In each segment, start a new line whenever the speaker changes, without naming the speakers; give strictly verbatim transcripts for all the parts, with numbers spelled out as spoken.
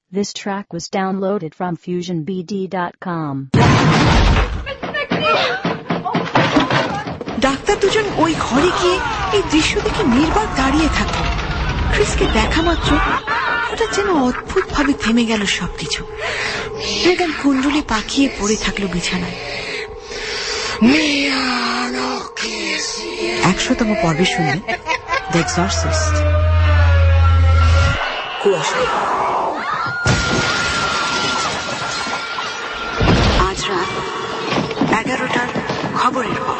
This track was downloaded from fusion b d dot com.
ডাক্তার দুজন ওই ঘরে গিয়ে এই দৃশ্য দেখে নির্বাক দাঁড়িয়ে থাকলো। ক্রিসকে দেখা মাত্র ওটা যেন অদ্ভুত ভাবে থেমে গেল সবকিছু। রেগান কুণ্ডলি পাকিয়ে পড়ে থাকলো বিছানায়। একশোতম পর্বে শুনলেন দ্য এক্সরসিস্ট। কুয়াশা। আজ রাত এগারোটার খবরের পর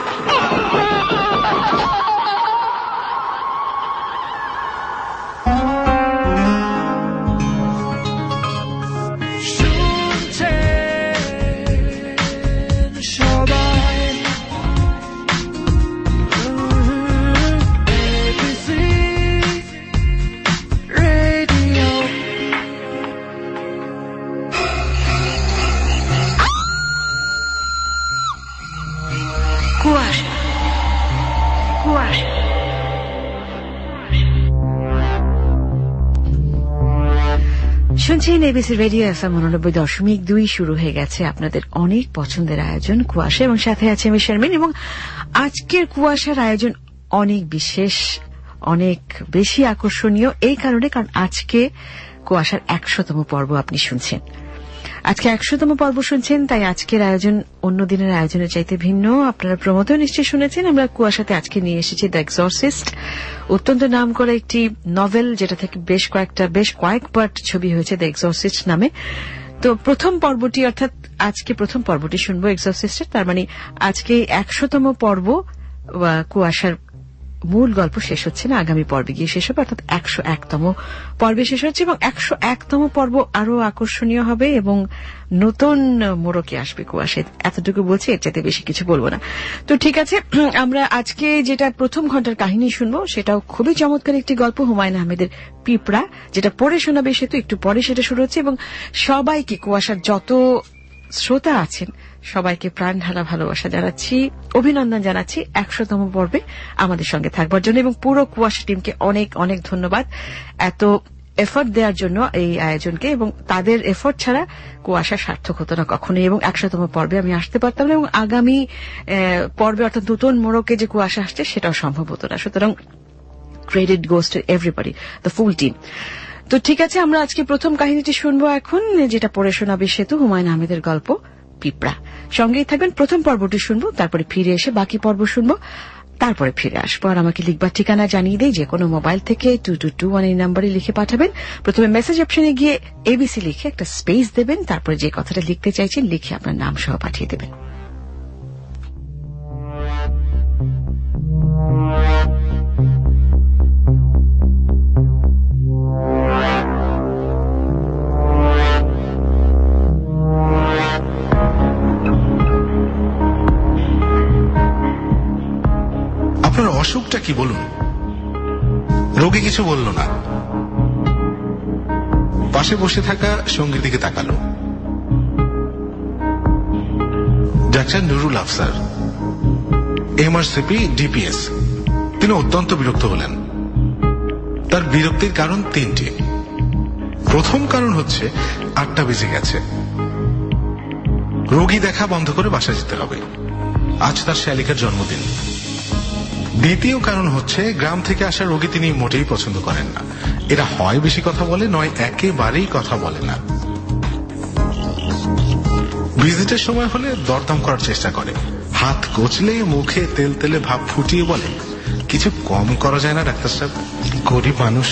শুনছেন এবিসি রেডিও এফএম উননব্বই দশমিক দুই। শুরু হয়ে গেছে আপনাদের অনেক পছন্দের আয়োজন কুয়াশা, এবং সাথে আছে আমি শারমিন। এবং আজকের কুয়াশার আয়োজন অনেক বিশেষ, অনেক বেশি আকর্ষণীয় এই কারণে, কারণ আজকে কুয়াশার একশোতম পর্ব আপনি শুনছেন। আজকে একশোতম পর্ব শুনছেন, তাই আজকের আয়োজন অন্য দিনের আয়োজনের চাইতে ভিন্ন। আপনারা প্রমোতেও নিশ্চয়ই শুনেছেন, আমরা কুয়াশাতে আজকে নিয়ে এসেছি দ্য এক্সরসিস্ট, অত্যন্ত নাম করা একটি নভেল, যেটা থেকে বেশ কয়েকটা বেশ কয়েক পার্ট ছবি হয়েছে দ্য এক্সরসিস্ট নামে। তো প্রথম পর্বটি, অর্থাৎ আজকে প্রথম পর্বটি শুনবো এক্সরসিস্টের, তার মানে আজকে একশোতম পর্ব কুয়াশার মূল গল্প শেষ হচ্ছে না, আগামী পর্বে গিয়ে শেষ হবে, অর্থাৎ একশো একতম পর্বে শেষ হচ্ছে। এবং একশো একতম পর্ব আরো আকর্ষণীয় হবে এবং নতুন মোড়কে আসবে কুয়াশা, এতটুকু বলছি, এর চাইতে বেশি কিছু বলবো না। তো ঠিক আছে, আমরা আজকে যেটা প্রথম ঘন্টার কাহিনী শুনবো সেটাও খুবই চমৎকার একটি গল্প, হুমায়ুন আহমেদের পিঁপড়া, যেটা পড়ে শোনাবে সেতু, একটু পরে সেটা শুরু হচ্ছে। এবং সবাইকে, কুয়াশার যত শ্রোতা আছেন সবাইকে প্রাণ ঢালা ভালোবাসা জানাচ্ছি, অভিনন্দন জানাচ্ছি একশোতম পর্বে আমাদের সঙ্গে থাকবার জন্য। এবং পুরো কুয়াশা টিমকে অনেক অনেক ধন্যবাদ এত এফোর্ট দেওয়ার জন্য এই আয়োজনকে, এবং তাদের এফোর্ট ছাড়া কুয়াশা সার্থক হতো না কখনোই, এবং একশোতম পর্বে আমি আসতে পারতাম না, এবং আগামী পর্বে অর্থাৎ নতুন মোড়কে যে কুয়াশা আসছে সেটাও সম্ভব হতো না। সুতরাং credit goes to everybody, the full team. তো ঠিক আছে, আমরা আজকে প্রথম কাহিনীটি শুনবো এখন, যেটা পড়ে শোনাবে সেতু, হুমায়ুন আহমেদের গল্প পিঁপড়া। সঙ্গেই থাকবেন, প্রথম পর্বটি শুনবো, তারপরে ফিরে এসে বাকি পর্ব শুনবো, তারপরে ফিরে আসবো। আর আমাকে লিখবার ঠিকানা জানিয়ে দেই, যে কোনো মোবাইল থেকে টু টু টু ওয়ান এই নাম্বারে লিখে পাঠাবেন। প্রথমে মেসেজ অপশনে গিয়ে এবিসি লিখে একটা স্পেস দেবেন, তারপরে যে কথাটা লিখতে চাইছেন লিখে আপনার নাম সহ পাঠিয়ে দেবেন।
অসুখটা কি বলুন? রোগী কিছু বলল না, পাশে বসে থাকা সঙ্গীর দিকে তাকালো। ডাক্তার নুরুল আফসার, এমআরসিপি ডিপিএস। তিনি অত্যন্ত বিরক্ত হলেন। তার বিরক্তির কারণ তিনটি। প্রথম কারণ হচ্ছে আটটা বেজে গেছে, রোগী দেখা বন্ধ করে বাসা যেতে হবে, আজ তার শ্যালিকার জন্মদিন। দ্বিতীয় কারণ হচ্ছে গ্রাম থেকে আসা রোগী তিনি মোটেই পছন্দ করেন না। এরা হয় বেশি কথা বলে, নয় একেবারেই কথা বলে না। ভিজিটের সময় হলে দরদাম করার চেষ্টা করে, হাত কচলে মুখে তেল তেলে ভাব ফুটিয়ে বলে, কিছু কম করা যায় না ডাক্তার সাহেব, গরিব মানুষ।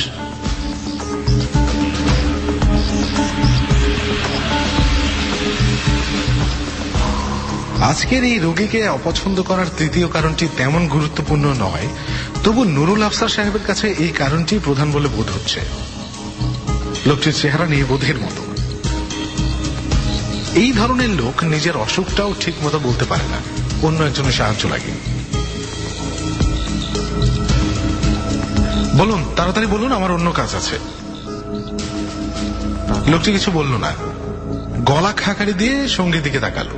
আজকের এই রোগীকে অপছন্দ করার তৃতীয় কারণটি তেমন গুরুত্বপূর্ণ নয়, তবু নুরুল আফসার সাহেবের কাছে এই কারণটি প্রধান বলে বোধ হচ্ছে। লোকটির চেহারা নির্বোধের মতো। এই ধরনের লোক নিজের অসুখটাও ঠিক মতো বলতে পারে না, অন্য একজনের সাহায্য লাগে। বলুন, তাড়াতাড়ি বলুন, আমার অন্য কাজ আছে। লোকটি কিছু বলল না, গলা খাকারি দিয়ে সঙ্গীর দিকে তাকালো।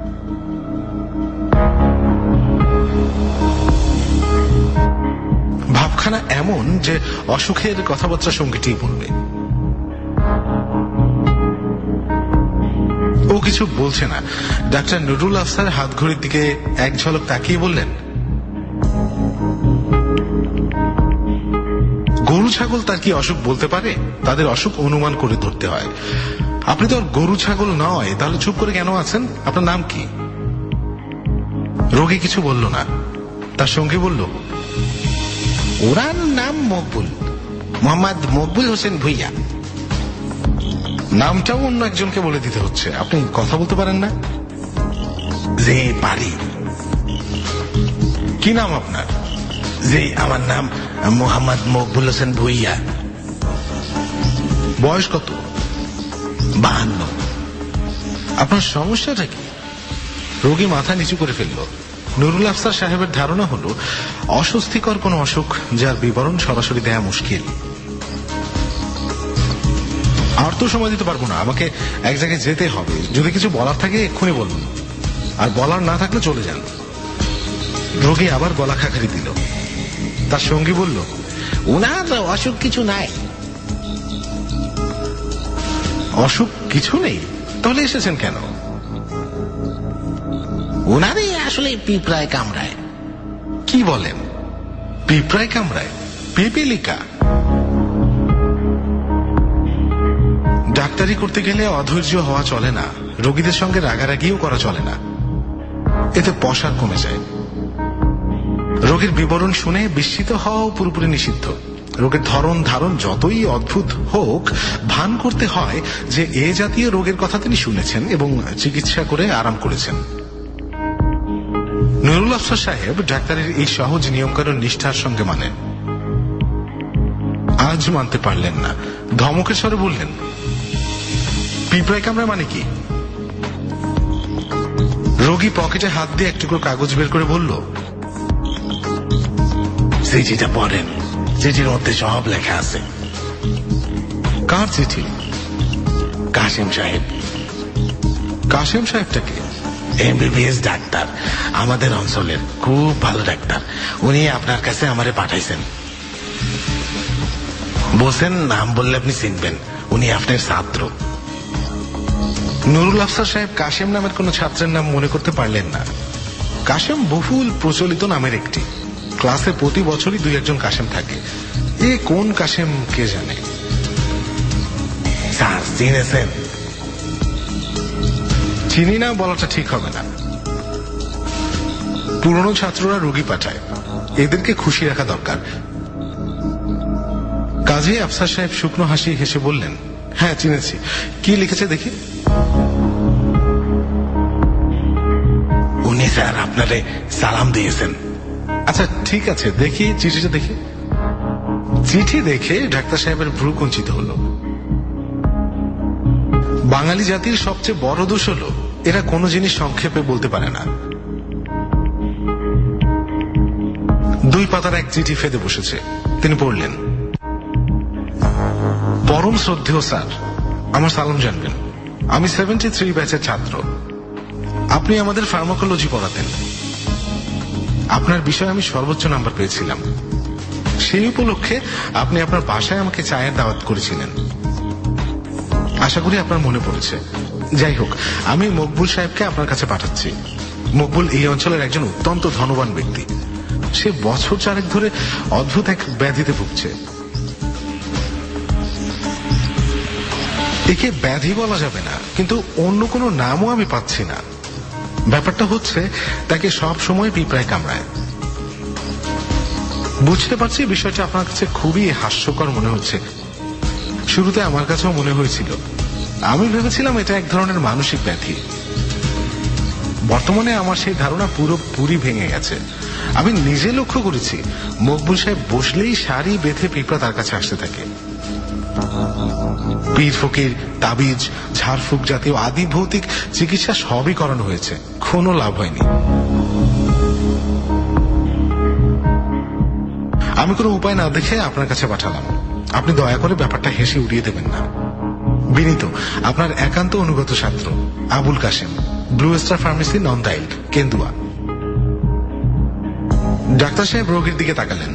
ভাবখানা এমন যে অসুখের কথাবার্তা সঙ্গীটি বলবে। তবুও কিছু বলছে না। ডাক্তার নুরুল আফসার হাত ঘড়ির দিকে এক ঝলক তাকিয়ে বললেন, গরু ছাগল তার কি অসুখ বলতে পারে? তাদের অসুখ অনুমান করে ধরতে হয়। আপনি তো আর গরু ছাগল নয়, তাহলে চুপ করে কেন আছেন? আপনার নাম কি? রোগী কিছু বলল না। তার সঙ্গী বলল,
ওনার নাম মকবুল, মোহাম্মদ মকবুল হোসেন ভুইয়া।
নামটাও অন্য একজনকে বলে দিতে হচ্ছে। আপনি কথা বলতে পারেন না?
যে পারি।
কি নাম আপনার?
যে আমার নাম মোহাম্মদ মকবুল হোসেন ভুইয়া।
বয়স কত?
বাহান্ন।
আপনার সমস্যাটা কি? রোগী মাথা নিচু করে ফেলল। নুরুল আফসার সাহেবের ধারণা হলো অস্বস্তিকর কোন অসুখ যার বিবরণ সরাসরি দেয়া মুশকিল। আর তো সময় দিতে পারবো না, আমাকে এক জায়গায় যেতে হবে। যদি কিছু বলার থাকে এক্ষুনি বলুন, আর বলার না থাকলে চলে যান। রোগী আবার গলা খাকারি দিল। তার সঙ্গী বলল,
ওনার অসুখ কিছু নাই।
অসুখ কিছু নেই? তাহলে এসেছেন কেন?
ওনারে আসলে পিঁপড়ায় কামড়ায়।
কি বলেন? পিঁপড়ায় কামড়ায়? পিপিলিকা? ডাক্তারি করতে গেলে অধৈর্য হওয়া চলে না, রোগীদের সঙ্গে রাগারাগিও করা চলে না, এতে পসার কমে যায়। রোগীর বিবরণ শুনে বিস্মিত হওয়াও পুরোপুরি নিষিদ্ধ। রোগের ধরন ধারণ যতই অদ্ভুত হোক, ভান করতে হয় যে এ জাতীয় রোগের কথা তিনি শুনেছেন এবং চিকিৎসা করে আরাম করেছেন। নুরুল আফসার সাহেব ডাক্তারের এই সহজ নিয়মকানুন নিষ্ঠার সঙ্গে মানেন। আজ মানতে পারলেন না, ধমকের স্বরে বললেন, পিঁপড়ায় কামড়া মানে কি? রোগী পকেটে হাত দিয়ে একটুকরো কাগজ বের করে বলল,
চিঠিটা পড়েন, চিঠির মধ্যে সব লেখা আছে।
কার চিঠি?
কাসেম সাহেব।
কাসেম সাহেবটাকে?
এমবিবিএস ডাক্তার, আমাদের অঞ্চলের খুব ভালো ডাক্তার। উনি আপনার কাছে আমারে পাঠাইছেন। বলছেন নাম বললে আপনি চিনবেন, উনি আপনার ছাত্র।
নুরুল আফসার সাহেব কাসেম নামের কোন ছাত্রের নাম মনে করতে পারলেন না। কাসেম বহুল প্রচলিত নামের একটি। ক্লাসে প্রতি বছরই দুই একজন কাসেম থাকে। এ কোন কাসেম কে জানে?
স্যার চিনেছেন?
চিনি না বলাটা ঠিক হবে না। পুরনো ছাত্ররা রোগী পাঠায়, এদেরকে খুশি রাখা দরকার। কাজী আফসার সাহেব শুকনো হাসি হেসে বললেন, হ্যাঁ চিনেছি। কি লিখেছে দেখি?
উনি স্যার আপনারে সালাম দিয়েছেন।
আচ্ছা ঠিক আছে, দেখি চিঠিটা দেখি। চিঠি দেখে ডাক্তার সাহেবের ভ্রু কুঞ্চিত হল। বাঙালি জাতির সবচেয়ে বড় দোষ হল এরা কোনো জিনিস সংক্ষেপে বলতে পারে না। দুই পাতার এক চিঠি ফেদে বসেছে। তিনি পড়লেন, পরম শ্রদ্ধেয় স্যার, আমার সালাম জানবেন। আমি সেভেন্টি থ্রি ব্যাচের ছাত্র। আপনি আমাদের ফার্মাকোলজি পড়াতেন। আপনার বিষয়ে আমি সর্বোচ্চ নাম্বার পেয়েছিলাম। সেই উপলক্ষে আপনি আপনার বাসায় আমাকে চায়ের দাওয়াত করেছিলেন। আশা করি আপনার মনে পড়েছে। যাই হোক, আমি মকবুল সাহেবকে আপনার কাছে পাঠাচ্ছি। মকবুল এই অঞ্চলের একজন অত্যন্ত ধনবান ব্যক্তি। সে বছর চারেক ধরে অদ্ভুত এক ব্যাধিতে ভুগছে। একে ব্যাধি বলা যাবে না, কিন্তু অন্য কোনো নামও আমি পাচ্ছি না। ব্যাপারটা হচ্ছে তাকে সব সময় পিঁপড়ায় কামড়ায়। বুঝতে পারছি বিষয়টা আপনার কাছে খুবই হাস্যকর মনে হচ্ছে। শুরুতে আমার কাছেও মনে হয়েছিল। আমি ভেবেছিলাম এটা এক ধরনের মানসিক ব্যাধি। বর্তমানে আমার সেই ধারণা পুরোপুরি ভেঙে গেছে। আমি নিজে লক্ষ্য করেছি, মকবুল সাহেব বসলেই সারি বেঁধে পিঁপড়া তার কাছে আসতে থাকে। পীর ফকির, তাবিজ, ঝাড়ফুঁক জাতীয় আদি ভৌতিক চিকিৎসা সবই করানো হয়েছে, কোনো লাভ হয়নি। আমি কোনো উপায় না দেখে আপনার কাছে পাঠালাম। আপনি দয়া করে ব্যাপারটা হেসে উড়িয়ে দেবেন না। বিনীত, আপনার একান্ত অনুগত ছাত্র Abul Kashem, Blue Star Pharmacy, Nandail, Kendua. ডাক্তার সাহেব রোগীর দিকে তাকালেন।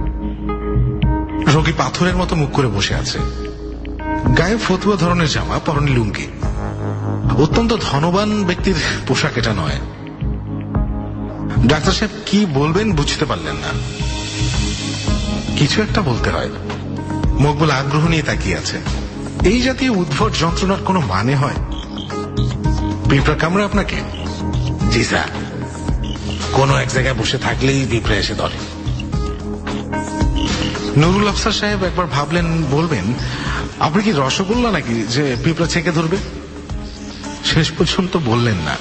রোগী পাথরের মতো মুখ করে বসে আছে। গায়ে ফতুয়া ধরনের জামা, পরনে লুঙ্গি। অত্যন্ত ধনবান ব্যক্তির পোশাক এটা নয়। ডাক্তার সাহেব কি বলবেন বুঝতে পারলেন না। কিছু একটা বলতে হয়। মকবুল আগ্রহ নিয়ে তাকিয়ে আছে। এই জাতীয় উদ্ভট যন্ত্রণার কোনো মানে হয়? পিঁপড়া কামড়ে আপনাকে?
জি স্যার, কোনো এক জায়গায় বসে থাকলেই পিঁপড়া এসে ধরে।
নুরুল আফসার সাহেব একবার ভাবলেন বলবেন, আপনি কি রসগোল্লা নাকি যে পিঁপড়া ছেঁকে ধরবে? শেষ পর্যন্ত বললেন না।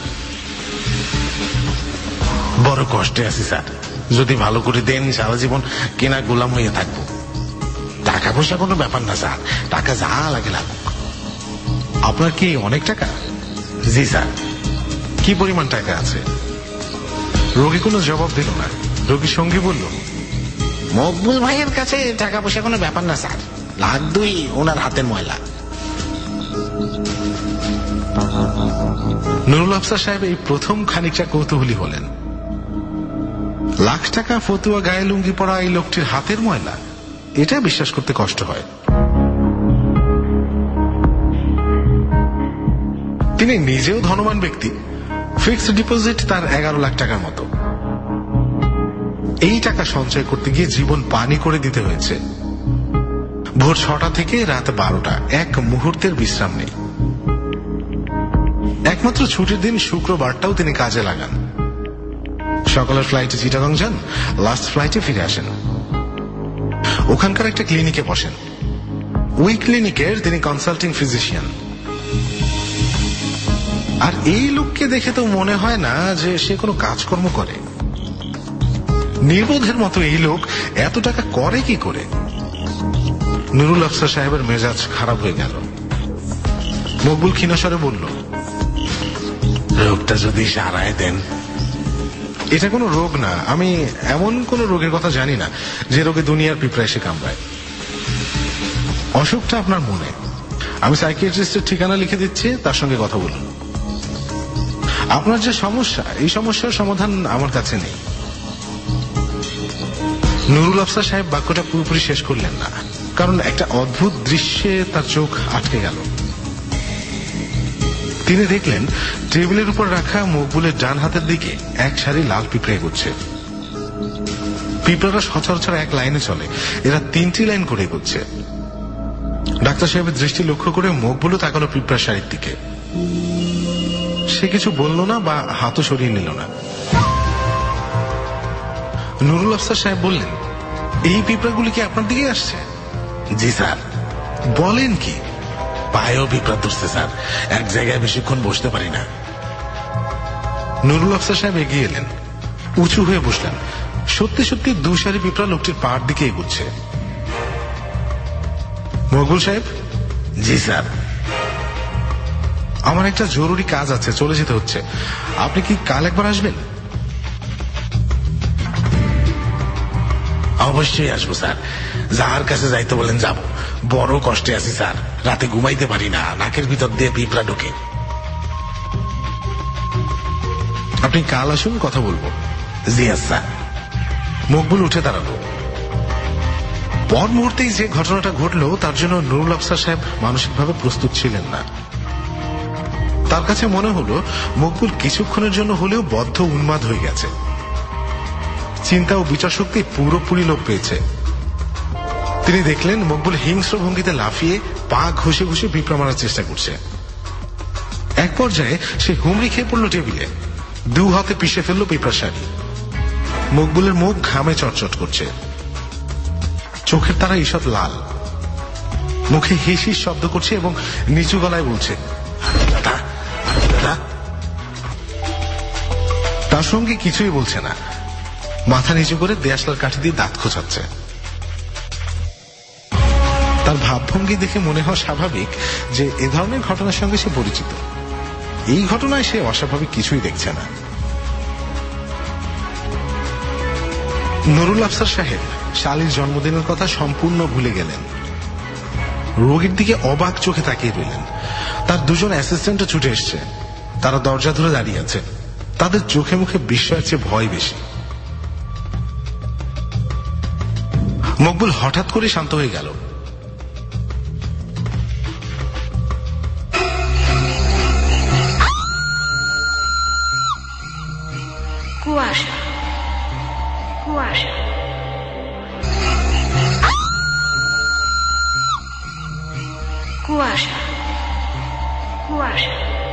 বড় কষ্টে আছি স্যার, যদি ভালো করে দেন সারা জীবন কেনা গোলাম হয়ে থাকবো। টাকা পয়সা কোনো ব্যাপার না স্যার, টাকা যা লাগে লাগুক।
আপনার কি অনেক টাকা?
জি স্যার।
কি পরিমাণ টাকা আছে? রোগী কোনো জবাব দিল না। রোগীর সঙ্গী বলল,
মকবুল ভাইয়ের কাছে টাকা পয়সা কোনো ব্যাপার না স্যার, লাখ দুই ওনার হাতের ময়লা।
নুরুল আফসার সাহেব এই প্রথম খানিকটা কৌতূহলী হলেন। লাখ টাকা ফতুয়া গায়ে লুঙ্গি পড়া এই লোকটির হাতের ময়লা, এটা বিশ্বাস করতে কষ্ট হয়। তিনি নিজেও ধনবান ব্যক্তি। ফিক্সড ডিপোজিট তার এগারো লাখ টাকার মতো। এই টাকা সঞ্চয় করতে গিয়ে জীবন পানি করে দিতে হয়েছে। ভোর ছটা থেকে রাত বারোটা, এক মুহূর্তের বিশ্রাম নেই। একমাত্র ছুটির দিন শুক্রবারটাও তিনি কাজে লাগান। সকালের ফ্লাইটে চিটাগং যান, লাস্ট ফ্লাইটে ফিরে আসেন। ওখানকার একটা ক্লিনিকে বসেন। ওই ক্লিনিকের তিনি কনসাল্টিং ফিজিশিয়ান। আর এই লোককে দেখে তো মনে হয় না যে সে কোনো কাজকর্ম করে। নির্বোধের মতো এই লোক এত টাকা করে কি করে? নুরুল আফসার সাহেবের মেজাজ খারাপ হয়ে গেল। মকবুল ক্ষীণস্বরে বলল,
রোগটা যদি সারায় দেন।
এটা কোনো রোগ না। আমি এমন কোন রোগের কথা জানি না যে রোগে দুনিয়ার পিঁপড়া এসে কামড়ায়। অসুখটা আপনার মনে। আমি সাইকিয়াট্রিস্টের ঠিকানা লিখে দিচ্ছি, তার সঙ্গে কথা বলুন। আপনার যে সমস্যা, এই সমস্যার সমাধান আমার কাছে নেই। নুরুল আফসার সাহেব বাক্যটা পুরোপুরি শেষ করলেন না, কারণ একটা অদ্ভুত দৃশ্যে তার চোখ আটকে গেল। তিনি দেখলেন টেবিলের উপর রাখা মকবুলের ডান হাতের দিকে এক সারি লাল পিঁপড়া এগোচ্ছে। পিঁপড়ারা সচরাচর এক লাইনে চলে, এরা তিনটি লাইন করে এগোচ্ছে। ডাক্তার সাহেবের দৃষ্টি লক্ষ্য করে মকবুলও তাকালো পিঁপড়ার সারির দিকে। সে কিছু বলল না বা হাতও সরিয়ে নিল না। নুরুল আফসার সাহেব বললেন, এই পিঁপড়াগুলি কি আপনার দিকে আসছে?
জি স্যার।
বলেন কি?
পায়েও পিঁপড়া ধরছে স্যার, এক জায়গায় বেশিক্ষণ বসতে পারি না।
নুরুল আফসার সাহেব এগিয়ে এলেন, উঁচু হয়ে বসলেন। সত্যি সত্যি দু সারি পিঁপড়া লোকটির পাড় দিকে এগোচ্ছে। মকবুল সাহেব?
জি স্যার।
আমার একটা জরুরি কাজ আছে, চলে যেতে হচ্ছে। আপনি কি কাল একবার আসবেন?
অবশ্যই আসবো স্যার, যার কাছে যাইতে বলেন যাব। বড় কষ্টে আছি স্যার, রাতে ঘুমাইতে পারি না, নাকের ভিতর দিয়ে পিঁপড়া ঢোকে।
আপনি কাল আসুন, কথা বলবো।
জি স্যার।
মকবুল উঠে দাঁড়ালো। পর মুহূর্তেই যে ঘটনাটা ঘটলো তার জন্য নুরুল আফসার সাহেব মানসিকভাবে প্রস্তুত ছিলেন না। তার কাছে মনে হলো মকবুল কিছুক্ষণের জন্য হলেও বদ্ধ উন্মাদ হয়ে গেছে। চিন্তা ও বিচার শক্তি পুরোপুরি লোপ পেয়েছে। তিনি দেখলেন মকবুল হিংস্র ভঙ্গিতে লাফিয়ে পা ঘষে ঘষে পিঁপড়া মারার চেষ্টা করছে। এক পর্যায়ে সে হুমড়ি খেয়ে পড়ল টেবিলে, দু হাতে পিষে ফেলল পিঁপড়ার শাড়ি। মকবুলের মুখ ঘামে চটচট করছে, চোখের তারা ঈষৎ লাল, মুখে হিসিস শব্দ করছে এবং নিচু গলায় বলছে, তার সঙ্গে কিছুই বলছে না, মাথা নিচু করে দেয়াশলার কাঠি দিয়ে দাঁত খোঁচাচ্ছে। তার ভাবভঙ্গি দেখে মনে হয় স্বাভাবিক যে এ ধরনের ঘটনার সঙ্গে সে পরিচিত। এই ঘটনায় সে অস্বাভাবিক কিছুই দেখছে না। নুরুল আফসার সাহেব শালীর জন্মদিনের কথা সম্পূর্ণ ভুলে গেলেন। রোগীর দিকে অবাক চোখে তাকিয়ে রইলেন। তার দুজন অ্যাসিস্ট্যান্টও ছুটে এসছে। তারা দরজা ধরে দাঁড়িয়ে আছে। তাদের চোখে মুখে বিস্ময়ের চেয়ে ভয় বেশি। মকবুল হঠাৎ করে শান্ত হয়ে গেল।
কুয়াশা কুয়াশা কুয়াশা কুয়াশা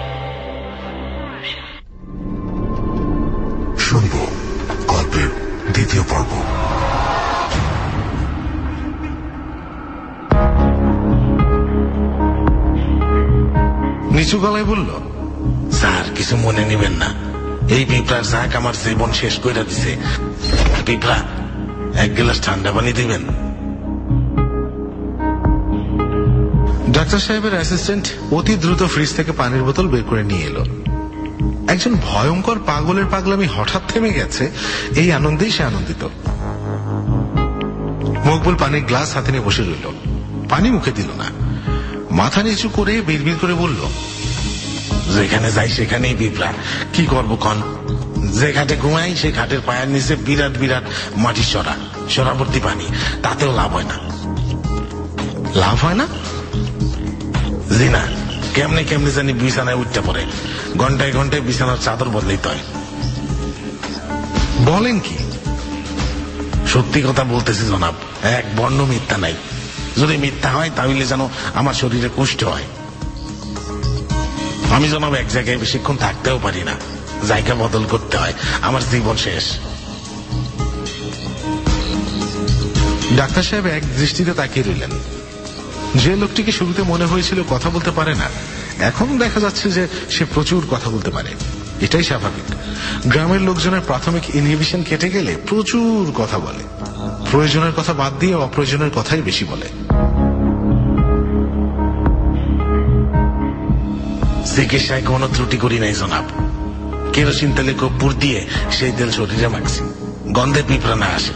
শুনব গল্পের দ্বিতীয় পর্ব। নিচু গলায় বলল,
স্যার কিছু মনে নিবেন না, এই পিঁপড়ার ঝাঁক আমার জীবন শেষ করে দিছে। পিঁপড়া এক গ্লাস ঠান্ডা পানি দিবেন?
ডাক্তার সাহেবের অ্যাসিস্ট্যান্ট অতি দ্রুত ফ্রিজ থেকে পানির বোতল বের করে নিয়ে এলো। একজন ভয়ঙ্কর পাগলের পাগলামি হঠাৎ থেমে গেছে, এই আনন্দেই সে আনন্দিত। মকবুল পানির গ্লাস হাতে নিয়ে বসে রইল, পানি মুখে দিল না, মাথা নিচু করে বিড়বিড় করে বলল,
যেখানে যাই সেখানেই পিঁপড়া, কি করবো কন? যে ঘাটে ঘুমাই সে ঘাটের পায়ের নিচে বিরাট বিরাট মাটির সরা, সরাবর্তী পানি, তাতেও লাভ হয় না।
লাভ হয় না?
জি না, কেমনে কেমনে জানি বিছানায় উঠতে পড়ে, ঘন্টায় ঘন্টায় বিছানার চাদর বদলাইতে হয়।
বলেন কি?
সত্যি কথা বলতেছি জনাব, এক বর্ণ মিথ্যা নাই। যদি মিথ্যা হয় তাহলে যেন আমার শরীরে কষ্ট হয়। আমি জনাব এক জায়গায় বেশিক্ষণ থাকতেও পারি না, জায়গা বদল করতে হয়, আমার জীবন শেষ।
ডাক্তার সাহেব এক দৃষ্টিতে তাকিয়ে রইলেন। যে লোকটিকে শুরুতে মনে হয়েছিল কথা বলতে পারে না, এখন দেখা যাচ্ছে যে সে প্রচুর কথা বলতে পারে। এটাই স্বাভাবিক, গ্রামের লোকজনের প্রাথমিক ইনহিবিশন কেটে গেলে প্রচুর কথা বলে, প্রয়োজনের কথা বাদ দিয়ে অপ্রয়োজনের কথাই বেশি বলে।
চিকিৎসায় কোনো ত্রুটি করি নাই জনাব, কেরোসিন তেলে কর্পূর দিয়ে সেই তেল শরীরে মাখছি, গন্ধে পিঁপড়া না আসে।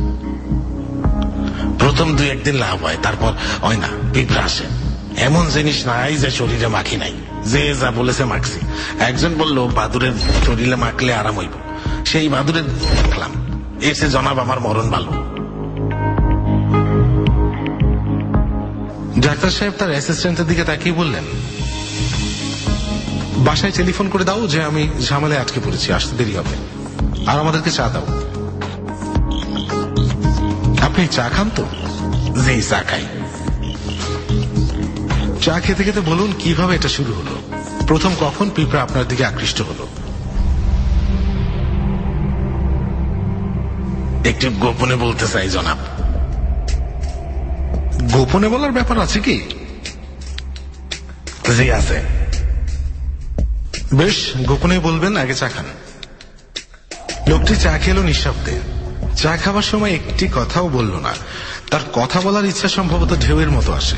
প্রথম দুই একদিন লাভ হয়, তারপর হয় না, পিঁপড়া আসে। এমন জিনিস নাই যে শরীরে মাখি নাই, যে যা বলেছে মাখছি। একজন বলল বাদুরের শরীরে মাখলে আরাম হইব, সেই বাদুরের দেখলাম, এসে জনাব আমার মরণ ভালো।
ডাক্তার সাহেব তার অ্যাসিস্ট্যান্টের দিকে তাকিয়ে বললেন, বাসায় টেলিফোন করে দাও যে আমি ঝামেলায় আটকে পড়েছি, আসতে দেরি হবে, আর আমাদেরকে চা দাও। আপনি চা খান তো?
জি চা খাই।
চা খেতে খেতে বলুন কিভাবে এটা শুরু হলো, প্রথম কখন পিঁপড়া আপনার দিকে আকৃষ্ট হলো?
একটু গোপনে বলতে চাই জনাব।
গোপনে বলার ব্যাপার আছে কি?
জি আছে।
বেশ, গোপনে বলবেন, আগে চা খান। লোকটি চা খেলো নিঃশব্দে। চা খাবার সময় একটি কথাও বলল না। তার কথা বলার ইচ্ছা সম্ভবত ঢেউয়ের মতো আসে।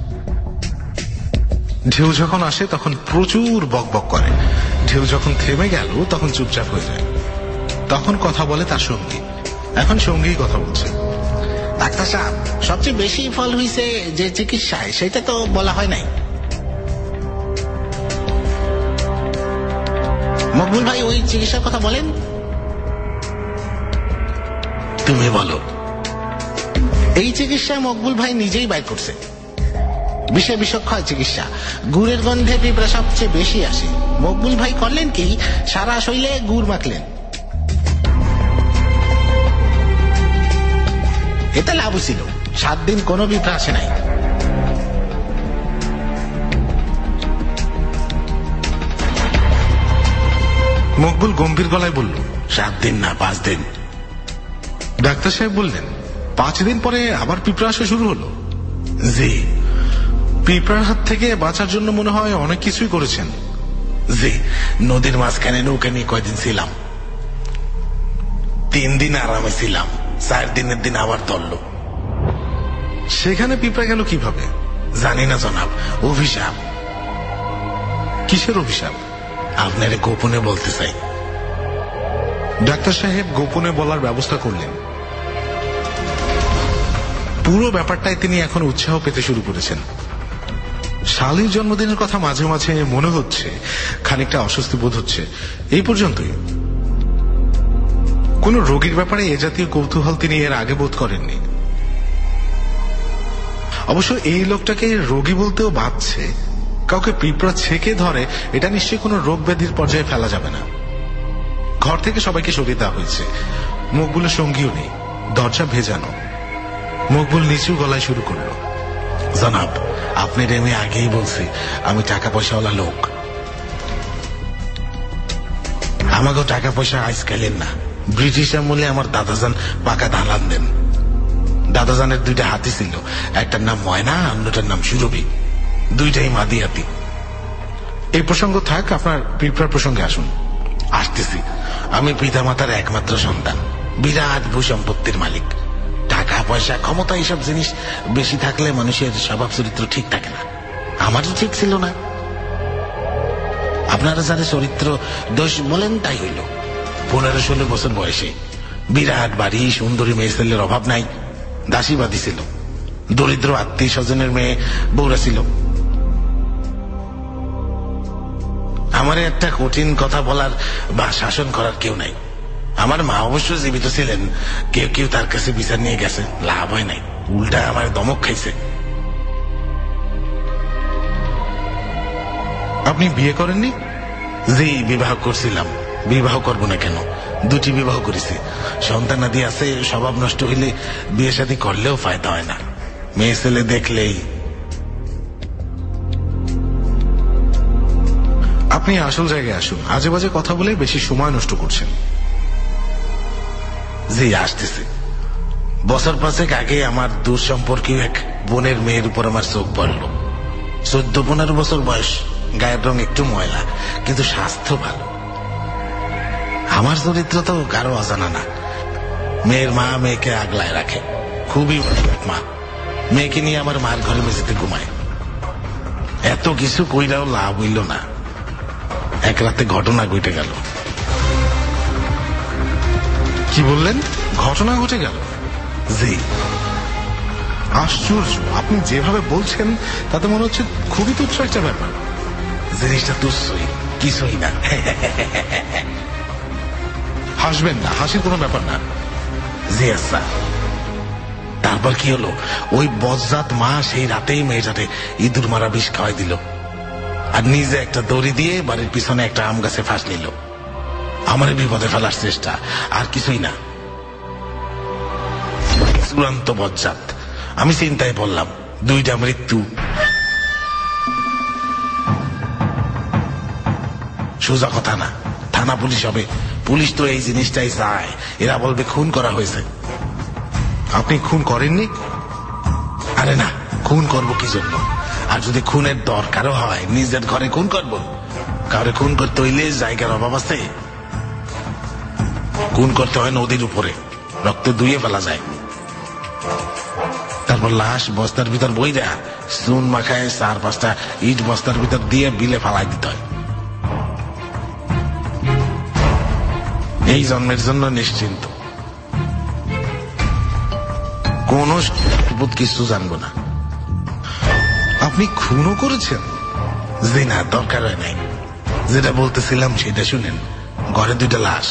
ঢেউ যখন আসে তখন প্রচুর বকবক করে, ঢেউ যখন থেমে গেল তখন চুপচাপ হয়ে যায়। তখন কথা বলে তার সঙ্গী। এখন সঙ্গী কথা বলছে।
ডাক্তার সাহেব, সবচেয়ে বেশি ফল হয়েছে যে চিকিৎসায়, সেটা তো বলা হয় নাই। মকবুল ভাই ওই চিকিৎসার কথা বলেন। তুমি বলো। এই চিকিৎসা মকবুল ভাই নিজেই বাইর করছে, বিষে বিষক্ষয় চিকিৎসা। গুড়ের গন্ধে পিঁপড়া সবচেয়ে বেশি আসে। মকবুল ভাই করলেন কি, সারা শরীরে গুড় মাখলেন, এতে লাভ ছিল। সাত দিন কোনো পিঁপড়া আসে নাই।
মকবুল গম্ভীর গলায় বলল,
সাত দিন না, পাঁচ দিন।
ডাক্তার সাহেব বললেন, পাঁচ দিন পরে আবার পিঁপড়া আসা শুরু হলো?
জি।
পিঁপড়ার হাত থেকে বাঁচার জন্য মনে হয় অনেক কিছুই করেছেন।
জি, নদীর মাঝখানে নৌকা নিয়ে কয়দিন ছিলাম। তিন দিন আরামে ছিলাম, চার দিনের দিন আবার ধরল।
সেখানে পিঁপড়া গেল কিভাবে?
জানি না জনাব, অভিশাপ।
কিসের অভিশাপ?
আপনারে গোপনে বলতে চাই।
ডাক্তার সাহেব গোপনে বলার ব্যবস্থা করলেন। পুরো ব্যাপারটায় তিনি এখন উৎসাহ পেতে শুরু করেছেন। শালীর জন্মদিনের কথা মাঝে মাঝে মনে হচ্ছে, খানিকটা অস্বস্তি বোধ হচ্ছে, এই পর্যন্তই। কোন রোগীর ব্যাপারে এ জাতীয় কৌতূহল তিনি এর আগে বোধ করেননি। অবশ্য এই লোকটাকে রোগী বলতেও বাধছে। কাউকে পিঁপড়া ছেকে ধরে, এটা নিশ্চয়ই কোনো রোগ ব্যাধির পর্যায়ে ফেলা যাবে না। ঘর থেকে সবাইকে সরিয়ে দেওয়া হয়েছে। মকবুলের সঙ্গীও নেই, দরজা ভেজানো। মকবুল নিচু গলায় শুরু করলো,
জনাব, আপনার আমি আগেই বলছি আমি টাকা পয়সাওয়ালা লোক। আমাকেও টাকা পয়সা আজকালের না, ব্রিটিশ আমলে আমার দাদাজান পাকা দালান দেন। দাদাজানের দুইটা হাতি ছিল, একটার নাম ময়না, অন্যটার নাম সুরভি, দুইটাই মাদি হাতি।
এই প্রসঙ্গ থাক, আপনার পিঁপড়ার প্রসঙ্গে আসুন।
আসতেছি। আমি পিতা মাতার একমাত্র সন্তান, বিরাট ভূ সম্পত্তির মালিক। টাকা পয়সা ক্ষমতা এইসব জিনিস বেশি থাকলে মানুষের স্বভাব চরিত্র ঠিক থাকে না, আমারও ঠিক ছিল না। আপনারা যারা চরিত্র দোষ বলেন তাই হইল। পনেরো ষোলো বছর বয়সে বিরাট বাড়ি, সুন্দরী মেয়ে ছেলের অভাব নাই, দাসীবাদী ছিল, দরিদ্র আত্মীয় স্বজনের মেয়ে বউরা ছিল। আমার একটা কঠিন কথা বলার বা শাসন করার কেউ নাই। আমার মা অবশ্য জীবিত ছিলেন, কেউ কেউ তার কাছে বিচার নিয়ে গেছে, লাভ হয় নাই, উল্টা আমার দমক খাইছে।
আপনি বিয়ে করেননি?
জি, বিবাহ করছিলাম। বিবাহ করব না কেন, দুটি বিবাহ করেছি। সন্তানাদি আছে, স্বভাব নষ্ট হইলে বিয়ে শাদী করলেও ফায়দা হয় না, মেয়ে ছেলে দেখলেই।
আপনি আসল জায়গায় আসুন, আজে বাজে কথা বলে বেশি সময় নষ্ট করছেন।
জি, আসতেছে। বছর পাঁচেক আগে আমার দূর সম্পর্কীয় এক বোনের মেয়ের উপর আমার চোখ পড়ল। চোদ্দ পনেরো বছর বয়স, গায়ের রং একটু ময়লা, কিন্তু স্বাস্থ্য ভালো। আমার চরিত্র তো কারো অজানা না। মেয়ের মা মেয়েকে আগলায় রাখে, খুবই মা। মেয়েকে নিয়ে আমার মার ঘরে মেঝেতে ঘুমায়। এত কিছু কইরাও লাভ হইল না। এক রাতে ঘটনা ঘটে গেল।
কি বললেন? ঘটনা ঘটে গেল?
জি।
আশ্চর্য, আপনি যেভাবে বলছেন তাতে মনে হচ্ছে খুবই তুচ্ছ একটা ব্যাপার।
জিনিসটা তুচ্ছই, কিছুই না।
হাসবেন না, হাসির কোনো ব্যাপার না।
জি আচ্ছা। তারপর কি হলো, ওই বজ্জাত মা সেই রাতেই মেয়েটাতে ইঁদুর মারা বিষ খাওয়াই দিল, আর নিজে একটা দড়ি দিয়ে বাড়ির পিছনে একটা আম গাছে ফাঁস নিল। আমার বিপদে ফেলার চেষ্টা, আর কিছুই না। চূড়ান্ত বজ্জাত। আমি চিন্তায় পড়লাম, দুইটা মৃত্যু। সোজা কথা না, থানা পুলিশ হবে। পুলিশ তো এই জিনিসটাই চায়, এরা বলবে খুন করা হয়েছে।
আপনি খুন করেননি?
আরে না, খুন করব কি জন্য? আর যদি খুনের দরকারও হয়, নিজের ঘরে খুন করব? কাউরে খুন করতে হইলে জায়গার অভাব আছে। খুন করতে হয় নদীর উপরে, রক্ত ধুয়ে ফেলা যায়। তারপর লাশ বস্তার ভিতর বইরা চুন মাখায় চার পাঁচটা ইট বস্তার ভিতর দিয়ে বিলে ফালাই দিতে হয়। এই জন্মের জন্য নিশ্চিন্ত, কোন কিছু জানবো না।
আপনি খুনও করেছেন?
জি না, দরকার হয় নাই। যেটা বলতেছিলাম সেটা শুনেন। ঘরে দুইটা লাশ।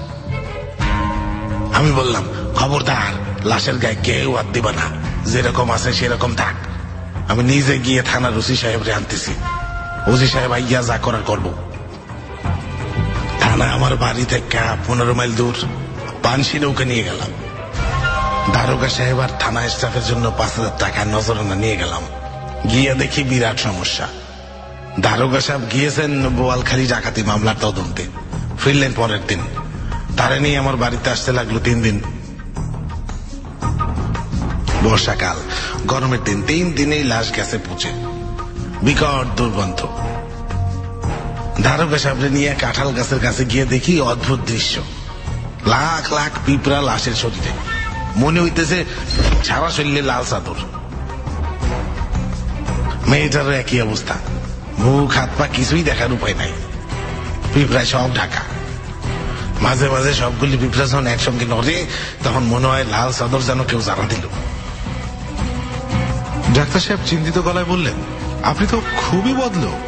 আমি বললাম, খবরদার, লাশের গায়ে কেউ হাত দিবা না, যেরকম আছে সেরকম থাক। আমি নিজে গিয়ে থানার ওসি সাহেবরে আনতেছি। ওসি সাহেব আইয়া যা করার করব। থানা আমার বাড়ি থেকে পনেরো মাইল দূর। পানসি নৌকা নিয়ে গেলাম। দারোগা সাহেব আর থানা স্টাফের জন্য পাঁচ হাজার টাকা নজরানা নিয়ে গেলাম। গিয়ে দেখি বিরাট সমস্যা। দারোগা সাহেব গিয়েছেন বোয়ালখালী ডাকাতি মামলার তদন্তে, ফিরলেন পরের দিন। তারে নিয়ে আমার বাড়িতে আসতে লাগলো তিন দিন। বর্ষাকাল, গরমের দিন, তিন দিনেই লাশ গেছে পচে, বিকট দুর্গন্ধ। দারোগা সাহেবরে নিয়ে কাঁঠাল গাছের কাছে গিয়ে দেখি অদ্ভুত দৃশ্য। লাখ লাখ পিঁপড়া লাশের শরীরে, মনে হইতেছে সারা শরীরে লাল চাদর। মেয়েটারও একই অবস্থা, মুখ হাত পা কিছুই দেখার উপায় নাই, পিঁপড়ায় সব ঢাকা। মাঝে মাঝে সবগুলি পিঁপড়া যখন একসঙ্গে নড়ে, তখন মনে হয় লাল চাদর যেন কেউ জানা দিল।
ডাক্তার সাহেব চিন্তিত গলায় বললেন, আপনি তো খুবই বদলোক।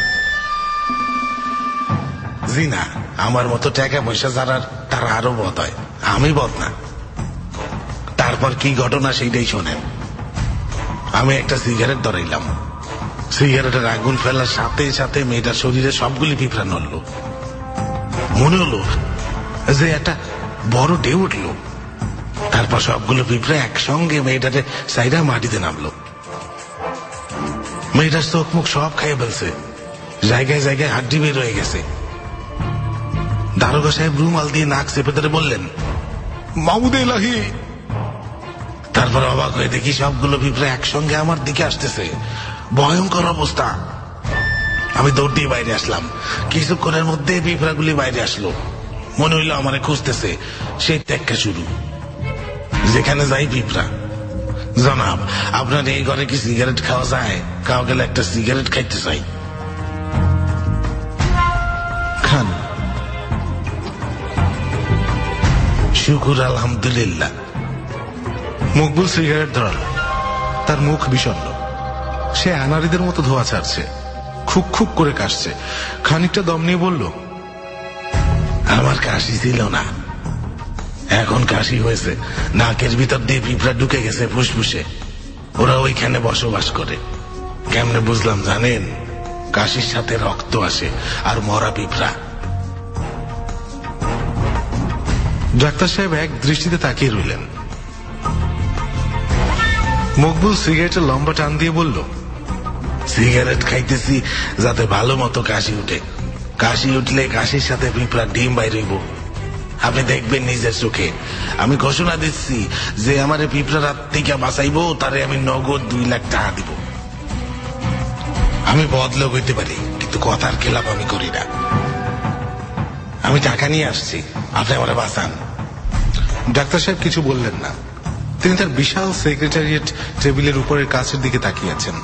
জি না, আমার মতো টাকা পয়সা যারা, তারা আরো বদ হয়, আমি বদ না। তারপর কি ঘটনা সেইটাই শোনেন। আমি একটা সিগারেট ধরাইলাম। সিগারেটের আগুন ফেলার সাথে সাথে মেয়েটার শরীরে সবগুলি পিঁপড়া নড়ল। মনে হলো যে একটা বড় ঢেউ উঠল। তারপর সবগুলো পিঁপড়া একসঙ্গে মেয়েটাতে সাইডা মাটিতে নামলো। মেয়েটার চোখ মুখ সব খাইয়ে ফেলছে, জায়গায় জায়গায় হাড্ডি বের হয়ে গেছে। দারোগা সাহেব রুমাল দিয়ে নাক চেপে ধরে বললেন, মাহমুদ এলাহি। তারপর অবাক হয়ে দেখি সবগুলো পিঁপড়া একসঙ্গে আমার দিকে আসতেছে। ভয়ঙ্কর অবস্থা। আমি দৌড় দিয়ে বাইরে আসলাম। কিছুক্ষণের মধ্যে পিঁপড়াগুলি বাইরে আসলো। মনে হইল আমারে খুঁজতেছে। সেই ত্যাগটা শুরু। যেখানে যাই পিঁপড়া। জনাব, আপনার এই ঘরে কি সিগারেট খাওয়া যায়? খাওয়া গেলে একটা সিগারেট খাইতে চাই। খান। শুকুর আলহামদুলিল্লাহ।
মকবুল সিগারেট ধরালো। তার মুখ বিষণ্ণ। সে আনারিদের মতো ধোয়া ছাড়ছে, খুক খুক করে কাশছে। খানিকটা দম নিয়ে বলল,
আমার কাশি ছিল না, এখন কাশি হয়েছে। নাকের ভিতর দিয়ে পিঁপড়া ঢুকে গেছে ফুসফুসে। ওরা ওইখানে বসবাস করে। কেমনে বুঝলাম জানেন? কাশির সাথে রক্ত আসে আর মরা পিঁপড়া।
ডাক্তার সাহেব এক দৃষ্টিতে তাকিয়ে রইলেন। মকবুল সিগারেটের লম্বা টান দিয়ে বলল,
সিগারেট খাইতেছি যাতে ভালো মতো কাশি উঠে। কাশি উঠলে কাশির সাথে পিঁপড়া ডিম বাইর হইব। আপনি দেখবেন নিজের চোখে। আমি ঘোষণা দিচ্ছি, যে আমার পিঁপড়া রাত থেকে বাঁচাইব তারে আমি নগদ দুই লাখ টাকা দিব। আমি বদলোক হইতে পারি, কিন্তু কথার খেলাপ আমি করি না। আমি টাকা নিয়ে আসছি, আপনি আমার বাঁচান।
ডাক্তার সাহেব কিছু বললেন না। তিনি তার বিশাল সেক্রেটারিয়েট টেবিলের উপরের কাছের দিকে তাকিয়ে আছেন।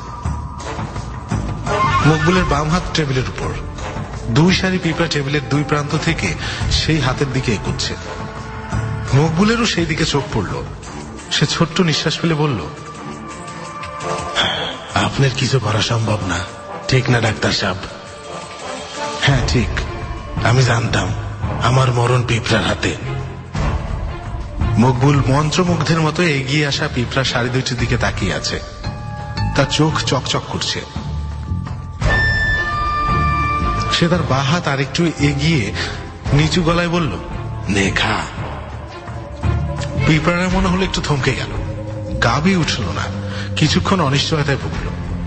মকবুলের বাম হাত টেবিলের উপর। দুই সারি পিঁপড়া টেবিলের দুই প্রান্ত থেকে সেই হাতের দিকে এগোচ্ছে। মকবুলেরও সেই দিকে চোখ পড়ল। সে ছোট্ট নিঃশ্বাস ফেলে বলল,
আপনার কিছু করা সম্ভব না, ঠিক না ডাক্তার সাহেব?
হ্যাঁ ঠিক।
আমি জানতাম আমার মরণ পিঁপড়ার হাতে।
মকবুল মন্ত্রমুগ্ধের মতো এগিয়ে আসা পিঁপড়া সারি দুইটির দিকে তাকিয়ে আছে। তার চোখ চকচক করছে। সে তার বাঁ হাত আরেকটু এগিয়ে নিচু গলায় বলল,
নে খা।
পিঁপড়ারা মনে হলো একটু থমকে গেল। গা বেয়ে উঠল না। কিছুক্ষণ অনিশ্চয়তায় ভুগল।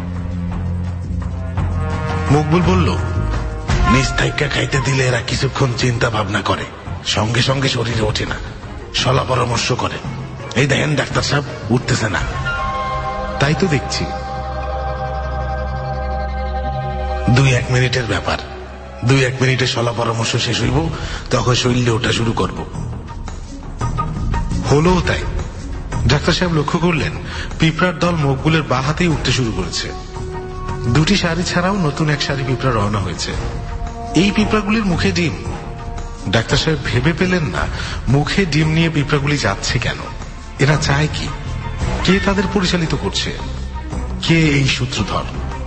মকবুল বলল, নিজ থাইকা খাইতে দিলে এরা কিছুক্ষণ চিন্তা ভাবনা করে, সঙ্গে সঙ্গে শরীরে ওঠে না, সলা পরামর্শ করে। এই দেখেন ডাক্তার সাহেব, উঠতেছে না।
তাই তো দেখছি।
দুই এক মিনিটের ব্যাপার। দুই এক মিনিটে সলা পরামর্শ শেষ হইব, তখন শরীরে ওঠা শুরু করব।
হলো তাই। ডাক্তার সাহেব লক্ষ্য করলেন পিঁপড়ার দল মকবুলের বাঁ হাতেই উঠতে শুরু করেছে। দুটি সারি ছাড়াও নতুন এক সারি পিঁপড়া রওনা হয়েছে। এই পিঁপড়াগুলির মুখে ডিম। ডাক্তার সাহেব ভেবে পেলেন না মুখে ডিম নিয়ে পিঁপড়াগুলি যাচ্ছে কেন। এরা চায় কি? কে তাদের পরিচালিত করছে? কে এই সূত্রধর?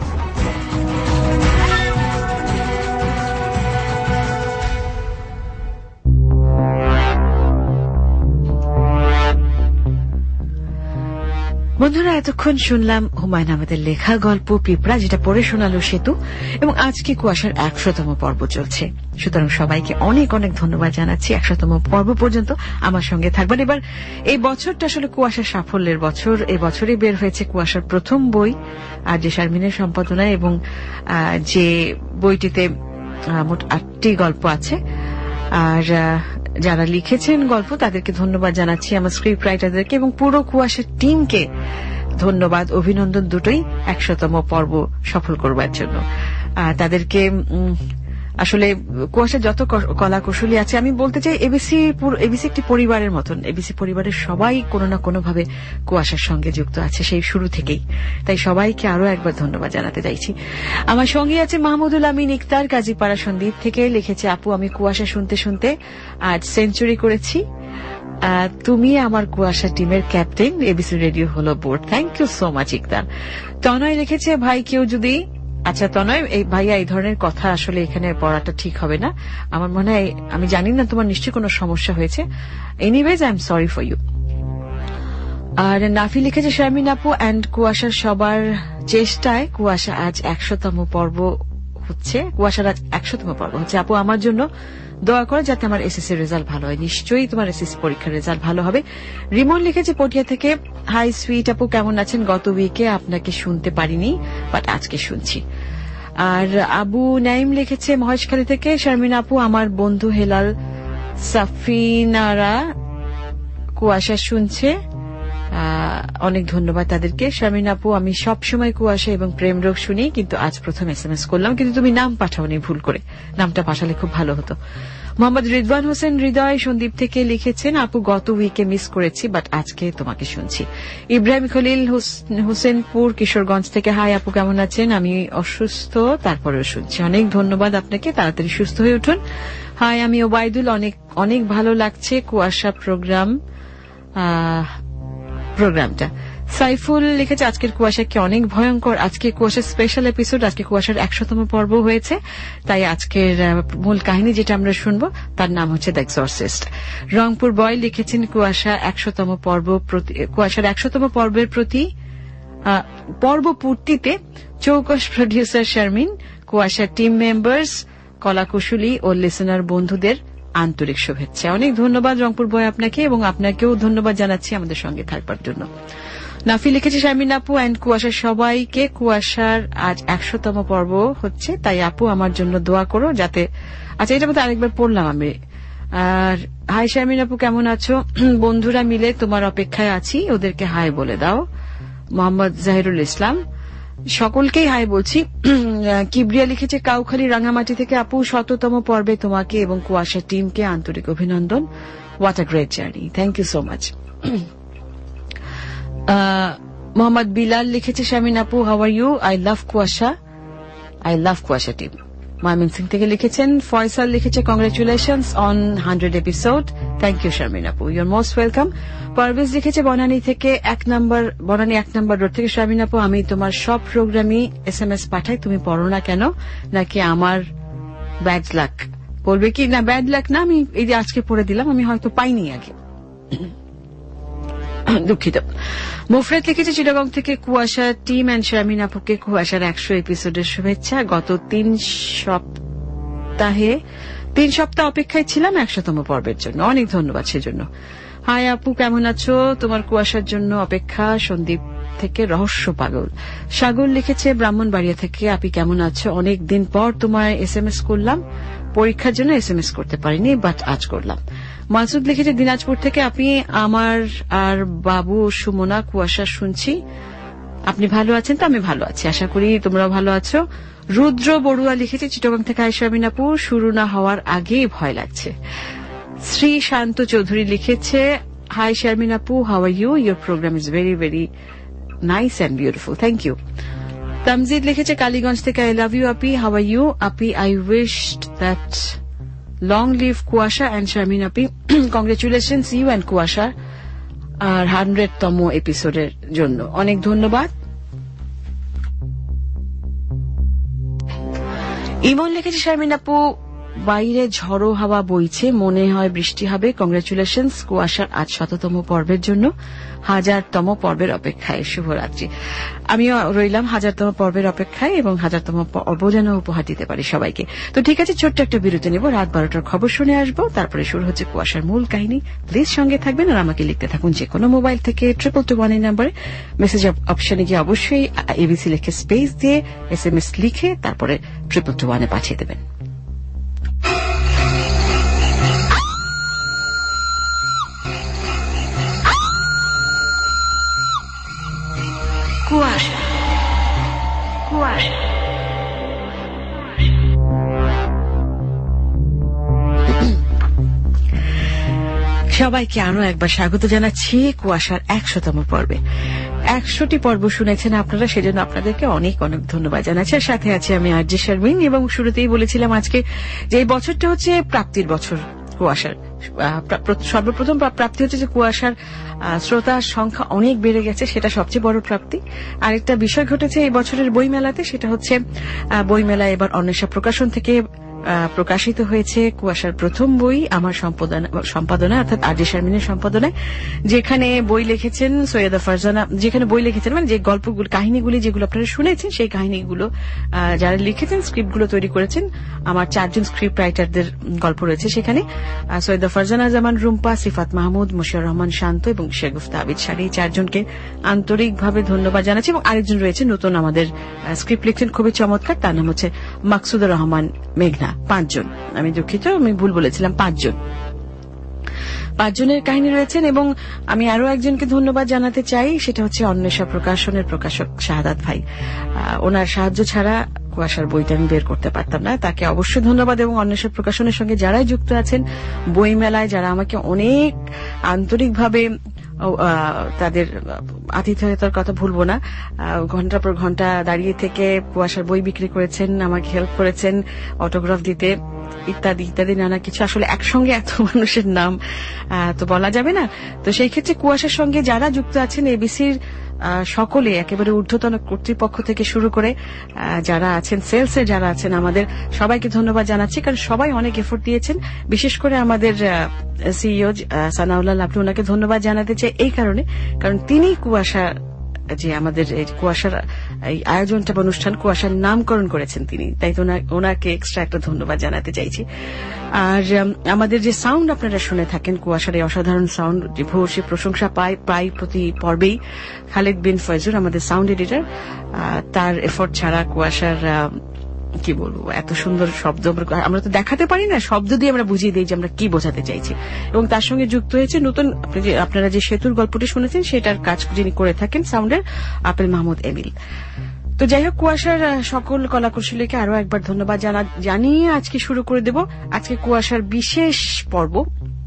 বন্ধুরা, এতক্ষণ শুনলাম হুমায়ুন আহমেদের লেখা গল্প পিঁপড়া, যেটা পড়ে শোনালো সেতু। এবং আজকে কুয়াশার একশোতম পর্ব চলছে। সুতরাং সবাইকে অনেক অনেক ধন্যবাদ জানাচ্ছি। একশোতম পর্ব পর্যন্ত আমার সঙ্গে থাকবেন। এবার এই বছরটা আসলে কুয়াশার সাফল্যের বছর। এই বছরই বের হয়েছে কুয়াশার প্রথম বই, আর যে শারমিনের সম্পাদনায়, এবং যে বইটিতে মোট আটটি গল্প আছে। আর যারা লিখেছেন গল্প তাদেরকে ধন্যবাদ জানাচ্ছি, আমার স্ক্রিপ্ট রাইটারদেরকে এবং পুরো কুয়াশার টিমকে ধন্যবাদ, অভিনন্দন দুটোই একশোতম পর্ব সফল করবার জন্য। তাদেরকে আসলে কুয়াশা যত কলা কৌশলী আছে, আমি বলতে চাই এবিসি এবিসি একটি পরিবারের মতন। এবিসি পরিবারের সবাই কোনো না কোনো ভাবে কুয়াশার সঙ্গে যুক্ত আছে সেই শুরু থেকেই। তাই সবাইকে আরো একবার ধন্যবাদ জানাতে চাইছি। আমার সঙ্গে আছে মাহমুদুল আমিন ইকতার, কাজীপাড়া সন্দ্বীপ থেকে। লিখেছে, আপু আমি কুয়াশা শুনতে শুনতে আজ সেঞ্চুরি করেছি। তুমি আমার কুয়াশা টিমের ক্যাপ্টেন, এবিসি রেডিও হলো board. Thank you so much Iktar. Tanoy লিখেছে, ভাই কেউ যদি, আচ্ছা তনয়, এই ভাইয়া এই ধরনের কথা আসলে এখানে পড়াটা ঠিক হবে না। আমার মনে হয়, আমি জানি না, তোমার নিশ্চয়ই কোনো সমস্যা হয়েছে। Anyways I am sorry for you. আর নাফি লিখেছে, শারমিন আপু অ্যান্ড কুয়াশার সবার চেষ্টায় কুয়াশা আজ একশোতম পর্ব হচ্ছে, কুয়াশার আজ একশোতম পর্ব হচ্ছে। আপু আমার জন্য দোয়া করে যাতে আমার এসএসসি রেজাল্ট ভালো হয়। নিশ্চয়ই তোমার এসএসসি পরীক্ষার রেজাল্ট ভালো হবে। রিমন লিখেছে পটিয়া থেকে, হাই সুইট আপু কেমন আছেন? গত উইকে আপনাকে শুনতে পারিনি, বাট আজকে শুনছি। আর আবু নাইম লিখেছে মহেশখালী থেকে, শারমিন আপু আমার বন্ধু হেলাল সাফিনারা কুয়াশা শুনছে, অনেক ধন্যবাদ তাদেরকে। শারমিন আপু আমি সবসময় কুয়াশা এবং প্রেম রোগ শুনি, কিন্তু আজ প্রথম এস এম এস করলাম, কিন্তু তুমি নাম পাঠাওনি ভুল করে, নামটা পাঠালে খুব ভালো হতো। মোহাম্মদ রিদওয়ান হোসেন হৃদয় সন্দীপ থেকে লিখেছেন আপু গত উইকে মিস করেছি, বাট আজকে তোমাকে শুনছি। ইব্রাহিম খলিল হোসেনপুর কিশোরগঞ্জ থেকে, হাই আপু কেমন আছেন? আমি অসুস্থ তারপরেও শুনছি। অনেক ধন্যবাদ আপনাকে, তাড়াতাড়ি সুস্থ হয়ে উঠুন। হাই আমি ওবায়দুল, অনেক অনেক ভালো লাগছে কুয়াশা প্রোগ্রাম প্রোগ্রামটা। সাইফুল লিখেছে আজকের কুয়াশা কি অনেক ভয়ঙ্কর, আজকে কুয়াশার স্পেশাল এপিসোড, আজকে কুয়াশার একশোতম পর্ব হয়েছে, তাই আজকের মূল কাহিনী যেটা আমরা শুনবো তার নাম হচ্ছে দ্য এক্সরসিস্ট। রংপুর বয় লিখেছেন কুয়াশা একশোতম পর্ব কুয়াশার একশোতম পর্বের প্রতি পর্ব পূর্তিতে চৌকস প্রডিউসার শারমিন, কুয়াশার টিম মেম্বার্স, কলাকুশলী ও লিসেনার বন্ধুদের আন্তরিক শুভেচ্ছা। অনেক ধন্যবাদ রংপুর বয় আপনাকে, এবং আপনাকেও ধন্যবাদ জানাচ্ছি আমাদের সঙ্গে থাকবার জন্য। নাফি লিখেছে শারমিন আপু অ্যান্ড কুয়াশার সবাইকে, কুয়াশার আজ একশোতম পর্ব হচ্ছে, তাই আপু আমার জন্য দোয়া করো যাতে, আচ্ছা এটা মধ্যে আরেকবার পড়লাম আমি। আর হাই শারমিন আপু কেমন আছো? বন্ধুরা মিলে তোমার অপেক্ষায় আছি, ওদেরকে হাই বলে দাও। মোহাম্মদ জাহিরুল ইসলাম, সকলকেই হাই বলছি। কিবরিয়া লিখেছে কাউখালী রাঙামাটি থেকে, আপু শততম পর্বে তোমাকে এবং কুয়াশা টিমকে আন্তরিক অভিনন্দন, what a great journey, thank you so much. Mohammad Bilal লিখেছে শারমিন আপু how are you, I love Kuasha, I love Kuasha team. Mymensingh থেকে লিখেছেন ফয়সাল লিখেছে congratulations on hundred episode, thank you Sharmin আপু, ইউর মোস্ট ওয়েলকাম। পারভেজ লিখেছে বনানী থেকে এক নম্বর বনানী এক নম্বর রোড থেকে, শারমিন আপু আমি তোমার সব প্রোগ্রামই এস এম এস পাঠাই, তুমি পড়ো না কেন? নাকি আমার ব্যাড লাক? বলবে কি না ব্যাড লাক না, আমি এই যে আজকে পড়ে দিলাম, আমি হয়তো পাইনি আগে, দুঃখিত। মুফরেত লিখেছে চিটাগং থেকে কুয়াশা টিম অ্যান্ড শারমিন আপুকে কুয়াশার একশো এপিসোডের শুভেচ্ছা। গত তিন সপ্তাহে তিন সপ্তাহ অপেক্ষায় ছিলাম একশোতম পর্বের জন্য, অনেক ধন্যবাদ সেজন্য। হাই আপু কেমন আছো? তোমার কুয়াশার জন্য অপেক্ষা, সন্দীপ থেকে রহস্য পাগল। সাগর লিখেছে ব্রাহ্মণবাড়িয়া থেকে, আপনি কেমন আছো? অনেক দিন পর তোমায় এস এম এস করলাম, পরীক্ষার জন্য এস এম এস করতে পারিনি, বাট আজ করলাম। মাসুদ লিখেছে দিনাজপুর থেকে, আপনি আমার আর বাবু সুমনা কুয়াশা শুনছি, আপনি ভালো আছেন? তো আমি ভালো আছি, আশা করি তোমরাও ভালো আছো। রুদ্র বড়ুয়া লিখেছে চিটাগং থেকে, হাই শারমিন আপু শুরু না হওয়ার আগেই ভয় লাগছে। শ্রী শান্ত চৌধুরী লিখেছে হাই শারমিন আপু how are you, your program is very very nice and beautiful, thank you. Tamjid লিখেছে কালীগঞ্জ থেকে, আই লাভ ইউ আপি, হাউ আর ইউ আপি, I wished that long live Kuasha and Sharmin আপি, কংগ্রেচুলেশনস ইউ অ্যান্ড কুয়াশা আর হান্ড্রেড তম এপিসোডের জন্য, অনেক ধন্যবাদ। ইমন লিখেছে শারমিন আপু বাইরে ঝড়ো হাওয়া বইছে, মনে হয় বৃষ্টি হবে, কংগ্রেচুলেশনস কুয়াশার আজ শততম পর্বের জন্য, হাজারতম পর্বের অপেক্ষায়, শুভরাত্রি। আমিও রইলাম হাজারতম পর্বের অপেক্ষায় এবং হাজারতম পর্ব যেন উপহার দিতে পারি সবাইকে। তো ঠিক আছে, ছোট্ট একটা বিরতি নেব, রাত বারোটার খবর শুনে আসবো, তারপরে শুরু হচ্ছে কুয়াশার মূল কাহিনী। প্লিজ সঙ্গে থাকবেন আর আমাকে লিখতে থাকুন যে কোনো মোবাইল থেকে ট্রিপল টু ওয়ান এই নাম্বারে, মেসেজ অপশনে গিয়ে অবশ্যই এবিসি লিখে স্পেস দিয়ে এস এম এস লিখে তারপরে ট্রিপল টু ওয়ানে পাঠিয়ে দেবেন। কুয়াশা কুয়াশা সবাইকে আরো একবার স্বাগত জানাচ্ছি কুয়াশার একশোতম পর্বে। একশোটি পর্ব শুনেছেন আপনারা, সেজন্য আপনাদেরকে অনেক অনেক ধন্যবাদ জানাচ্ছি। আর সাথে আছে আমি আরজে শারমিন, এবং শুরুতেই বলেছিলাম আজকে যে এই বছরটা হচ্ছে প্রাপ্তির বছর কুয়াশার। সর্বপ্রথম প্রাপ্তি হচ্ছে যে কুয়াশার শ্রোতার সংখ্যা অনেক বেড়ে গেছে, সেটা সবচেয়ে বড় প্রাপ্তি। আরেকটা বিষয় ঘটেছে এই বছরের বইমেলাতে, সেটা হচ্ছে বইমেলা এবার অন্বেষা প্রকাশন থেকে প্রকাশিত হয়েছে কুয়াশার প্রথম বই আমার সম্পাদনা অর্থাৎ আর জে শারমিনের সম্পাদনায়, যেখানে বই লিখেছেন সৈয়দা ফারজানা, যেখানে বই লিখেছেন মানে যে গল্পগুলো কাহিনীগুলি যেগুলো আপনারা শুনেছেন সেই কাহিনীগুলো যারা লিখেছেন স্ক্রিপ্টগুলো তৈরি করেছেন আমার চারজন স্ক্রিপ্ট রাইটারদের গল্প রয়েছে সেখানে। সৈয়দা ফারজানা জামান রুম্পা, সিফাত মাহমুদ, মুশিউর রহমান শান্ত এবং শেগুফতা আবিদ শাড়ি, চারজনকে আন্তরিকভাবে ধন্যবাদ জানাচ্ছি। এবং আরেকজন রয়েছে নতুন আমাদের স্ক্রিপ্ট লিখছেন খুবই চমৎকার, তার নাম হচ্ছে মাকসুদুর রহমান মেঘনা। পাঁচজন, আমি দুঃখিত আমি ভুল বলেছিলাম, পাঁচজন পাঁচজনের কাহিনী রয়েছেন। এবং আমি আরো একজনকে ধন্যবাদ জানাতে চাই, সেটা হচ্ছে অন্বেষা প্রকাশনের প্রকাশক শাহাদাত ভাই। ওনার সাহায্য ছাড়া কুয়াশার বইটা আমি বের করতে পারতাম না, তাকে অবশ্যই ধন্যবাদ। এবং অন্বেষা প্রকাশনের সঙ্গে যারাই যুক্ত আছেন বই মেলায়, যারা আমাকে অনেক আন্তরিকভাবে তাদের আতিথেয়তার কথা ভুলবো না, ঘন্টা পর ঘন্টা দাঁড়িয়ে থেকে কুয়াশার বই বিক্রি করেছেন, আমাকে হেল্প করেছেন অটোগ্রাফ দিতে ইত্যাদি ইত্যাদি নানা কিছু। আসলে একসঙ্গে এত মানুষের নাম তো বলা যাবে না। তো সেই ক্ষেত্রে কুয়াশার সঙ্গে যারা যুক্ত আছেন এবিসির সকলে, একেবারে ঊর্ধ্বতন কর্তৃপক্ষ থেকে শুরু করে যারা আছেন সেলসে যারা আছেন, আমাদের সবাইকে ধন্যবাদ জানাচ্ছি, কারণ সবাই অনেক এফোর্ট দিয়েছেন। বিশেষ করে আমাদের সিইও সানাউল্লাহ, আপনি ওনাকে ধন্যবাদ জানাতে চাই এই কারণে, কারণ তিনি কুয়াশা যে আমাদের কুয়াশার এই আয়োজনটা বা অনুষ্ঠান কুয়াশার নামকরণ করেছেন তিনি, তাই তো ওনাকে এক্সট্রা একটা ধন্যবাদ জানাতে চাইছি। আর আমাদের যে সাউন্ড আপনারা শুনে থাকেন, কুয়াশার এই অসাধারণ সাউন্ড যে ভূয়সী প্রশংসা পায় প্রায় প্রতি পর্বেই, খালেদ বিন ফয়জুর আমাদের সাউন্ড এডিটর, তার এফোর্ট ছাড়া কুয়াশার কি বলবো এত সুন্দর শব্দ আমরা তো দেখাতে পারি না, শব্দ দিয়ে আমরা বুঝিয়ে দিই যে আমরা কি বোঝাতে চাইছি। এবং তার সঙ্গে যুক্ত হয়েছে নতুন আপনারা যে সেতুর গল্পটি শুনেছেন সেটার কাজ যিনি করে থাকেন সাউন্ডের আপেল মাহমুদ এমিল। তো যাই হোক, কুয়াশার সকল কলাকুশলীকে আরো একবার ধন্যবাদ জানিয়ে আজকে শুরু করে দেব আজকে কুয়াশার বিশেষ পর্ব।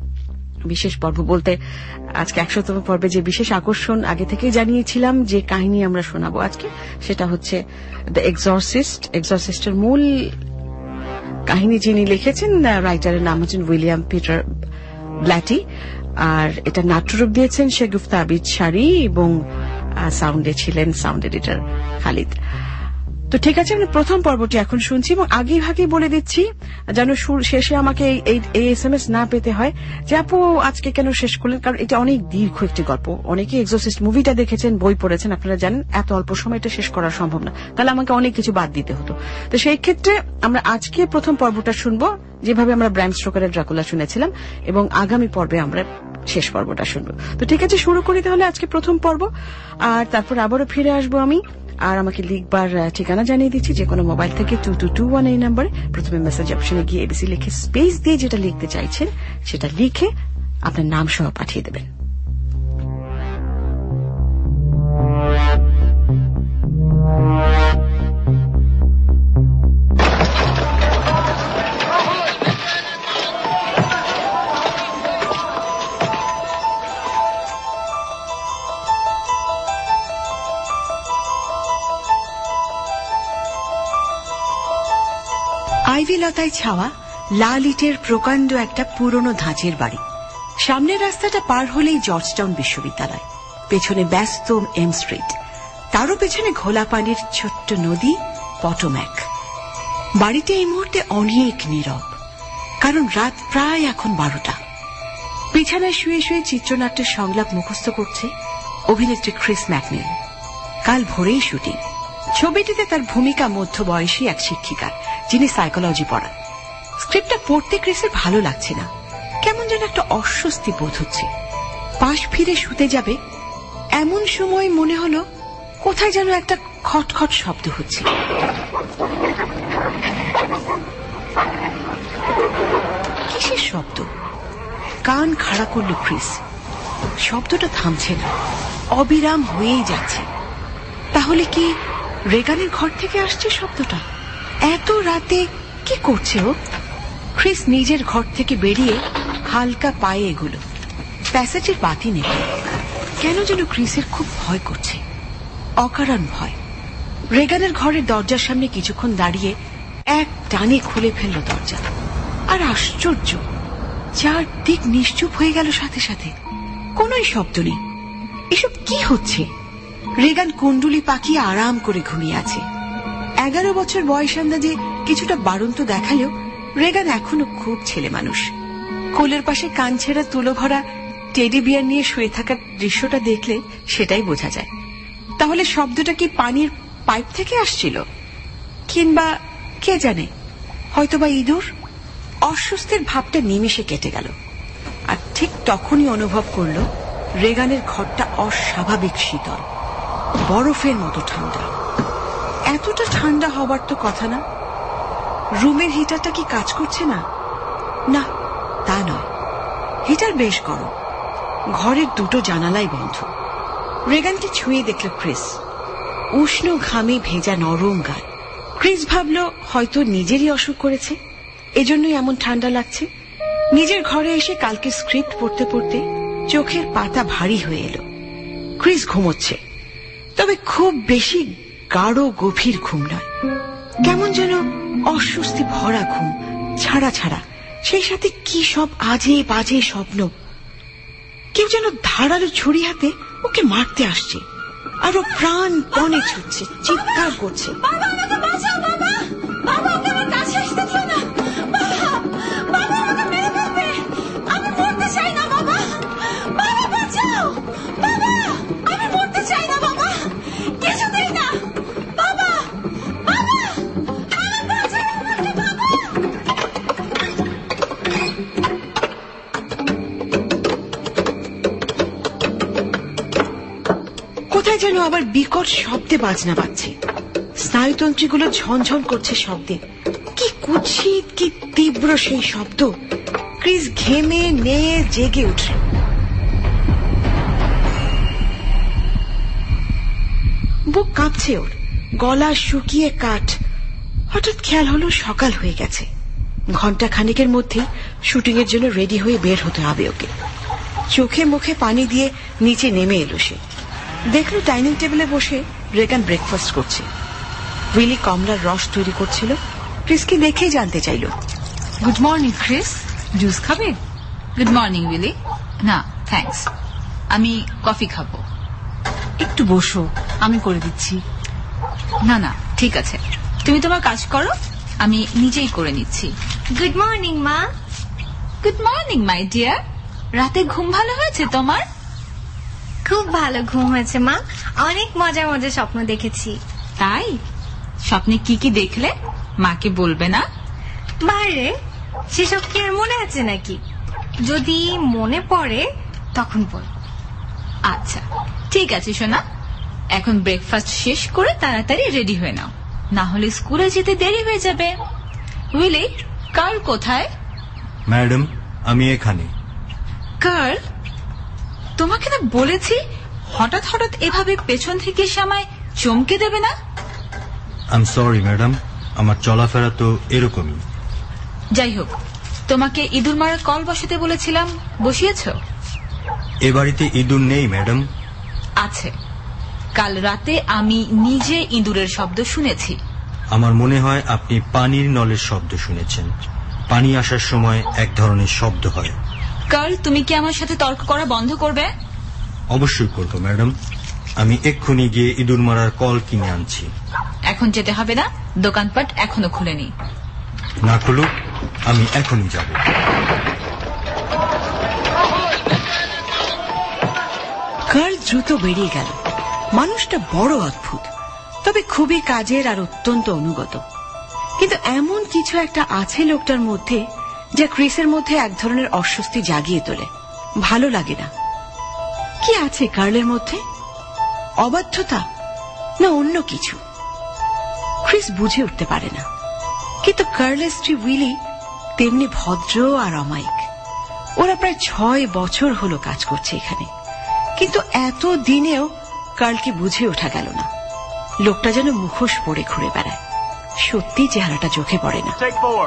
বিশেষ পর্ব বলতে আজকে একশোতম পর্বে যে বিশেষ আকর্ষণ আগে থেকেই জানিয়েছিলাম যে কাহিনী আমরা শোনাবো আজকে, সেটা হচ্ছে দ্য এক্সরসিস্ট। এক্সরসিস্টের মূল কাহিনী যিনি লিখেছেন রাইটারের নাম হচ্ছেন উইলিয়াম পিটার ব্ল্যাটি, আর এটা নাট্যরূপ দিয়েছেন শেগুফতা আবিদ শাড়ি এবং সাউন্ডে ছিলেন সাউন্ড এডিটর খালিদ। তো ঠিক আছে, আমি প্রথম পর্বটি এখন শুনছি এবং আগে ভাগে বলে দিচ্ছি যেন শেষে আমাকে এই এস এম এস না পেতে হয় যে আপু আজকে কেন শেষ করলেন, কারণ এটা অনেক দীর্ঘ একটি গল্প। অনেকে এক্সরসিস্ট মুভিটা দেখেছেন, বই পড়েছেন, আপনারা জানেন এত অল্প সময় এটা শেষ করা সম্ভব না, তাহলে আমাকে অনেক কিছু বাদ দিতে হতো। তো সেই ক্ষেত্রে আমরা আজকে প্রথম পর্বটা শুনবো যেভাবে আমরা ব্র্যাম স্টোকারের ড্রাকুলা শুনেছিলাম, এবং আগামী পর্বে আমরা শেষ পর্বটা শুনবো। তো ঠিক আছে, শুরু করি তাহলে আজকে প্রথম পর্ব, আর তারপর আবারও ফিরে আসবো আমি। আর আমাকে লিখবার ঠিকানা জানিয়ে দিচ্ছি, যে কোনো মোবাইল থেকে টু টু টু ওয়ান এই নম্বরে প্রথমে মেসেজ অপশনে গিয়ে এবিসি লিখে স্পেস দিয়ে যেটা লিখতে চাইছেন সেটা লিখে আপনার নাম সহ পাঠিয়ে দেবেন।
আইভি লতায় ছাওয়া লাল ইটের প্রকাণ্ড একটা পুরনো ধাঁচের বাড়ি। সামনের রাস্তাটা পার হলেই জর্জটাউন বিশ্ববিদ্যালয়, পেছনে ব্যস্ত এম স্ট্রিট, তারও পেছনে ঘোলা পানির ছোট্ট নদী পটোম্যাক। বাড়িতে এই মুহূর্তে অনেক নীরব, কারণ রাত প্রায় এখন বারোটা। বিছানায় শুয়ে শুয়ে চিত্রনাট্যের সংলাপ মুখস্থ করছে অভিনেত্রী ক্রিস ম্যাকনিল। কাল ভোরেই শুটিং। ছবিটিতে তার ভূমিকা মধ্যবয়সী এক শিক্ষিকার, যিনি সাইকোলজি পড়ান। স্ক্রিপ্টটা পড়তে ক্রিসের ভালো লাগছে না, কেমন যেন একটা অস্বস্তি বোধ হচ্ছে। পাশ ফিরে শুতে যাবে এমন সময় মনে হলো কোথায় যেন একটা খটখট শব্দ হচ্ছে। কিসের শব্দ? কান খাড়া করল ক্রিস। শব্দটা থামছে না, অবিরাম হয়েই যাচ্ছে। তাহলে কি রেগানের ঘর থেকে আসছে শব্দটা? এত রাতে কি করছে ও? ক্রিস নিজের ঘর থেকে বেরিয়ে হালকা পায়ে এগুলো। প্যাসেজের বাতি নেই। কেন যেন ক্রিসের খুব ভয় করছে, অকারণ ভয়। রেগানের ঘরের দরজার সামনে কিছুক্ষণ দাঁড়িয়ে এক টানে খুলে ফেলল দরজা। আর আশ্চর্য, চারদিক নিশ্চুপ হয়ে গেল সাথে সাথে, কোনোই শব্দ নেই। এসব কি হচ্ছে? রেগান কুণ্ডুলি পাকিয়ে আরাম করে ঘুমিয়ে আছে। এগারো বছর বয়স আন্দাজে কিছুটা বাড়ন্ত দেখালেও রেগান এখনো খুব ছেলে মানুষ। কোলের পাশে কান ছেঁড়া তুলো ভরা টেডি বিয়ার নিয়ে শুয়ে থাকার দৃশ্যটা দেখলে সেটাই বোঝা যায়। তাহলে শব্দটা কি পানির পাইপ থেকে আসছিল, কিংবা কে জানে, হয়তোবা ইঁদুর? অস্বস্তির ভাবটা নিমেষে কেটে গেল। আর ঠিক তখনই অনুভব করল রেগানের ঘরটা অস্বাভাবিক শীতল, বরফের মতো ঠান্ডা। এতটা ঠান্ডা হবার তো কথা না। রুমের হিটারটা কি কাজ করছে না? না, তা নয়, হিটার বেশ গরম। ঘরের দুটো জানালাই বন্ধ। রেগানকে ছুঁয়ে দেখল ক্রিস, উষ্ণ ঘামে ভেজা নরম গায়ে। ক্রিস ভাবল হয়তো নিজেরই অসুখ করেছে, এজন্যই এমন ঠান্ডা লাগছে। নিজের ঘরে এসে কালকে স্ক্রিপ্ট পড়তে পড়তে চোখের পাতা ভারী হয়ে এলো। ক্রিস ঘুমোচ্ছে, তবে খুব বেশি গাঢ় গভীর ঘুম নয়, কেমন যেন অস্বস্তি ভরা ঘুম, ছাড়া ছাড়া, সেই সাথে কি সব আজে বাজে স্বপ্ন। কেউ যেন ধারালো ছুরি হাতে ওকে মারতে আসছে, আর ও প্রাণপণে ছুটছে, চিৎকার করছে, কোথায় যেন আবার বিকট শব্দে বাজনা বাজছে। স্নায়ুতন্ত্রীগুলো ঝনঝন করছে শব্দে। কি কুৎসিত, কি তীব্র সেই শব্দ! ক্রিস ঘেমে নেয়ে জেগে উঠল। বুক কাঁপছে ওর, গলা শুকিয়ে কাঠ। হঠাৎ খেয়াল হলো সকাল হয়ে গেছে। ঘন্টা খানিকের মধ্যে শুটিং এর জন্য রেডি হয়ে বের হতে হবে ওকে। চোখে মুখে পানি দিয়ে নিচে নেমে এলো সে। দেখল ডাইনিং টেবিলে বসে রেগান ব্রেকফাস্ট করছে। উইলি কমলার রস তৈরি করছিল। ক্রিসকে দেখেই জানতে চাইল,
গুড মর্নিং ক্রিস, জুস খাবে? Good morning Willie. না থ্যাঙ্কস, আমি কফি খাবো। একটু বসো, আমি করে দিচ্ছি। না না ঠিক আছে, তুমি তোমার কাজ করো, আমি নিজেই করে নিচ্ছি।
গুড মর্নিং মা।
Good morning my dear. রাতে ঘুম ভালো হয়েছে তোমার?
খুব ভালো ঘুম হয়েছে মা, অনেক মজার মজার স্বপ্ন দেখেছি।
তাই? স্বপ্নে কি কি দেখলে মাকে বলবে না?
বাইরে সেসব কি আর মনে আছে নাকি? যদি মনে পড়ে তখন বল।
আচ্ছা ঠিক আছে সোনা, এখন ব্রেকফাস্ট শেষ করে তাড়াতাড়ি রেডি হয়ে নাও, না হলে স্কুলে যেতে দেরি হয়ে যাবে। উইলি, কার্ল কোথায়?
ম্যাডাম, আমি এখানে।
কার্ল, তোমাকে না বলেছি হঠাৎ হঠাৎ এভাবে পেছন থেকে এসে আমায় চমকে দেবে না।
আই এম সরি ম্যাডাম, আমার চলাফেরা তো এরকমই।
যাই হোক, তোমাকে ইঁদুর মারার কল বসাতে বলেছিলাম, বসিয়েছ?
এ বাড়িতে ইঁদুর নেই ম্যাডাম।
আছে, কাল রাতে আমি নিজে ইঁদুরের শব্দ শুনেছি।
আমার মনে হয় আপনি পানির নলের শব্দ শুনেছেন। পানি আসার সময় এক ধরনের শব্দ হয়।
কার্ল, তুমি কি আমার সাথে তর্ক করা বন্ধ করবে?
অবশ্যই করব ম্যাডাম, আমি এক্ষুনি গিয়ে ইঁদুর মারার কল কিনে আনছি।
এখন যেতে হবে না, দোকানপাট এখনো খুলেনি।
না খুলুক, আমি এখনই যাব।
কার্ল দ্রুত বেরিয়ে গেল। মানুষটা বড় অদ্ভুত, তবে খুবই কাজের আর অত্যন্ত অনুগত। কিন্তু এমন কিছু একটা আছে লোকটার মধ্যে যা ক্রিসের মধ্যে এক ধরনের অস্বস্তি জাগিয়ে তোলে। ভালো লাগে না। কি আছে কার্লের মধ্যে? অবাধ্যতা না অন্য কিছু? ক্রিস বুঝে উঠতে পারে না। কিন্তু কার্লের স্ত্রী উইলি তেমনি ভদ্র আর অমায়িক। ওরা প্রায় ছয় বছর হলো কাজ করছে এখানে, কিন্তু এত দিনেও কার্লকে বুঝে ওঠা গেল না। লোকটা যেন মুখোশ পরে ঘুরে বেড়ায়। সত্যি চেহারাটা চোখে পড়ে না।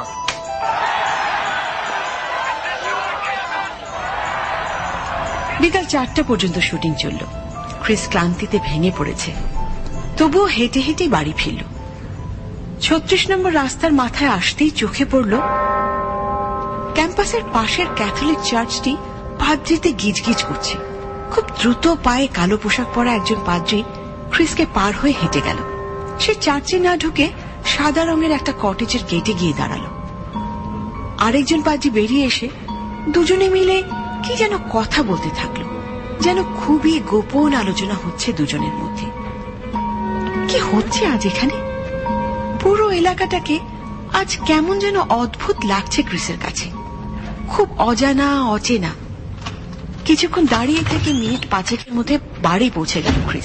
বিকাল চারটা পর্যন্ত শুটিং চলল। ক্রিস ক্লান্তিতে ভেঙে পড়েছে, তবুও হেঁটে হেঁটে বাড়ি ফিরল। ছত্রিশ নম্বর রাস্তার মাথায় আসতেই চোখে পড়ল ক্যাম্পাসের পাশের ক্যাথলিক চার্চটি পাদ্রিতে গিজগিজ করছে। খুব দ্রুত পায়ে কালো পোশাক পরা একজন পাদ্রি ক্রিসকে পার হয়ে হেঁটে গেল। সে চার্চে না ঢুকে সাদা রঙের একটা কটেজের গেটে গিয়ে দাঁড়াল। আরেকজন পাজি বেরিয়ে এসে দুজনে মিলে কি যেন কথা বলতে থাকলো, যেন খুবই গোপন আলোচনা হচ্ছে দুজনের মধ্যে। কি হচ্ছে আজ এখানে? পুরো এলাকাটাকে আজ কেমন যেন অদ্ভুত লাগছে ক্রিসের কাছে, খুব অজানা অচেনা। কিছুক্ষণ দাঁড়িয়ে থেকে মিনিট পাঁচেকের মধ্যে বাড়ি পৌঁছে গেল ক্রিস।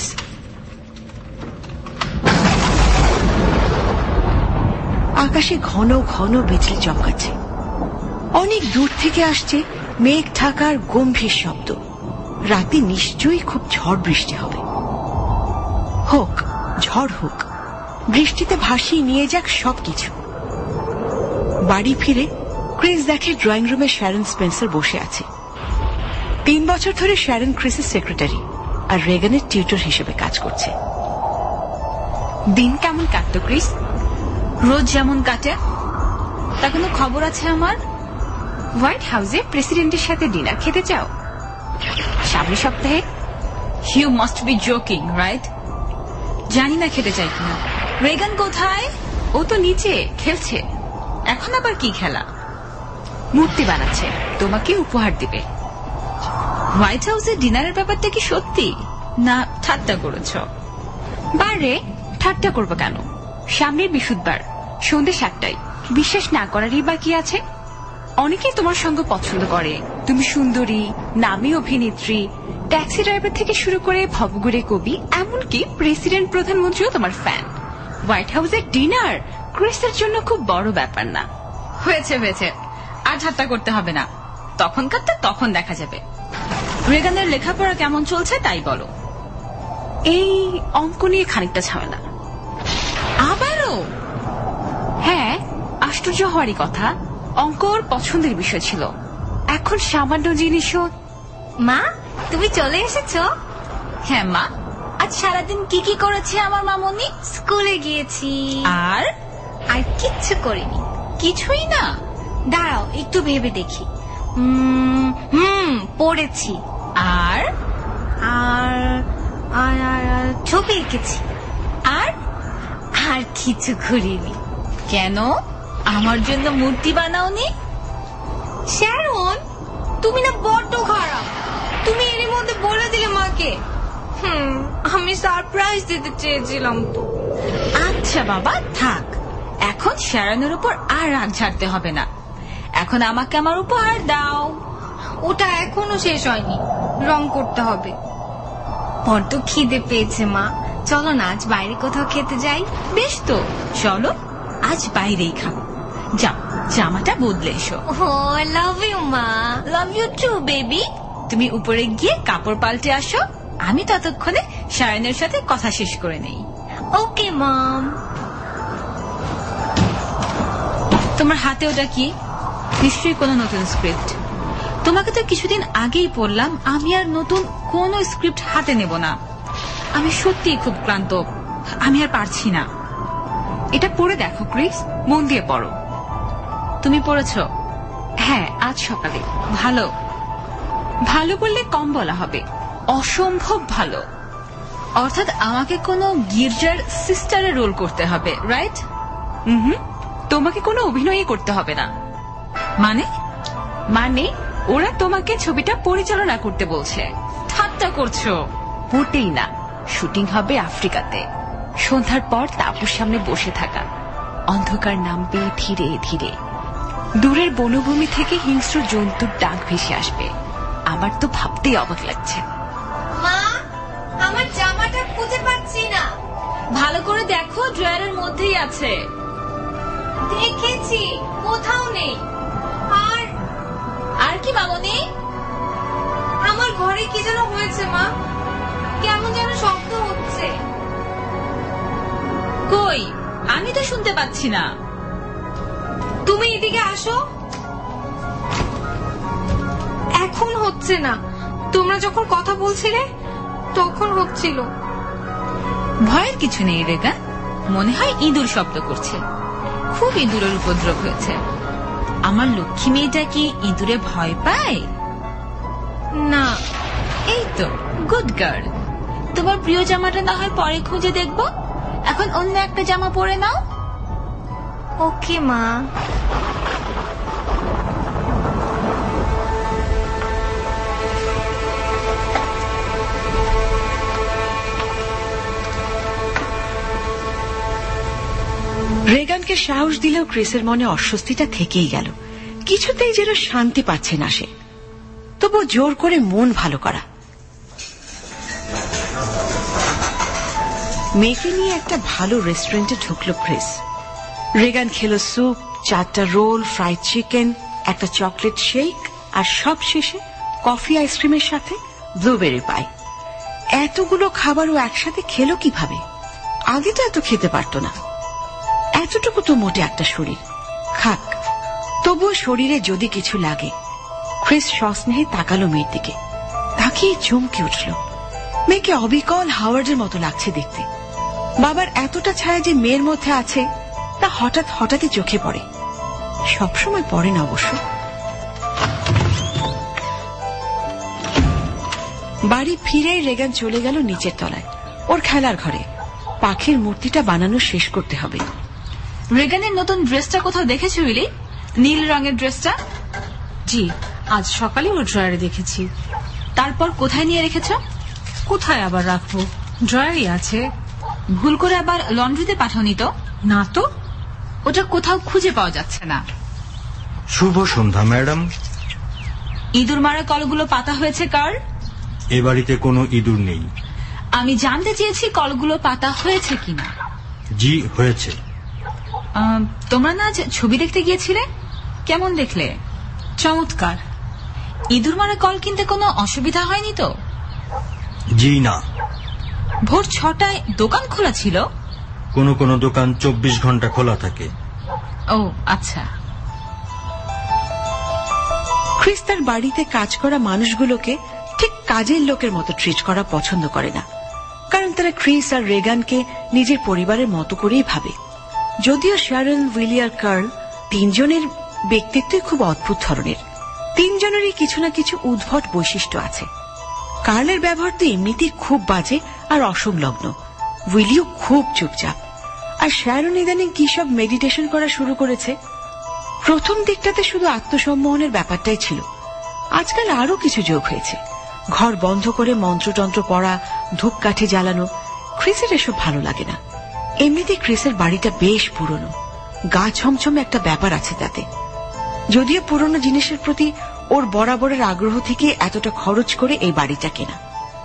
আকাশে ঘন ঘন বিজলি চমকাচ্ছে। অনেক দূর থেকে আসছে মেঘ ঢাকার গম্ভীর শব্দ। রাতে নিশ্চয়ই খুব ঝড় বৃষ্টি হবে। হোক, ঝড় হোক, বৃষ্টিতে ভাসিয়ে নিয়ে যাক সবকিছু। বাড়ি ফিরে ক্রিস দেখে ড্রয়িং রুমে শ্যারন স্পেন্সার বসে আছে। তিন বছর ধরে শ্যারন ক্রিসের সেক্রেটারি আর রেগানের টিউটর হিসেবে কাজ করছে।
দিন কেমন কাটতো ক্রিস? রোজ যেমন কাটে। তা কোনো খবর আছে আমার?
হোয়াইট হাউসে প্রেসিডেন্টের সাথে ডিনার খেতে চাও সামনের সপ্তাহে?
You must be joking, right? জানি না খেতে চাই কিনা। রেগান কোথায়?
ও তো নিচে খেলছে।
এখন আবার কি খেলা?
মূর্তি বানাচ্ছে, তোমাকে উপহার দিবে।
হোয়াইট হাউসে ডিনারের ব্যাপারটা কি সত্যি না ঠাট্টা করেছ?
বারে ঠাট্টা করবো কেন? সামনের বৃহস্পতিবার সন্ধ্যে সাতটায়। বিশ্বাস না করারই বা কি আছে? অনেকেই তোমার সঙ্গ পছন্দ করে। তুমি সুন্দরী, নামী অভিনেত্রী, ট্যাক্সি ড্রাইভার থেকে শুরু করে ভবঘুরে কবি, এমনকি প্রেসিডেন্ট প্রধানমন্ত্রীও তোমার ফ্যান। হোয়াইট হাউসের ডিনার ক্রিসের জন্য খুব বড় ব্যাপার না।
হয়েছে হয়েছে, আর ঠাট্টা করতে হবে না। তখনকারটা তখন দেখা যাবে। রেগানের লেখাপড়া কেমন চলছে তাই বলো।
এই অঙ্ক নিয়ে খানিকটা ঝামেলা।
আবারও?
হ্যাঁ, আশ্চর্য হওয়ারই কথা। অঙ্ক ওর পছন্দের বিষয় ছিল। এখন সামান্য জিনিসও।
মা, তুমি চলে এসেছো?
হ্যাঁ মা। আজ সারাদিন কি কি করেছে আমার মামনি?
স্কুলে গিয়েছি।
আর?
আর কিচ্ছু করিনি।
কিছুই না?
দাঁড়াও একটু ভেবে দেখি। হুম, পড়েছি।
আর?
আর ছবি এঁকেছি।
আর?
আর কিছু করিনি।
কেন? আমার জন্য মূর্তি বানাওনি?
শ্যারন, তুমি না বড্ড খারাপ। তুমি এর মধ্যে বলে দিলে মাকে। হুম, আমি সারপ্রাইজ দিতে চেয়েছিলাম তো।
আচ্ছা বাবা থাক, এখন শ্যারনের উপর আর রাগ ঝাড়তে হবে না। এখন আমাকে আমার উপহার দাও।
ওটা এখনো শেষ হয়নি, রং করতে হবে। বড্ড খিদে পেয়েছে মা, চলো না আজ বাইরে কোথাও খেতে যাই।
বেশ তো, চলো আজ বাইরেই খাবো। যাও, জামাটা বদলে এসো।
ও লাভ ইউ মা।
Love you too baby. তুমি উপরে গিয়ে কাপড় পাল্টে আসো, আমি ততক্ষণে শায়নের সাথে কথা শেষ করে নেই।
ওকে মম।
তোমার হাতে ওটা কি? নিশ্চয়ই কোনো নতুন স্ক্রিপ্ট। তোমাকে তো কিছুদিন আগেই পড়লাম আমি আর নতুন কোন স্ক্রিপ্ট হাতে নেব না। আমি সত্যিই খুব ক্লান্ত, আমি আর পারছি না।
এটা পড়ে দেখো ক্রিস, মন দিয়ে পড়ো।
তুমি পড়েছো?
হ্যাঁ, আজ সকালে।
ভালো?
ভালো বললে কম বলা হবে, অসম্ভব ভালো।
অর্থাৎ আমাকে কোনো গির্জার সিস্টারের রোল করতে হবে, রাইট?
হুম, তোমাকে কোনো অভিনয়ই করতে হবে না।
মানে?
মানে ওরা তোমাকে ছবিটা পরিচালনা করতে বলছে।
ঠাট্টা করছো?
মোটেই না। শুটিং হবে আফ্রিকাতে। সন্ধ্যার পর তাঁবুর সামনে বসে থাকা, অন্ধকার নামবে ধীরে ধীরে। দূরের বনভূমি থেকে হিংস্র জন্তুর ডাক ভেসে আসবে। আমার তো ভাবতেই অবাক লাগছে।
মা, আমার জামাটা খুঁজে পাচ্ছি না।
ভালো করে দেখো, ড্রয়ারের মধ্যেই আছে।
দেখেছি, কোথাও নেই। আর
আর কি মামনি?
আমার ঘরে কি যেন হয়েছে মা, কেমন যেন শব্দ হচ্ছে।
কই, আমি তো শুনতে পাচ্ছি না।
তুমি এদিকে আসো। এখন হচ্ছে না, তোমরা যখন কথা বলছিলে তখন হচ্ছিল।
ভয়ের কিছু নেই রেগা, মনে হয় ইঁদুর শব্দ করছে। খুব ইঁদুরের উপদ্রব হয়েছে। আমার লক্ষ্মী মেয়েটা কি ইঁদুরে ভয় পায়?
না।
এই তো, গুড গার্ল। তোমার প্রিয় জামাটা না হয় পরে খুঁজে দেখবো, এখন অন্য একটা জামা পরে নাও।
ওকে মা।
বলে সাহস দিলেও ক্রিসের মনে অস্বস্তিটা থেকেই গেল। কিছুতেই যেন শান্তি পাচ্ছে না সে। তবু জোর করে মন ভালো করা। মেয়েকে নিয়ে একটা ভালো রেস্টুরেন্টে ঢুকলো ক্রিস। রেগান খেলো স্যুপ, চারটা রোল, ফ্রাইড চিকেন, একটা চকলেট শেক আর সব শেষে কফি আইসক্রিমের সাথে ব্লুবেরি পাই। এতগুলো খাবারও একসাথে খেলো কিভাবে? আগে তো এত খেতে পারত না। এতটুকু তো মোটে একটা শরীর, খাক। তবুও শরীরে যদি কিছু লাগে। ক্রিস সস্নেহে তাকালো মেয়ের দিকে, তাকিয়ে চমকে উঠল। মেয়েকে অবিকল হাওয়ার্ডের মতো লাগছে দেখতে। বাবার এতটা ছায়া যে মেয়ের মধ্যে আছে তা হঠাৎ হঠাৎই চোখে পড়ে। সবসময় পড়ে না অবশ্য। বাড়ি ফিরেই রেগান চলে গেল নিচের তলায়, ওর খেলার ঘরে। পাখির মূর্তিটা বানানো শেষ করতে হবে।
রেগানের নতুন ড্রেসটা কোথাও দেখেছো উইলি? নীল রঙের ড্রেসটা?
জি, আজ সকালে ওর ড্রয়ারে দেখেছি।
তারপর কোথায় নিয়ে রেখেছ?
কোথায় আবার রাখবো, ড্রয়ারই আছে।
ভুল করে আবার লন্ড্রিতে পাঠাওনি তো?
না তো।
ওটা কোথাও খুঁজে পাওয়া যাচ্ছে না।
শুভ সন্ধ্যা ম্যাডাম।
ইঁদুর মারা কলগুলো পাতা হয়েছে কার?
এ বাড়িতে কোনো ইঁদুর নেই।
আমি জানতে চেয়েছি কলগুলো পাতা হয়েছে কিনা।
জি হয়েছে।
তোমরা না আজ ছবি দেখতে গিয়েছিলে, কেমন দেখলে?
চমৎকার।
ইঁদুর মারা কল কিনতে কোনো অসুবিধা হয়নি তো?
জি না।
ভোর ছটায় দোকান খোলা ছিল?
কোনো কোনো দোকান চব্বিশ ঘন্টা খোলা থাকে।
ও আচ্ছা।
ক্রিস তার বাড়িতে কাজ করা মানুষগুলোকে ঠিক কাজের লোকের মতো ট্রিট করা পছন্দ করে না, কারণ তারা ক্রিস আর রেগানকে নিজের পরিবারের মতো করেই ভাবে। যদিও শ্যারন, উইলি আর কার্ল তিনজনের ব্যক্তিত্বই খুব অদ্ভুত ধরনের। তিনজনেরই কিছু না কিছু উদ্ভট বৈশিষ্ট্য আছে। কার্লের ব্যবহার তো এমনিতেই খুব বাজে আর অসংলগ্ন। উইলিও খুব চুপচাপ। আর শ্যারন ইদানিং কি সব মেডিটেশন করা শুরু করেছে। প্রথম দিকটাতে শুধু আত্মসম্মোহনের ব্যাপারটাই ছিল, আজকাল আরো কিছু যোগ হয়েছে। ঘর বন্ধ করে মন্ত্রতন্ত্র পড়া, ধূপকাঠি জ্বালানো। ক্রিসের এসব ভালো লাগে না। এমনিতে ক্রিসের বাড়িটা বেশ পুরনো, গা ছমছম একটা ব্যাপার আছে তাতে। যদিও পুরনো জিনিসের প্রতি ওর বরাবরের আগ্রহ থেকে এতটা খরচ করে এই বাড়িটা কেনা,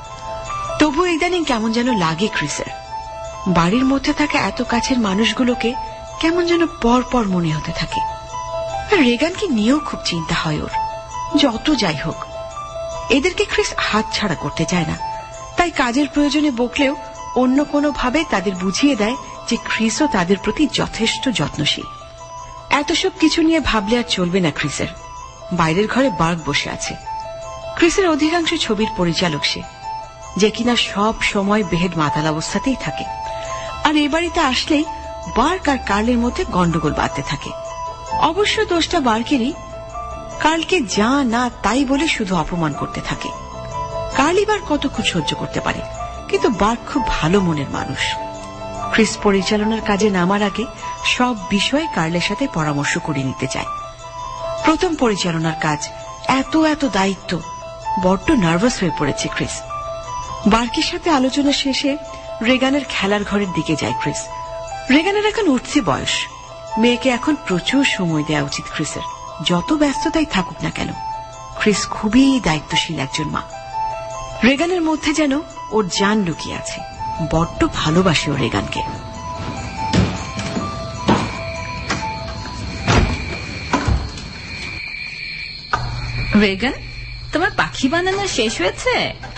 তবু ইদানিং কেমন যেন লাগে ক্রিসের। বাড়ির মধ্যে থাকা এত কাছের মানুষগুলোকে কেমন যেন পর পর মনে হতে থাকে। আর রেগানকে নিয়েও খুব চিন্তা হয় ওর। যত যাই হোক, এদেরকে ক্রিস হাত ছাড়া করতে চায় না। তাই কাজের প্রয়োজনে বকলেও অন্য কোনো ভাবে তাদের বুঝিয়ে দেয় যে ক্রিসও তাদের প্রতি যথেষ্ট যত্নশীল। এত সব কিছু নিয়ে ভাবলে আর চলবে না ক্রিসের। বাইরের ঘরে বার্গ বসে আছে। ক্রিসের অধিকাংশ ছবির পরিচালক সে, যে কিনা সব সময় বেহেড মাতাল অবস্থাতেই থাকে। আর এ বাড়িতে আসলেই বার্গ আর কার্লের মধ্যে গন্ডগোল বাঁধতে থাকে। অবশ্য দোষটা বার্গেরই। কার্লকে যা না তাই বলে শুধু অপমান করতে থাকে। কার্ল এবার কতক্ষণ সহ্য করতে পারে, কিন্তু বার্গ খুব ভালো মনের মানুষ। ক্রিস পরিচালনার কাজে নামার আগে সব বিষয়ে কার্লের সাথে পরামর্শ করে নিতে চায়। প্রথম পরিচালনার কাজ, এত এত দায়িত্ব, বড্ড নার্ভাস হয়ে পড়েছে ক্রিস। বার্গের সাথে আলোচনা শেষে রেগানের খেলার ঘরের দিকে যায় ক্রিস। রেগানের এখন উঠছে বয়স। মেয়েকে এখন প্রচুর সময় দেওয়া উচিত ক্রিসের, যত ব্যস্ততাই থাকুক না কেন। ক্রিস খুবই দায়িত্বশীল একজন মা। রেগানের মধ্যে যেন ওর জান লুকিয়ে আছে। বড্ড ভালোবাসে ও রেগানকে।
রেগান, তোমার পাখি বানানো শেষ হয়েছে?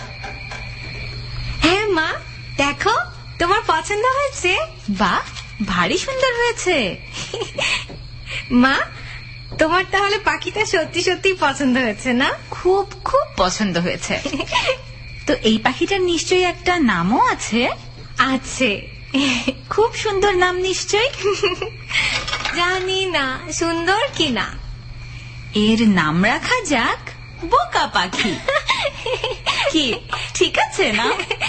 হ্যাঁ মা, দেখো তোমার পছন্দ হয়েছে?
বাহ, ভারী সুন্দর হয়েছে।
মা, তোমার তাহলে পাখিটা সত্যি সত্যি পছন্দ হয়েছে না?
খুব খুব পছন্দ হয়েছে। তো এই পাখিটার নিশ্চয়ই একটা নামও আছে?
আছে।
খুব সুন্দর নাম নিশ্চয়ই।
জানি না সুন্দর কিনা।
এর নাম রাখা যাক বোকা পাখি। কি ঠিক আছে না?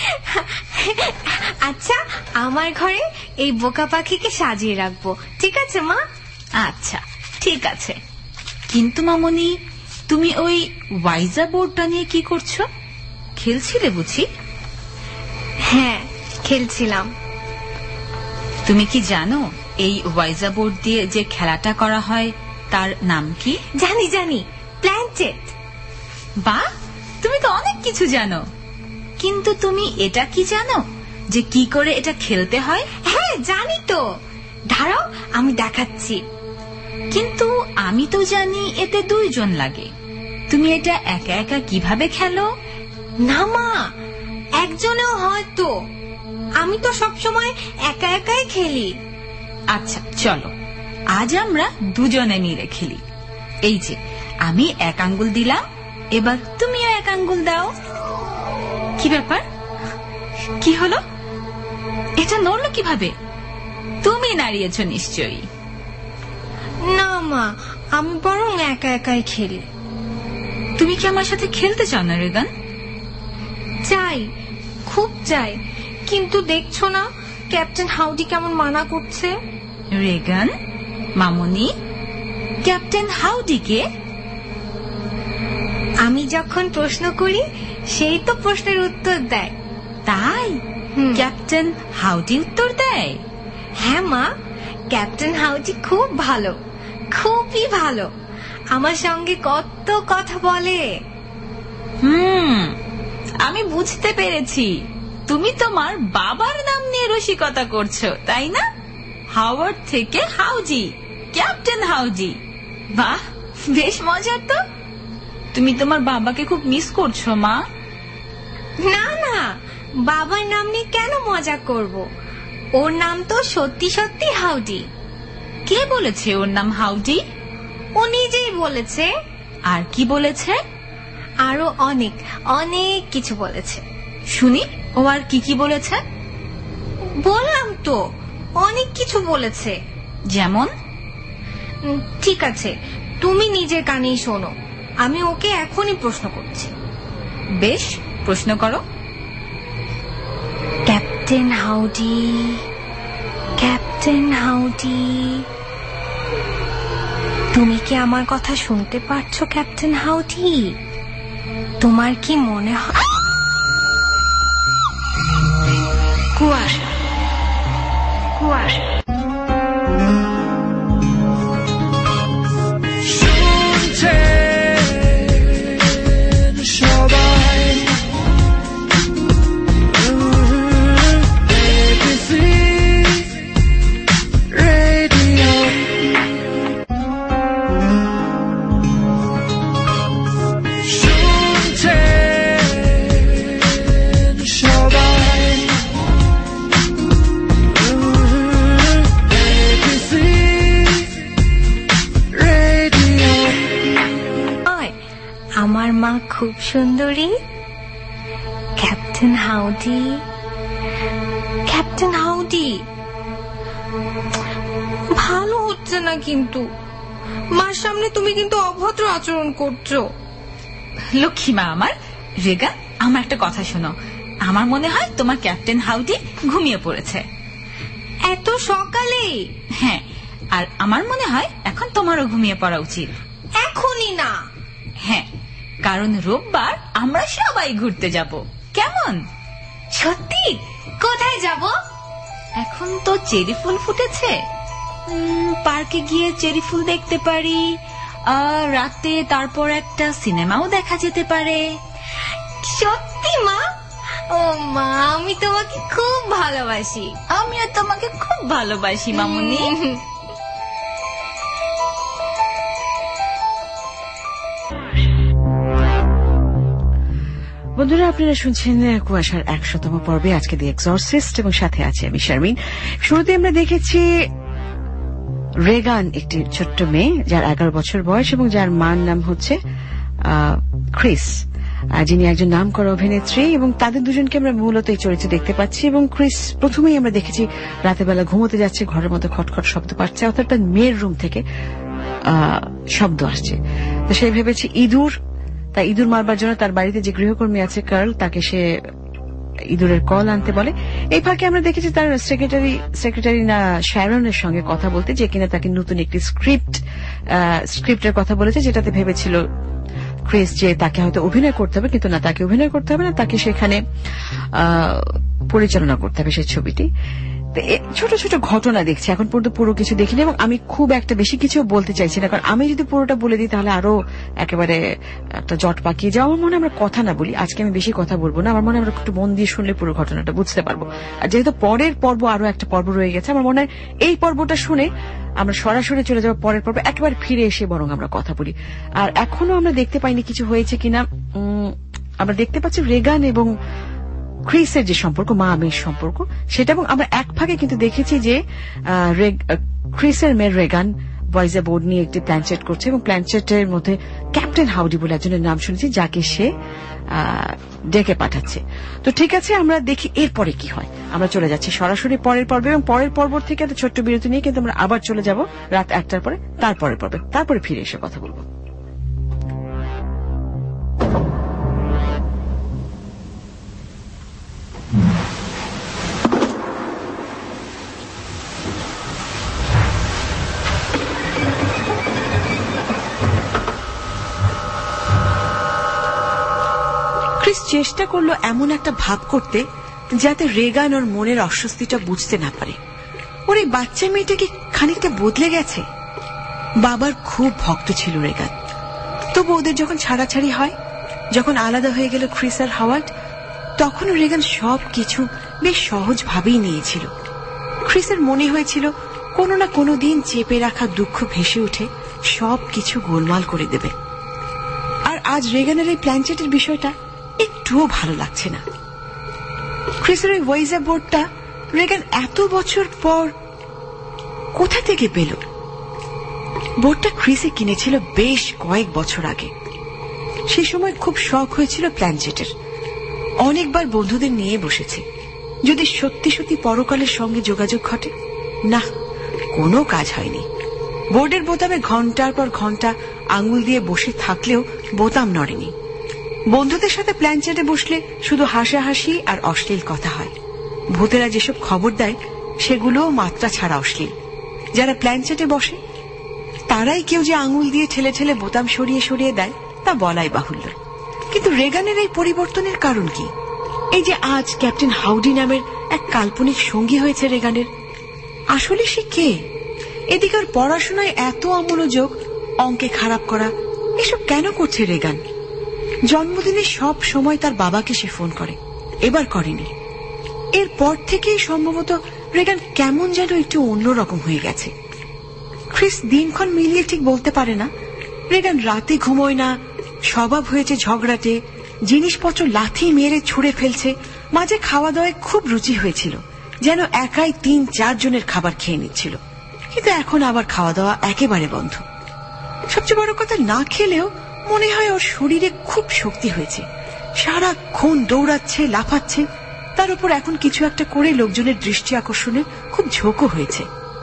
আচ্ছা, আমার ঘরে এই বোকা পাখিকে সাজিয়ে রাখবো, ঠিক আছে মা?
আচ্ছা ঠিক আছে। কিন্তু মামনি, তুমি ওই ওয়াইজা বোর্ডটা নিয়ে কি করছো? খেলছিলে বুঝি?
হ্যাঁ, খেলছিলাম।
তুমি কি জানো এই ওয়াইজা বোর্ড দিয়ে যে খেলাটা করা হয় তার নাম কি?
জানি জানি, প্ল্যানচেট।
বাহ, তুমি তো অনেক কিছু জানো। কিন্তু তুমি এটা কি জানো যে কি করে এটা খেলতে হয়?
হ্যাঁ জানি তো, দাঁড়াও আমি দেখাচ্ছি।
কিন্তু আমি তো জানি এতে দুইজন লাগে। তুমি এটা একা একা কিভাবে খেলো?
না মা, একজনেও হয়তো, আমি তো সবসময় একা একাই খেলি।
আচ্ছা চলো, আজ আমরা দুজনে মিলে খেলি। এই যে আমি এক আঙ্গুল দিলাম, এবার তুমিও এক আঙ্গুল দাও। কি ব্যাপার, কি হলো? এটা নড়লো কিভাবে? তুমি নাড়িয়েছ নিশ্চয়ই।
না মা, আমি বরং একা একাই খেলি।
তুমি কি আমার সাথে খেলতে চাও না রেগান?
চাই, খুব চাই, কিন্তু দেখছো না ক্যাপ্টেন হাউডি কেমন মানা করছে।
রেগান, মামুনি, ক্যাপ্টেন হাউডি কে?
আমি যখন প্রশ্ন করি সেই তো প্রশ্নের উত্তর দেয়।
তাই ক্যাপ্টেন হাউডি উত্তর দেয়?
হ্যাঁ মা, ক্যাপ্টেন হাউডি খুব ভালো, খুবই ভালো, আমার সঙ্গে কত কথা বলে।
হুম, আমি বুঝতে পেরেছি, তুমি তোমার বাবার নাম নিয়ে রসিকতা করছো, তাই না? হাওয়ার্ড থেকে হাউজি, ক্যাপ্টেন হাউজি। বাহ, বেশ মজার তো। তুমি তোমার বাবাকে খুব মিস করছো মা?
না না, বাবার নাম নিয়ে কেন মজা করব? ওর নাম তো সত্যি সত্যি হাউডি।
কে বলেছে ওর নাম হাউডি?
ও নিজেই বলেছে।
আর কি বলেছে?
আরো অনেক অনেক কিছু বলেছে।
শুনি, ও আর কি কি বলেছে?
বললাম তো, অনেক কিছু বলেছে।
যেমন?
ঠিক আছে, তুমি নিজের কানেই শোনো, আমি ওকে এখনই প্রশ্ন করছি।
বেশ, প্রশ্ন করো।
ক্যাপ্টেন হাউডি, ক্যাপ্টেন হাউডি, তুমি কি আমার কথা শুনতে পারছো ক্যাপ্টেন হাউডি? তোমার কি মনে হয়? কুয়াশা, কুয়াশা। আমার মা খুব সুন্দরী। ক্যাপ্টেন হাউডি, ক্যাপ্টেন হাউডি, ভালো হচ্ছে না কিন্তু। মার সামনে তুমি কিন্তু অভদ্র আচরণ করছো।
লক্ষ্মী মা আমার। রেগা, আমার একটা কথা শোনো, আমার মনে হয় তোমার ক্যাপ্টেন হাউডি ঘুমিয়ে পড়েছে।
এত সকালে?
হ্যাঁ, আর আমার মনে হয় এখন তোমারও ঘুমিয়ে পড়া উচিত।
এখনই না।
হ্যাঁ, কারণ রোববার আমরা সবাই ঘুরতে যাব। কেমন?
সত্যি? কোথায় যাব?
এখন তো চেরি ফুল ফুটেছে, পার্কে গিয়ে চেরি ফুল দেখতে পারি, আর রাতে তারপর একটা সিনেমাও দেখা যেতে পারে।
সত্যি মা? ও মা, আমি তোমাকে খুব ভালোবাসি।
আমিও তোমাকে খুব ভালোবাসি মামুনি।
বন্ধুরা, আপনারা শুনছেন কুয়াশার একশোতম পর্বে, আজকে দি এক্সরসিস্ট, এবং সাথে আছে আমি শারমিন। শুরুতে আমরা দেখেছি রেগান, একটি ছোট্ট মেয়ে যার এগারো বছর বয়স এবং যার মার নাম হচ্ছে ক্রিস, যিনি একজন নামকরা অভিনেত্রী, এবং তাদের দুজনকে আমরা মূলত এই চরিত্রে দেখতে পাচ্ছি। এবং ক্রিস প্রথমেই আমরা দেখেছি রাতের বেলা ঘুমোতে যাচ্ছে, ঘরের মধ্যে খটখট শব্দ পাচ্ছে, অর্থাৎ তার মেয়ের রুম থেকে শব্দ আসছে। তো সে ভেবেছে ইঁদুর, তাই ইঁদুর মারবার জন্য তার বাড়িতে যে গৃহকর্মী আছে কার্ল, তাকে সে ইঁদুরের কল আনতে বলে। এই ফাঁকে আমরা দেখেছি তার সেক্রেটারি সেক্রেটারি না শ্যারনের সঙ্গে কথা বলতে, যে কিনা তাকে নতুন একটি স্ক্রিপ্ট স্ক্রিপ্টের কথা বলেছে, যেটাতে ভেবেছিল ক্রিস যে তাকে হয়তো অভিনয় করতে হবে, কিন্তু না, তাকে অভিনয় করতে হবে না, তাকে সেখানে পরিচালনা করতে হবে সেই ছবিটি। ছোট ছোট ঘটনা দেখছি, এখন পর্যন্ত পুরো কিছু দেখিনি এবং আমি খুব একটা বেশি কিছু বলতে চাইছি না, কারণ আমি যদি পুরোটা বলে দিই তাহলে আরো একেবারে একটা জট পাকিয়ে যাওয়া। আমার মনে আমরা কথা না বলি, আজকে আমি বেশি কথা বলবো না, আমার মনে আমরা একটু মন দিয়ে শুনলে পুরো ঘটনাটা বুঝতে পারবো। আর যেহেতু পরের পর্ব আরো একটা পর্ব রয়ে গেছে, আমার মনে হয় এই পর্বটা শুনে আমরা সরাসরি চলে যাবো পরের পর্বে, একেবারে ফিরে এসে বরং আমরা কথা বলি। আর এখনো আমরা দেখতে পাইনি কিছু হয়েছে কিনা। আমরা দেখতে পাচ্ছি রেগান এবং ক্রিসের যে সম্পর্ক, মা মেয়ের সম্পর্ক সেটা, এবং আমরা এক ভাগে কিন্তু দেখেছি যে ক্রিসের মেয়ে রেগান ভয়েসে বোর্ড নিয়ে একটি প্ল্যানচেট করছে এবং প্ল্যানচেটের মধ্যে ক্যাপ্টেন হাউডি বলে একজনের নাম শুনেছি, যাকে সে ডেকে পাঠাচ্ছে। তো ঠিক আছে, আমরা দেখি এরপরে কি হয়। আমরা চলে যাচ্ছি সরাসরি পরের পর্বে, এবং পরের পর্ব থেকে একটা ছোট্ট বিরতি নিয়ে কিন্তু আমরা আবার চলে যাব রাত একটার পরে তারপরের পর্বে, তারপরে ফিরে এসে কথা বলবো।
ক্রিস চেষ্টা করলো এমন একটা ভাব করতে যাতে রেগান ওর মনের অস্বস্তিটা বুঝতে না পারে। ওর এই বাচ্চা মেয়েটা কি খানিকটা বদলে গেছে? বাবার খুব ভক্ত ছিল রেগান, তবু ওদের যখন ছাড়াছাড়ি হয়, যখন আলাদা হয়ে গেল ক্রিস আর হাওয়ার্ড, তখনও রেগান সব কিছু বেশ সহজভাবেই নিয়েছিল। ক্রিসের মনে হয়েছিল কোনো না কোনো দিন চেপে রাখা দুঃখ ভেসে উঠে সব কিছু গোলমাল করে দেবে। আর আজ রেগানের এই প্ল্যানচেটের বিষয়টা একটুও ভালো লাগছে না। ক্রিসের ওই ওয়েজা বোর্ডটা রেগান এত বছর পর কোথা থেকে পেল? বোর্ডটা ক্রিসে কিনেছিল বেশ কয়েক বছর আগে। সে সময় খুব শখ হয়েছিল প্ল্যানচেটের, অনেকবার বন্ধুদের নিয়ে বসেছে, যদি সত্যি সত্যি পরকালের সঙ্গে যোগাযোগ ঘটে। না, কোনো কাজ হয়নি। বোর্ডের বোতামে ঘন্টার পর ঘন্টা আঙুল দিয়ে বসে থাকলেও বোতাম নড়েনি। বন্ধুদের সাথে প্ল্যানচেটে বসলে শুধু হাসাহাসি আর অশ্লীল কথা হয়। ভূতেরা যেসব খবর দেয় সেগুলোও মাত্রা ছাড়া অশ্লীল। যারা প্ল্যানচেটে বসে তারাই কেউ যে আঙুল দিয়ে ঠেলে ঠেলে বোতাম সরিয়ে সরিয়ে দেয় তা বলাই বাহুল্য। কিন্তু রেগানের এই পরিবর্তনের কারণ কি? এই যে আজ ক্যাপ্টেন হাউডি নামের এক কাল্পনিক সঙ্গী হয়েছে রেগানের, আসলে সে কে? এদিকে ওর পড়াশোনায় এত অমনোযোগ, অঙ্কে খারাপ করা, এসব কেন করছে রেগান? জন্মদিনে সব সময় তার বাবাকে সে ফোন করে, এবার করেনি। এরপর থেকেই সম্ভবত রেগান কেমন যেন একটু অন্যরকম হয়ে গেছে। ক্রিস দিনক্ষণ মিলিয়ে ঠিক বলতে পারে না। রেগান রাতে ঘুমোয় না, স্বভাব হয়েছে ঝগড়াটে, জিনিসপত্র লাথি মেরে ছুঁড়ে ফেলছে। মাঝে খাওয়া দাওয়ায় খুব রুচি হয়েছিল, যেন একাই তিন চার জনের খাবার খেয়ে নিচ্ছিল, কিন্তু এখন আবার খাওয়া দাওয়া একেবারে বন্ধ। সবচেয়ে বড় কথা, না খেলেও মনে হয় ওর শরীরে খুব শক্তি হয়েছে, সারাক্ষণ দৌড়াচ্ছে, লাফাচ্ছে। তার উপর এখন কিছু একটা করে লোকজনের দৃষ্টি আকর্ষণের খুব ঝোঁকও হয়েছে।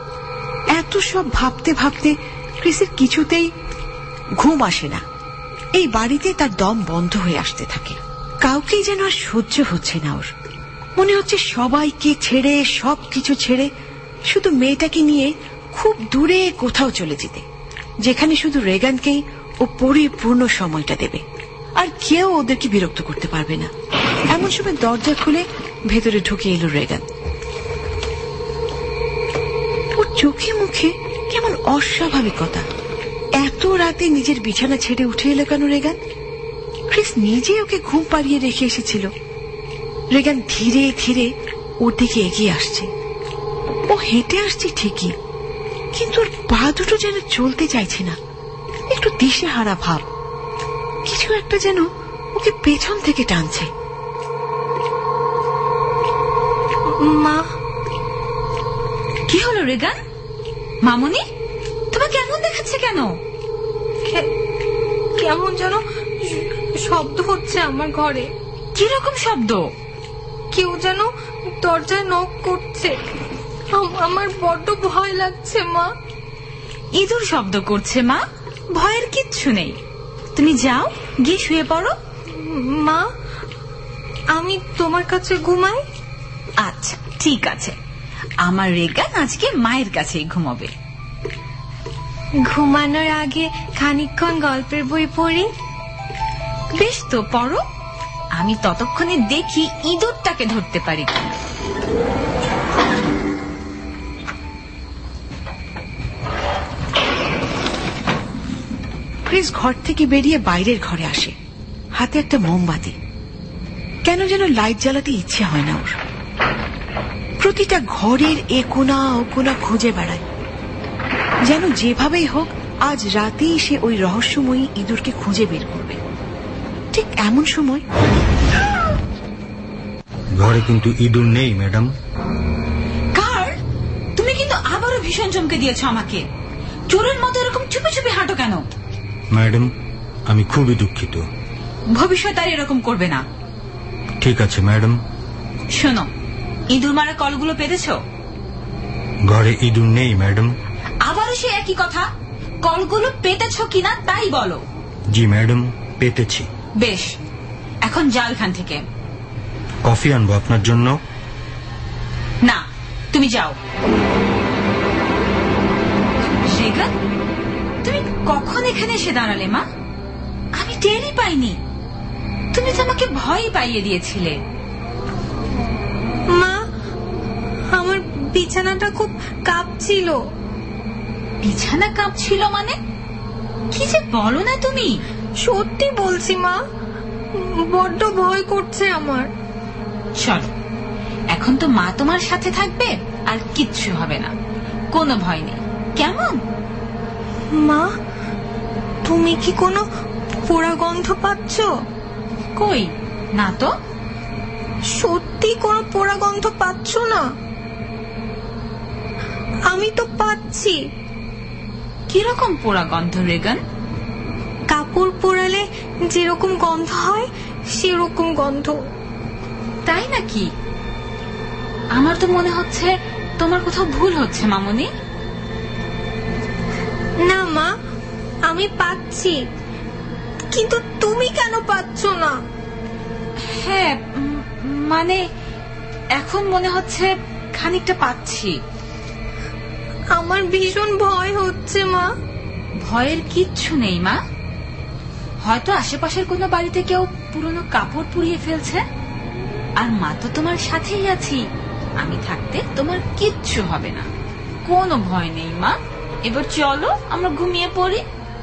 এত সব ভাবতে ভাবতে ক্রিসের কিছুতেই ঘুম আসে না। এই বাড়িতে তার দম বন্ধ হয়ে আসতে থাকে। কাউকেই যেন আর সহ্য হচ্ছে না ওর। মনে হচ্ছে সবাইকে ছেড়ে, সবকিছু ছেড়ে শুধু মেয়েটাকে নিয়ে খুব দূরে কোথাও চলে যেতে, যেখানে শুধু রেগানকেই ও পরিপূর্ণ সময়টা দেবে, আর কেউ ওদেরকে বিরক্ত করতে পারবে না। এমন সময় দরজা খুলে ভেতরে ঢুকে এলো রেগান। ওর চোখে মুখে কেমন অস্বাভাবিকতা। এত রাতে নিজের বিছানা ছেড়ে উঠে এলো কেন রেগান? ক্রিস নিজে ওকে ঘুম পাড়িয়ে রেখে এসেছিল। রেগান ধীরে ধীরে ওর দিকে এগিয়ে আসছে। ও হেঁটে আসছে ঠিকই, কিন্তু ওর পা দুটো যেন চলতে চাইছে না, একটু দিশেহারা ভাব। কিছু একটা যেন ওকে পেছন থেকে টানছে।
মা, কি হলো রেগান? মামনি, তোমাকে এমন দেখাচ্ছে কেন?
কেমন যেন শব্দ হচ্ছে আমার ঘরে।
কিরকম শব্দ?
কেউ যেন দরজায় নক করছে। আমার বড্ড ভয় লাগছে মা।
ইঁদুর শব্দ করছে মা, ভয়ের কিচ্ছু নেই। তুমি যাও, গিয়ে শুয়ে পড়ো।
মা, আমি তোমার কাছে ঘুমাই?
আচ্ছা ঠিক আছে, আমার রেগান আজকে মায়ের কাছেই ঘুমাবে।
ঘুমানোর আগে খানিকক্ষণ গল্পের বই পড়ি।
বেশ তো, পড়ো। আমি ততক্ষণে দেখি ইঁদুরটাকে ধরতে পারি কিনা।
ক্রিস ঘর থেকে বেরিয়ে বাইরের ঘরে আসে, হাতে একটা মোমবাতি। কেন যেন লাইট জ্বালাতে ইচ্ছে হয় না ওর। প্রতিটা ঘরের এ কোনা ও কোনা খুঁজে বেড়ায়, যেন যেভাবেই হোক আজ রাতেই সে ওই রহস্যময়ী ইঁদুরকে খুঁজে বের করবে। ঠিক এমন সময়
ঘরে কিন্তু ইঁদুর নেই ম্যাডাম।
কার? তুমি কিন্তু আবারও ভীষণ চমকে দিয়েছ আমাকে। চোরের মতো এরকম চুপে চুপে হাঁটো কেন?
ম্যাডাম, আমি খুবই দুঃখিত।
ভবিষ্যৎ আর এরকম করবে না।
ঠিক আছে ম্যাডাম।
শোনো, ইঁদুর মারা কলগুলো পেতেছ?
ঘরে ইঁদুর নেই ম্যাডাম।
আবারও সে একই কথা। কলগুলো পেতেছ কিনা তাই বলো।
জি ম্যাডাম, পেতেছি।
বেশ, এখন যাও এখান থেকে।
কফি আনবো আপনার জন্য?
না, তুমি যাও। রেগান, তুমি কখন এখানে এসে দাঁড়ালে মা? আমি টেরই পাইনি। তুমি তো আমাকে ভয় পাইয়ে দিয়েছিলে।
মা, আমার বিছানাটা খুব কাঁপছিল।
বিছানা কাঁপছিল মানে? কি যে বলো না তুমি।
সত্যি বলছি মা, বড্ড ভয় করছে আমার।
চলো, এখন তো মা তোমার সাথে থাকবে, আর কিচ্ছু হবে না, কোনো ভয় নেই, কেমন?
মা, তুমি কি কোনো পোড়া গন্ধ পাচ্ছ?
কই না তো।
সত্যি কোনো পোড়া গন্ধ পাচ্ছ না? আমি তো পাচ্ছি।
কিরকম পোড়া গন্ধ রেগান?
কাপড় পোড়ালে যেরকম গন্ধ হয় সেরকম গন্ধ।
তাই নাকি? আমার তো মনে হচ্ছে তোমার কোথাও ভুল হচ্ছে মামনি।
না মা, আমি পাচ্ছি, কিন্তু তুমি কেন পাচ্ছ না?
হ্যাঁ, মানে এখন মনে হচ্ছে খানিকটা পাচ্ছি।
আমার ভীষণ ভয় হচ্ছে মা।
ভয়ের কিচ্ছু নেই মা। হয়তো আশেপাশের কোনো বাড়িতে কেউ পুরনো কাপড় পুড়িয়ে ফেলছে, আর মা তো তোমার সাথেই আছি। আমি থাকতে তোমার কিচ্ছু হবে না, কোনো ভয় নেই মা। এবার চলো আমরা ঘুমিয়ে পড়ি।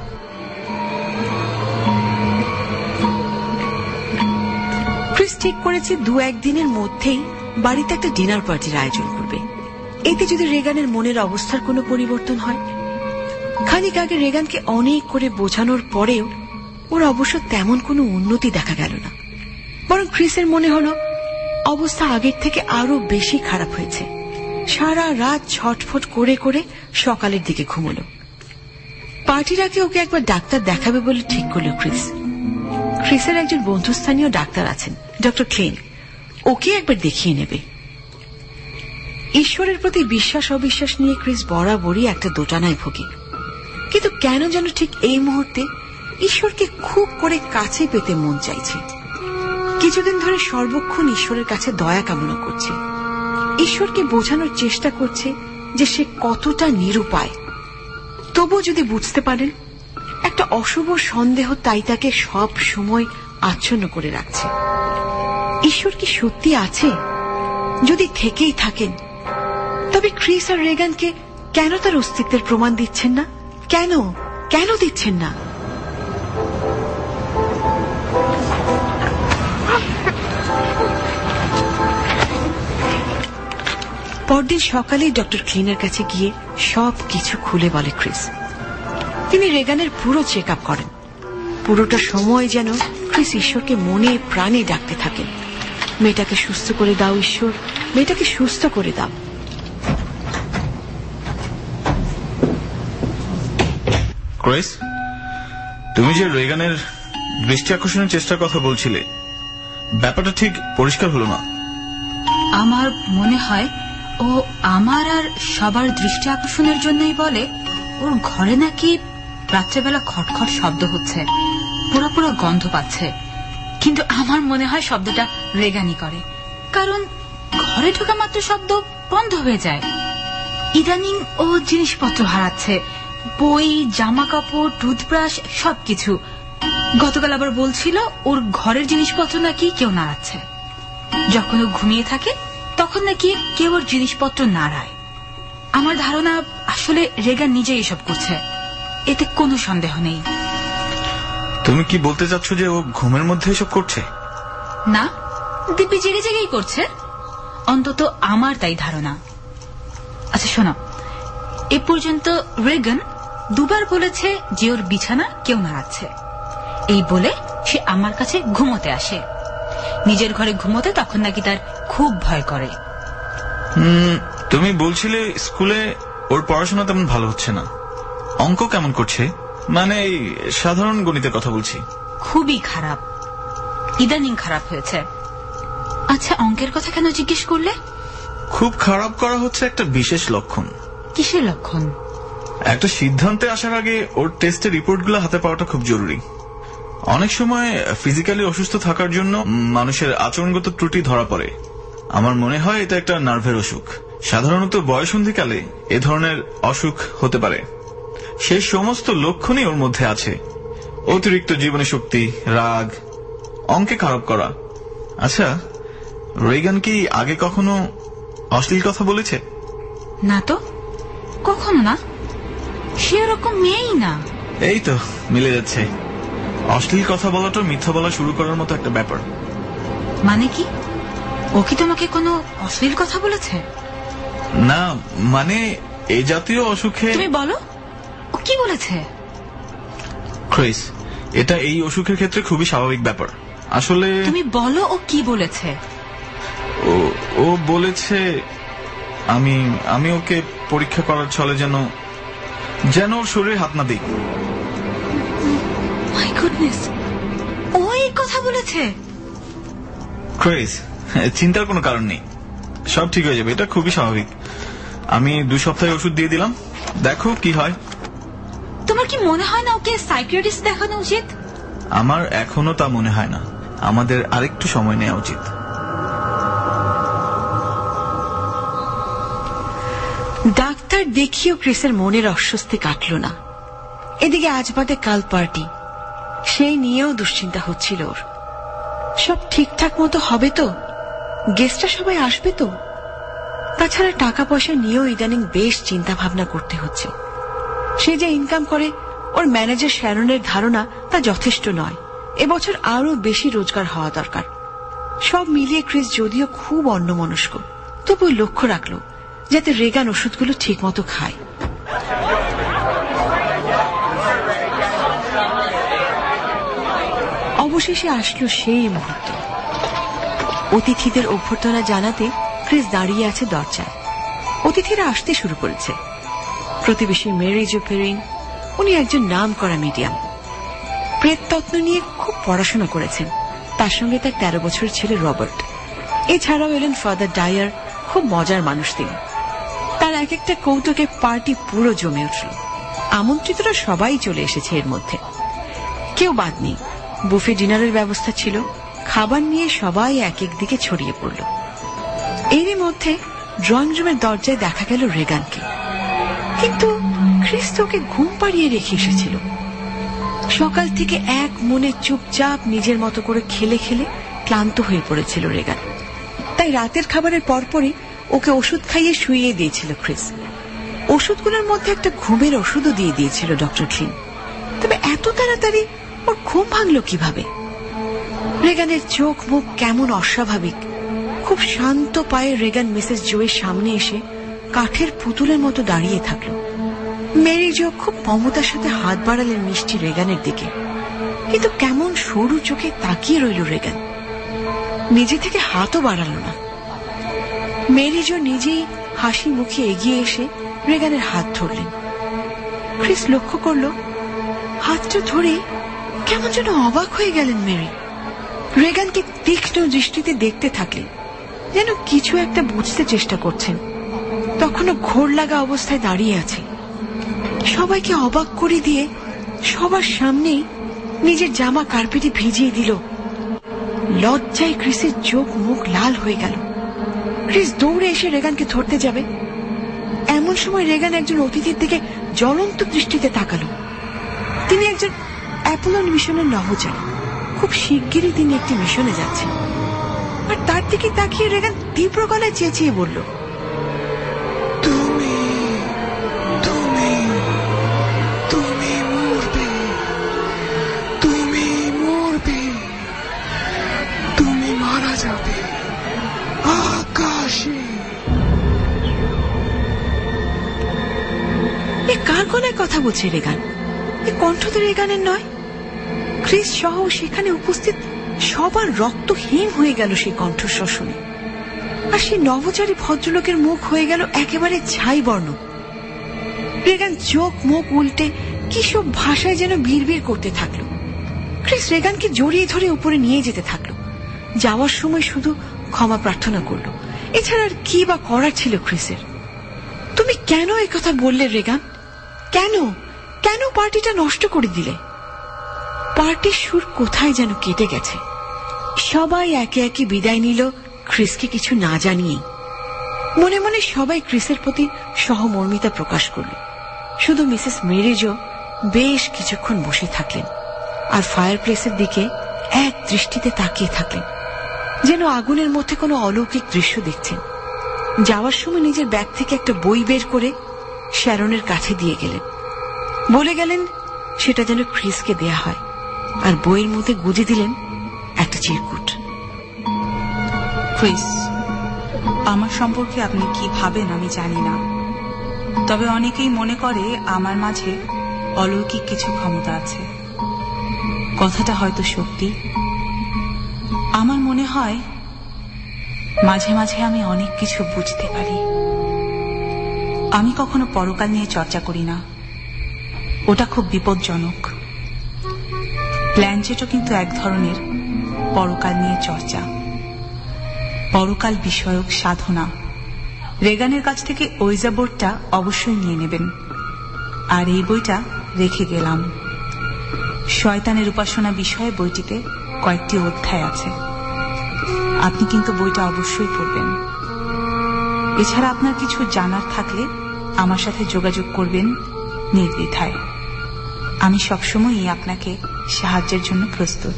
ক্রিস ঠিক করেছে দু একদিনের মধ্যেই বাড়িতে একটা ডিনার পার্টির আয়োজন করবে। এতে যদি রেগানের মনের অবস্থার কোনো পরিবর্তন হয়। খানিক আগে রেগানকে অনেক করে বোঝানোর পরেও ওর অবশ্য তেমন কোনো উন্নতি দেখা গেল না, বরং ক্রিসের মনে হলো অবস্থা আগের থেকে আরো বেশি খারাপ হয়েছে। সারা রাত ছটফট করে করে সকালের দিকে ঘুমলো। পার্টির আগে ওকে একবার ডাক্তার দেখাবে বলে ঠিক করলো ক্রিস। ক্রিসের একজন বন্ধুস্থানীয় ডাক্তার আছেন, ডক্টর ক্লেন, ওকে একবার দেখিয়ে নেবে। ঈশ্বরের প্রতি বিশ্বাস অবিশ্বাস নিয়ে ক্রিস বরাবরই একটা দোটানায় ভোগে, কিন্তু কেন যেন ঠিক এই মুহূর্তে ঈশ্বরকে খুব করে কাছে পেতে মন চাইছে। কিছুদিন ধরে সর্বক্ষণ ঈশ্বরের কাছে দয়া কামনা করছে, ঈশ্বরকে বোঝানোর চেষ্টা করছে যে সে কতটা নিরুপায়। তবু যদি বুঝতে পারেন একটা অশুভ সন্দেহ তাই তাকে সব সময় আচ্ছন্ন করে রাখছে। ঈশ্বর কি সত্যি আছে? যদি থেকেই থাকেন তবে ক্রিস আর রেগানকে কেন তার অস্তিত্বের প্রমাণ দিচ্ছেন না? কেন কেন দিচ্ছেন না? পরদিন সকালে ডক্টর ক্লিনের কাছে গিয়ে সব কিছু খুলে বলে ক্রিস। তিনি রেগানের পুরো চেক আপ করেন। পুরোটা সময় যেন ক্রিস ঈশ্বরকে মনে প্রাণে ডাকতে থাকেন, মেয়েটাকে সুস্থ করে দাও ঈশ্বর, মেয়েটাকে সুস্থ করে দাও।
ক্রিস, তুমি যে রেগানের দৃষ্টি আকর্ষণের চেষ্টার কথা বলছিলে, ব্যাপারটা ঠিক পরিষ্কার হলো না।
আমার মনে হয় ও আমার আর সবার দৃষ্টি আকর্ষণের জন্যই বলে। ওর ঘরে নাকি রাত্রেবেলা খটখট শব্দ হচ্ছে, পুরো পুরো গন্ধ পাচ্ছে, কিন্তু আমার মনে হয় শব্দটা রেগানি করে, কারণ ঘরে ঢোকা মাত্র শব্দ বন্ধ হয়ে যায়। ইদানিং ও জিনিসপত্র হারাচ্ছে, বই, জামা কাপড়, টুথব্রাশ, সবকিছু। গতকাল আবার বলছিল ওর ঘরের জিনিসপত্র নাকি কেউ নাড়াচ্ছে। যখন ও ঘুমিয়ে থাকে তখন নাকি কেউ ওর জিনিসপত্র নাড়ায়। আমার ধারণা আসলে রেগান নিজেই এসব করছে, এতে কোনো সন্দেহ নেই।
তুমি কি বলতে চাচ্ছ যে ও ঘুমের মধ্যে এসব করছে?
না, দিব্যি জেগে জেগেই করছে, অন্তত আমার তাই ধারণা। আচ্ছা শোনো, এ পর্যন্ত রেগান দুবার বলেছে যে ওর বিছানা কেউ নাড়াচ্ছে। এই বলে সে আমার কাছে ঘুমোতে আসে। নিজের ঘরে ঘুমোতে তখন নাকি তার খুব ভয় করে।
তুমি বলছিলে স্কুলে ওর পড়াশোনা তেমন ভালো হচ্ছে না। অঙ্ক কেমন করছে? মানে এই সাধারণ গণিতের কথা বলছি।
খুবই খারাপ, ইদানিং খারাপ হয়েছে। আচ্ছা, অঙ্কের কথা কেন জিজ্ঞেস করলে?
খুব খারাপ করা হচ্ছে একটা বিশেষ লক্ষণ।
কিসের লক্ষণ?
একটা সিদ্ধান্তে আসার আগে ওর টেস্টের রিপোর্টগুলো হাতে পাওয়াটা খুব জরুরি। অনেক সময় ফিজিক্যালি অসুস্থ থাকার জন্য মানুষের আচরণগত ত্রুটি ধরা পড়ে। আমার মনে হয় এটা একটা নার্ভের অসুখ। সাধারণত বয়সন্ধিকালে এ ধরনের অসুখ হতে পারে। সেই সমস্ত লক্ষণই ওর মধ্যে আছে। অতিরিক্ত জীবনী শক্তি, রাগ, অঙ্কে খারাপ করা। আচ্ছা, রেগান কি আগে কখনো অশ্লীল কথা বলেছে?
না তো, কখনো না। সে এরকম মেয়েই না।
এই তো মিলে যাচ্ছে। অশ্লীল কথা বলাটা মিথ্যা বলা শুরু করার মতো একটা ব্যাপার।
মানে কি? ও কি তোমাকে কোনো অশ্লীল কথা বলেছে?
না, মানে এই জাতীয় অসুখে।
তুমি বলো, ও কি বলেছে?
ক্রিস, এটা এই অসুখের ক্ষেত্রে খুবই স্বাভাবিক ব্যাপার। আসলে
তুমি বলো ও কি বলেছে।
ও ও বলেছে আমি আমি ওকে পরীক্ষা করার ছলে যেন যেন ওর শরীরে হাত না দিই।
মাই গুডনেস, ও এই কথা বলেছে?
ক্রিস, চিন্তার কোনো কারণ নেই, সব ঠিক হয়ে যাবে। এটা খুবই স্বাভাবিক। আমি দুই সপ্তাহে ওষুধ দিয়ে দিলাম, দেখো কি হয়।
তোমার কি মনে হয় না ওকে সাইকিয়াট্রিস্ট দেখানো উচিত?
আমার এখনো তা মনে হয় না। আমাদের আরেকটু সময় নেওয়া উচিত।
ডাক্তার দেখিও ক্রিসের মনের অস্বস্তি কাটল না। এদিকে আজ বাদে কাল পার্টি, সেই নিয়েও দুশ্চিন্তা হচ্ছিল ওর। সব ঠিকঠাক মতো হবে তো? গেস্টরা সবাই আসবে তো? তাছাড়া টাকা পয়সা নিয়েও ইদানিং বেশ চিন্তা ভাবনা করতে হচ্ছে। সে যে ইনকাম করে, ওর ম্যানেজার শ্যারনের ধারণা তা যথেষ্ট নয়। এবছর আরো বেশি রোজগার হওয়া দরকার। সব মিলিয়ে ক্রিস যদিও খুব অন্যমনস্ক, তবু লক্ষ্য রাখল যাতে রেগান ওষুধগুলো ঠিক মতো খায়। অবশেষে আসলো সেই মুহূর্ত। অতিথিদের অভ্যর্থনা জানাতে ক্রিস দাঁড়িয়ে আছে দরজায়। অতিথিরা আসতে শুরু করেছে। প্রতিবেশী মেরি জো পেরিন, উনি একজন নাম করা মিডিয়াম। প্রেততত্ত্ব নিয়ে খুব পড়াশোনা করেছেন। তার সঙ্গে তার তেরো বছরের ছেলে রবার্ট। এছাড়াও এলেন ফাদার ডায়ার, খুব মজার মানুষ তিনি। তার এক একটা কৌতুকে পার্টি পুরো জমে উঠল। আমন্ত্রিতরা সবাই চলে এসেছে এর মধ্যে, কেউ বাদ নেই। বুফে ডিনারের ব্যবস্থা ছিল। খাবার নিয়ে সবাই এক এক দিকে ছড়িয়ে পড়ল। এরই মধ্যে ড্রয়িং রুমের দরজায় দেখা গেল রেগানকে। কিন্তু ক্রিস তোকে ঘুম পাড়িয়ে রেখে এসেছিল। সকাল থেকে এক মনে চুপচাপ নিজের মতো করে খেলে খেলে ক্লান্ত হয়ে পড়েছিল রেগান। তাই রাতের খাবারের পরপরই ওকে ওষুধ খাইয়ে শুইয়ে দিয়েছিল ক্রিস। ওষুধগুলোর মধ্যে একটা ঘুমের ওষুধও দিয়ে দিয়েছিল ডক্টর ক্লিন। তবে এত তাড়াতাড়ি ওর ঘুম ভাঙল কিভাবে? রেগানের চোখ মুখ কেমন অস্বাভাবিক। খুব শান্ত পায়ে রেগান মিসেস জোয়ের সামনে এসে কাঠের পুতুলের মতো দাঁড়িয়ে থাকল। মেরি জো খুব মমতার সাথে হাত বাড়ালেন মিষ্টি রেগানের দিকে, কিন্তু কেমন সরু চোখে তাকিয়ে রইল রেগান। নিজে থেকে হাতও বাড়াল না। মেরি জো নিজেই হাসি মুখে এগিয়ে এসে রেগানের হাত ধরলেন। ক্রিস লক্ষ্য করল হাতটা ধরে কেমন যেন অবাক হয়ে গেলেন মেরি। রেগানকে তীক্ষ্ণ দৃষ্টিতে দেখতে থাকলেন, যেন কিছু একটা বুঝতে চেষ্টা করছেন। তখনও ঘোর লাগা অবস্থায় দাঁড়িয়ে আছে। সবাইকে অবাক করে দিয়ে সবার সামনেই নিজের জামা কার্পেটে ভিজিয়ে দিল। লজ্জায় ক্রিসের চোখ মুখ লাল হয়ে গেল। ক্রিস দৌড়ে এসে রেগানকে ধরতে যাবে, এমন সময় রেগান একজন অতিথির দিকে জ্বলন্ত দৃষ্টিতে তাকালো। তিনি একজন অ্যাপোলন মিশনের নভোচারী। খুব শিগগিরই তিনি একটি মিশনে যাচ্ছেন। আর তার দিকে তাকিয়ে রেগান তীব্র গলায় চেঁচিয়ে বলল,
তুমি তুমি তুমি মরবে, তুমি
বলছে রেগান। এই কণ্ঠ তো রেগানের নয়। ক্রিস সহ সেখানে উপস্থিত সবার রক্ত হিম হয়ে গেল সেই কণ্ঠস্বর শুনে। আর সেই নভোচারী ভদ্রলোকের মুখ হয়ে গেল একেবারে ছাই বর্ণ। রেগান চোখ মুখ উল্টে কি সব ভাষায় যেন বিড়বিড় করতে থাকলো। ক্রিস রেগানকে জড়িয়ে ধরে উপরে নিয়ে যেতে থাকলো। যাওয়ার সময় শুধু ক্ষমা প্রার্থনা করলো। এছাড়া আর কি বা করার ছিল ক্রিসের? তুমি কেন এই কথা বললে রেগান? কেন কেন পার্টিটা নষ্ট করে দিলে? পার্টির সুর কোথায় যেন কেটে গেছে। সবাই একে একে বিদায় নিল ক্রিসকে কিছু না জানিয়েই। মনে মনে সবাই ক্রিসের প্রতি সহমর্মিতা প্রকাশ করল। শুধু মিসেস মেরিজো বেশ কিছুক্ষণ বসে থাকলেন আর ফায়ার প্লেসের দিকে এক দৃষ্টিতে তাকিয়ে থাকলেন, যেন আগুনের মধ্যে কোনো অলৌকিক দৃশ্য দেখছেন। যাওয়ার সময় নিজের ব্যাগ থেকে একটা বই বের করে শ্যারনের কাছে দিয়ে গেলেন। বলে গেলেন সেটা যেন ক্রিসকে দেয়া হয়, আর বইয়ের মধ্যে গুজে দিলেন একটা চিরকুট।
ক্রিস, আমার সম্পর্কে আপনি কি ভাবেন আমি জানি না, তবে অনেকেই মনে করে আমার মাঝে অলৌকিক কিছু ক্ষমতা আছে। কথাটা হয়তো সত্যি। আমার মনে হয় মাঝে মাঝে আমি অনেক কিছু বুঝতে পারি। আমি কখনো পরকাল নিয়ে চর্চা করি না, ওটা খুব বিপজ্জনক। প্ল্যানচেটও কিন্তু এক ধরনের পরকাল নিয়ে চর্চা, পরকাল বিষয়ক সাধনা। রেগানের কাছ থেকে ওইজা বোর্ডটা অবশ্যই নিয়ে নেবেন। আর এই বইটা রেখে গেলাম। শয়তানের উপাসনা বিষয়ে বইটিতে কয়েকটি অধ্যায় আছে। আপনি কিন্তু বইটা অবশ্যই পড়বেন। এছাড়া আপনার কিছু জানার থাকলে আমার সাথে যোগাযোগ করবেন নির্দ্বিধায়। আমি সবসময়ই আপনাকে সাহায্যের জন্য প্রস্তুত।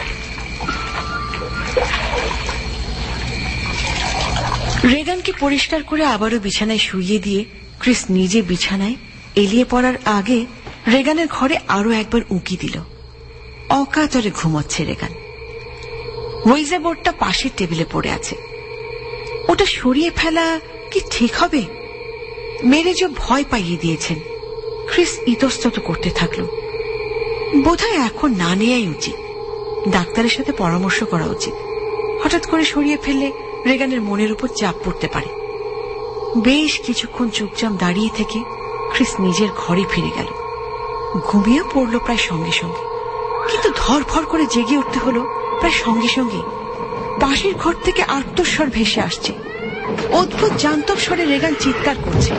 রেগানকে পরিষ্কার করে আবারও বিছানায় শুইয়ে দিয়ে ক্রিস নিজে বিছানায় এলিয়ে পড়ার আগে রেগানের ঘরে আরো একবার উঁকি দিল। অকাতরে ঘুমোচ্ছে রেগান। ওয়েজা বোর্ডটা পাশের টেবিলে পড়ে আছে। ওটা সরিয়ে ফেলা কি ঠিক হবে? মেরেজো ভয় পাইয়ে দিয়েছেন। ক্রিস ইতস্তত করতে থাকল। বোধহয় এখন না নেয়াই উচিত, ডাক্তারের সাথে পরামর্শ করা উচিত। হঠাৎ করে সরিয়ে ফেললে রেগানের মনের উপর চাপ পড়তে পারে। বেশ কিছুক্ষণ চুপচাপ দাঁড়িয়ে থেকে ক্রিস নিজের ঘরে ফিরে গেল। ঘুমিয়ে পড়ল প্রায় সঙ্গে সঙ্গে, কিন্তু ধরফর করে জেগে উঠতে হলো প্রায় সঙ্গে সঙ্গে। পাশের ঘর থেকে আর্তস্বর ভেসে আসছে। অদ্ভুত জান্তব স্বরে রেগান চিৎকার করছে।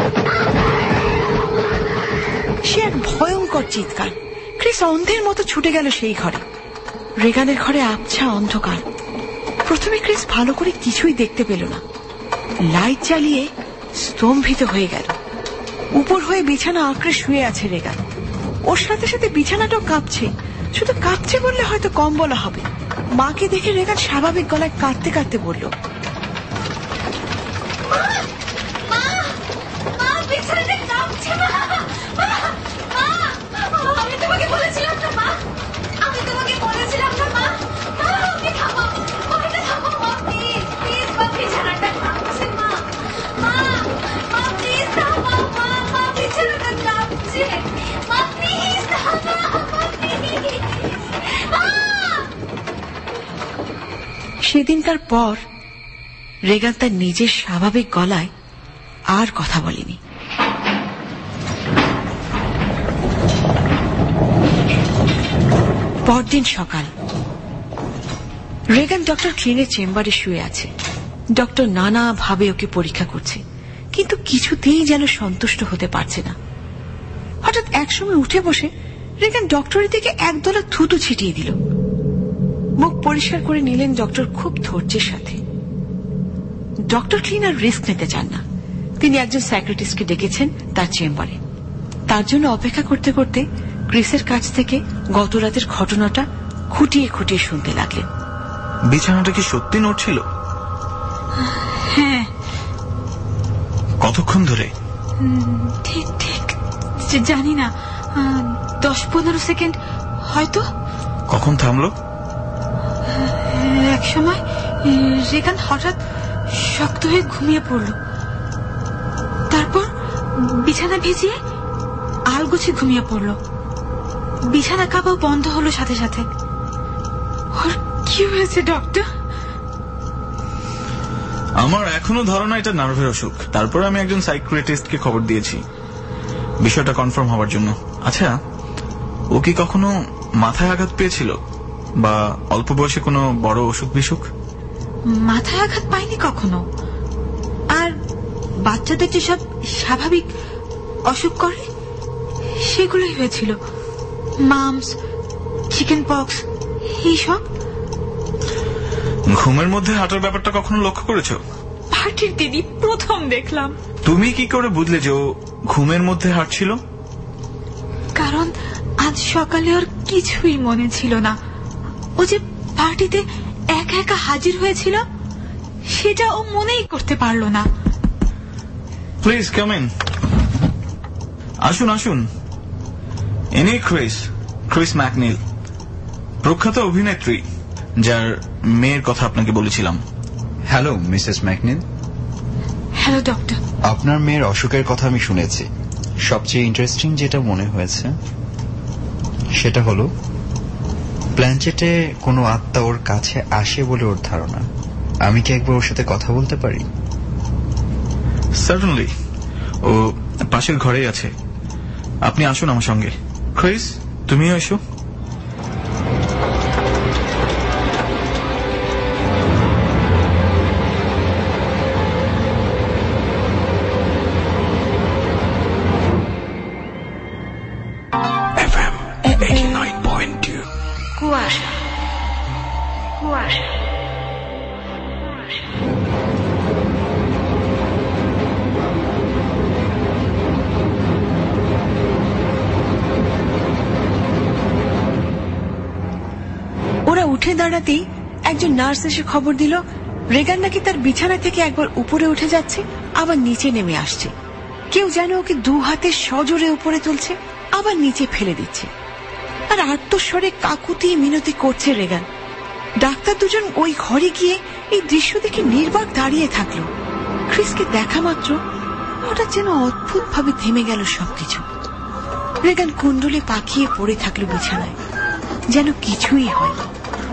সে এক ভয়ঙ্কর চিৎকার। ক্রিস অন্ধের মতো ছুটে গেল সেই ঘরে। রেগানের ঘরে আবছা অন্ধকার। প্রথমে ক্রিস ভালো করে কিছুই দেখতে পেল না। লাইট জ্বালিয়ে স্তম্ভিত হয়ে গেল। উপর হয়ে বিছানা আঁকড়ে শুয়ে আছে রেগান। ওর সাথে সাথে বিছানাটাও কাঁপছে। শুধু কাঁপছে বললে হয়তো কম বলা হবে। মাকে দেখে রেগান স্বাভাবিক গলায় কাঁদতে কাঁদতে বলল,
আমি তোমাকে বলেছিলাম না মা, আমি তোমাকে বলেছিলাম না মা, আপনি থামো, ওইটা থামো মা, প্লিজ প্লিজ মা, বিছানাটা কাঁপছে মা, মা মা প্লিজ থামো মা, মা বিছানাটা কাঁপছে মা, প্লিজ থামো মা, প্লিজ।
সেদিনকার পর রেগান তার নিজের স্বাভাবিক গলায় আর কথা বলেনি। পরদিন সকাল। রেগান ডক্টর ক্লিনের চেম্বারে শুয়ে আছে। ডক্টর নানা ভাবে ওকে পরীক্ষা করছে, কিন্তু কিছুতেই যেন সন্তুষ্ট হতে পারছে না। হঠাৎ একসময় উঠে বসে রেগান ডক্টরের দিকে একদলা থুতু ছিটিয়ে দিল। মুখ পরিষ্কার করে নিলেন ডক্টর খুব ধৈর্যের সাথে। ডক্টর ক্লিন আর রিস্ক নিতে চান না। তিনি একজন সাইকিয়াট্রিস্টকে ডেকেছেন তার চেম্বারে। তার জন্য অপেক্ষা করতে করতে ক্রিসের কাছ থেকে গত রাতের ঘটনাটা খুঁটিয়ে খুঁটিয়ে শুনতে লাগলেন।
বিছানাটা কি সত্যি নড়ছিল?
হ্যাঁ।
কতক্ষণ ধরে?
ঠিক ঠিক জানি না, দশ পনেরো সেকেন্ড হয়তো।
কখন থামলো?
এক সময় রেগান হঠাৎ শক্ত হয়ে ঘুমিয়ে পড়ল। তারপর বিছানা ভিজিয়ে
আলগোছে ঘুমিয়ে পড়লো। বিছানা কাঁপাও বন্ধ হলো সাথে সাথে। ওর কি হয়েছে ডক্টর?
আমার এখনো ধারণা এটা নার্ভের অসুখ। তারপরে আমি একজন সাইকিয়াট্রিস্টকে খবর দিয়েছি বিষয়টা কনফার্ম হওয়ার জন্য। আচ্ছা, ও কি কখনো মাথায় আঘাত পেয়েছিল বা অল্প বয়সে কোনো বড় অসুখ বিসুখ?
মাথায় আঘাত পাইনি কখনো। আর বাচ্চাদের যেসব স্বাভাবিক অসুখ করে সেগুলোই হয়েছিল, মামস, চিকেন পক্স, এইসব।
ঘুমের মধ্যে হাঁটার ব্যাপারটা কখনো লক্ষ্য করেছো?
পার্টির দিনই প্রথম দেখলাম।
তুমি কি করে বুঝলে যে ও ঘুমের মধ্যে হাঁটছিল?
কারণ আজ সকালে ওর কিছুই মনে ছিল না। ও যে পার্টিতে একা একা হাজির হয়েছিল সেটা ও মনেই করতে পারল না।
Please come in. আসুন আসুন। ইনি ক্রিস, ক্রিস ম্যাকনিল, প্রখ্যাত অভিনেত্রী যার মেয়ের কথা আপনাকে বলেছিলাম।
Hello Mrs McNeil.
Hello doctor.
আপনার মেয়ের অসুখের কথা আমি শুনেছি। সবচেয়ে ইন্টারেস্টিং যেটা মনে হয়েছে সেটা হলো প্ল্যানচেটে কোনো আত্মা ওর কাছে আসে বলে ওর ধারণা। আমি কি একবার ওর সাথে কথা বলতে পারি?
সার্টেনলি। ও পাশের ঘরেই আছে। আপনি আসুন আমার সঙ্গে। ক্রিস, তুমিও এসো।
কুয়াশা কুয়াশা
ওরা উঠে দাঁড়াতেই একজন নার্স এসে খবর দিল রেগান নাকি তার বিছানা থেকে একবার উপরে উঠে যাচ্ছে, আবার নিচে নেমে আসছে। কেউ যেন ওকে দু হাতে সজোরে উপরে তুলছে, আবার নিচে ফেলে দিচ্ছে। আর আর্তস্বরে কাকুতি মিনতি করছে রেগান। ডাক্তার দুজন ওই ঘরে গিয়ে এই দৃশ্য দেখে নির্বাক দাঁড়িয়ে থাকলো। ক্রিসকে দেখা মাত্র হঠাৎ যেন অদ্ভুত ভাবে থেমে গেল সবকিছু। রেগান কুণ্ডলে পাকিয়ে পড়ে থাকলো বিছানায়, যেন কিছুই হয়নি।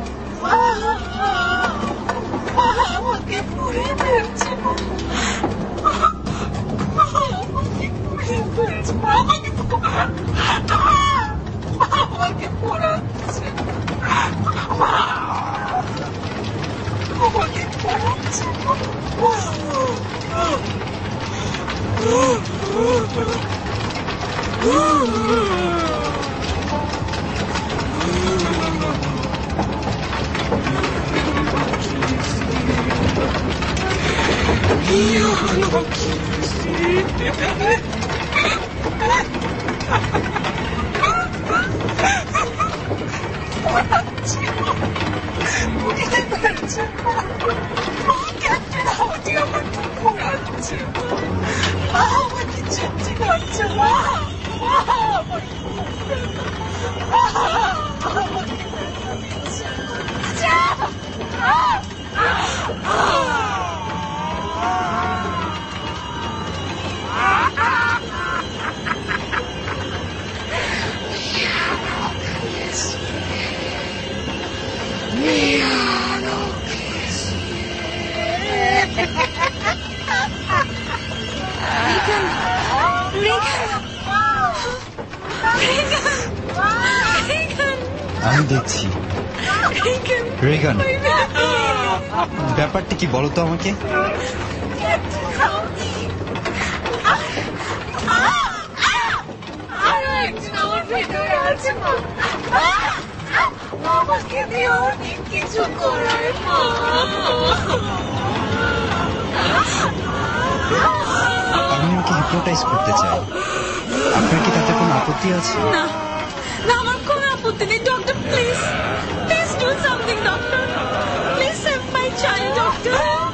আমি দেখছি। রেগান, ব্যাপারটা কি বলো তো আমাকে?
আমাকে দিয়ে অনেক কিছু করায় মা।
আমি ওকে হিপনোটাইজ করতে চাই। আপনার কি তাতে কোনো আপত্তি আছে?
না না, আমার কোনো আপত্তি নেই। Doctor please please do something. Doctor please save my child. Doctor,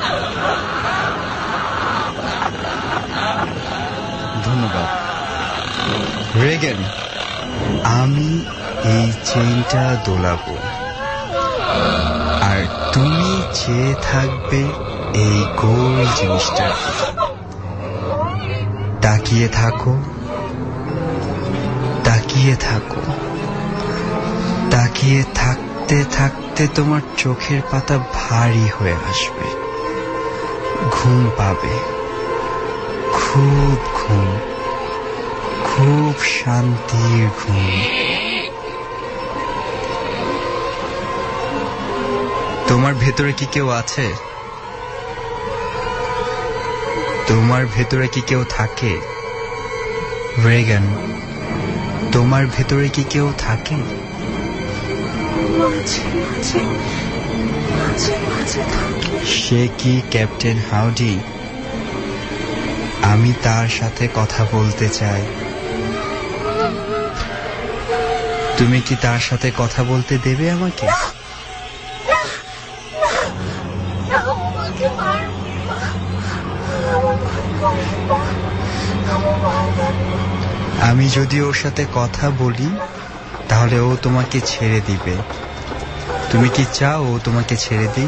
ধন্যবাদ। রেগান, আমি এই চেইনটা দোলাবো আর তুমি চেয়ে থাকবে এই গোল জিনিসটা। তাকিয়ে থাকো, তাকিয়ে থাকো। তাকিয়ে থাকতে থাকতে তোমার চোখের পাতা ভারী হয়ে আসবে, ঘুম পাবে, খুব ঘুম, খুব শান্তির ঘুম। তোমার ভেতরে কি কেউ আছে? তোমার ভেতরে কি কেউ থাকে? রেগান, তোমার ভেতরে কি কেউ থাকে? সে কি ক্যাপ্টেন হাউডি? আমি তার সাথে কথা বলতে চাই। তুমি কি তার সাথে কথা বলতে দেবে আমাকে? আমি যদি ওর সাথে কথা বলি তাহলে ও তোমাকে ছেড়ে দিবে। তুমি কি চাও ও তোমাকে ছেড়ে দিক?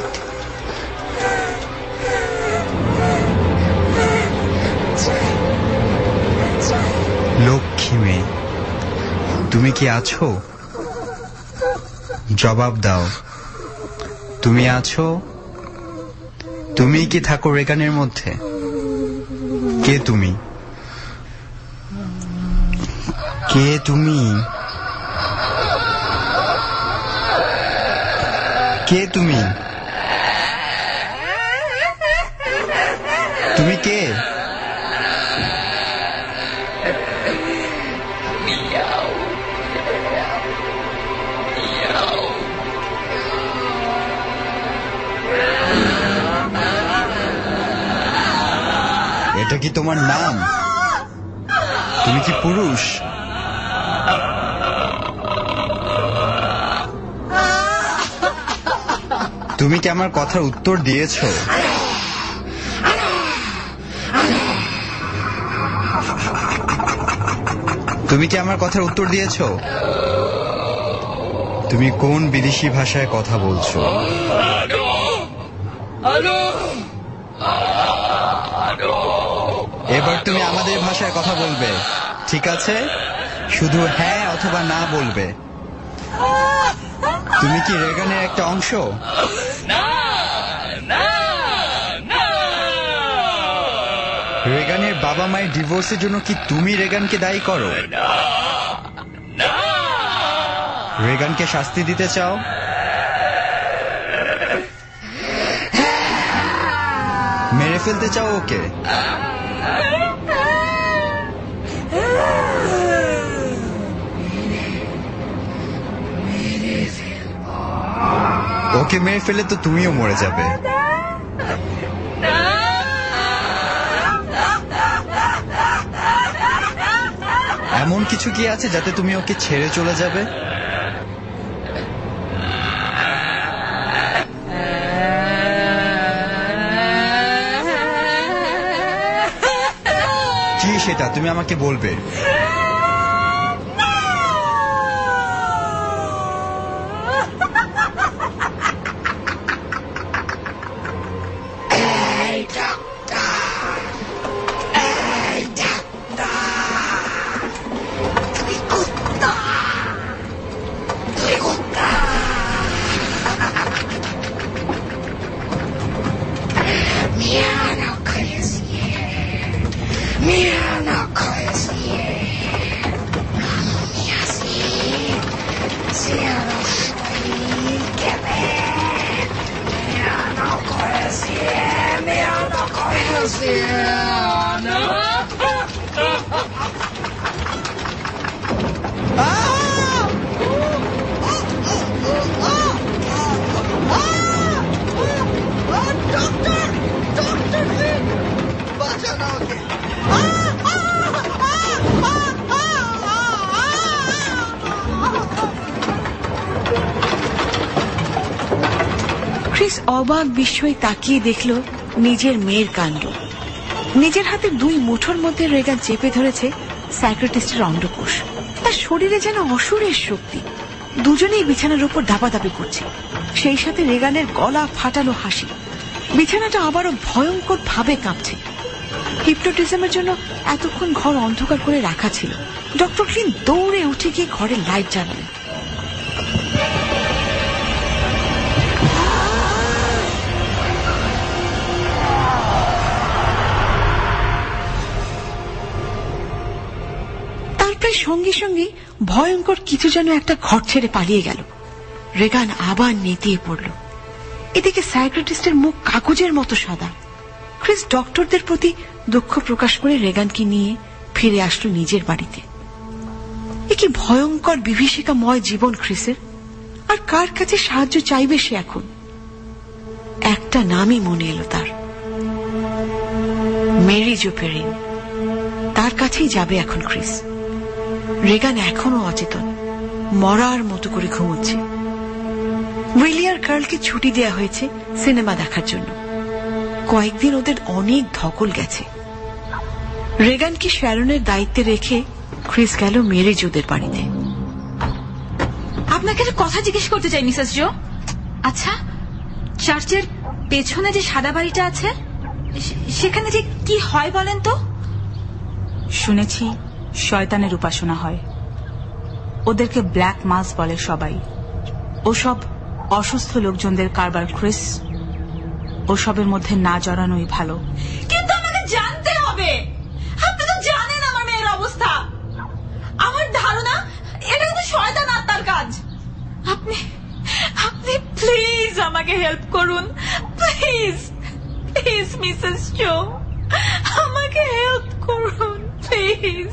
লক্ষ্মী মেয়ে, তুমি কি আছো? জবাব দাও, তুমি আছো? তুমি কি থাকো রেগানের মধ্যে? কে তুমি? কে তুমি? কে তুমি? তুমি কে? এটা কি তোমার নাম? তুমি কি পুরুষ? তুমি কি আমার কথার উত্তর দিয়েছ? তুমি কি আমার কথার উত্তর দিয়েছ? তুমি কোন বিদেশি ভাষায় কথা বলছো? এবার তুমি আমাদের ভাষায় কথা বলবে, ঠিক আছে? শুধু হ্যাঁ অথবা না বলবে। তুমি কি রেগানের একটা অংশ? রেগানের বাবা মায়ের ডিভোর্সের জন্য কি তুমি রেগানকে দায়ী করো? রেগানকে শাস্তি দিতে চাও? মেরে ফেলতে চাও ওকে? ওকে মেরে ফেলে তো তুমিও মরে যাবে। এমন কিছু কি আছে যাতে তুমি ওকে ছেড়ে চলে যাবে? কি সেটা তুমি আমাকে বলবে।
ক্রিস অবাক বিস্ময়ে তাকিয়ে দেখল নিজের মেয়ের কাণ্ড। নিজের হাতে দুই মুঠোর মধ্যে রেগান চেপে ধরেছে সাইকিয়াট্রিস্টের অন্ডকোষ। তার শরীরে যেন অসুরের শক্তি। দুজনেই বিছানার উপর ধাপাধাপি করছে, সেই সাথে রেগানের গলা ফাটানো হাসি। বিছানাটা আবারও ভয়ঙ্কর ভাবে কাঁপছে। হিপনোটিজমের জন্য এতক্ষণ ঘর অন্ধকার করে রাখা ছিল। ডক্টর ক্লিন দৌড়ে উঠে গিয়ে ঘরের লাইট জ্বালালেন। তারপরে সঙ্গে সঙ্গে ভয়ঙ্কর কিছু যেন একটা ঘর ছেড়ে পালিয়ে গেল। রেগান আবার নেতিয়ে পড়ল। এদিকে সাইকিয়াট্রিস্টের মুখ কাগজের মতো সাদা। ক্রিস ডক্টরদের প্রতি দুঃখ প্রকাশ করে রেগানকে নিয়ে ফিরে আসলো নিজের বাড়িতে। এ কি ভয়ঙ্কর বিভীষিকাময় জীবন ক্রিসের। আর কার কাছে সাহায্য চাইবে সে এখন? একটা নামই মনে এলো তার, মেরি জো পেরিন। তার কাছেই যাবে এখন ক্রিস। রেগান এখনো অচেতন, মরার মতো করে ঘুমোচ্ছে। উইলিয়ার কার্লকে ছুটি দেয়া হয়েছে সিনেমা দেখার জন্য। কয়েকদিন ওদের অনেক ধকল গেছে। রেগানকে শ্যারনের দায়িত্বে রেখে ক্রিস গেল মেরি জোদের বাড়িতে।
আপনাকে একটা কথা জিজ্ঞেস করতে চাই মিসেস জো। আচ্ছা, চার্চের পেছনে যে সাদা বাড়িটা আছে সেখানে যে কি হয় বলেন তো?
শুনেছি শয়তানের উপাসনা হয়। ওদেরকে ব্ল্যাক মাস বলে সবাই। ওসব অসুস্থ লোকজনদের কারবার ক্রিস। ওসবের মধ্যে না জড়ানোই ভালো।
কিন্তু আমাকে জানতে হবে। আপনি তো জানেন আমার মেয়ের অবস্থা। আমার ধারণা এটা কিন্তু শয়তান আত্মার কাজ। আপনি আপনি প্লিজ আমাকে হেল্প করুন। প্লিজ প্লিজ মিসেস জো, আমাকে হেল্প করুন প্লিজ।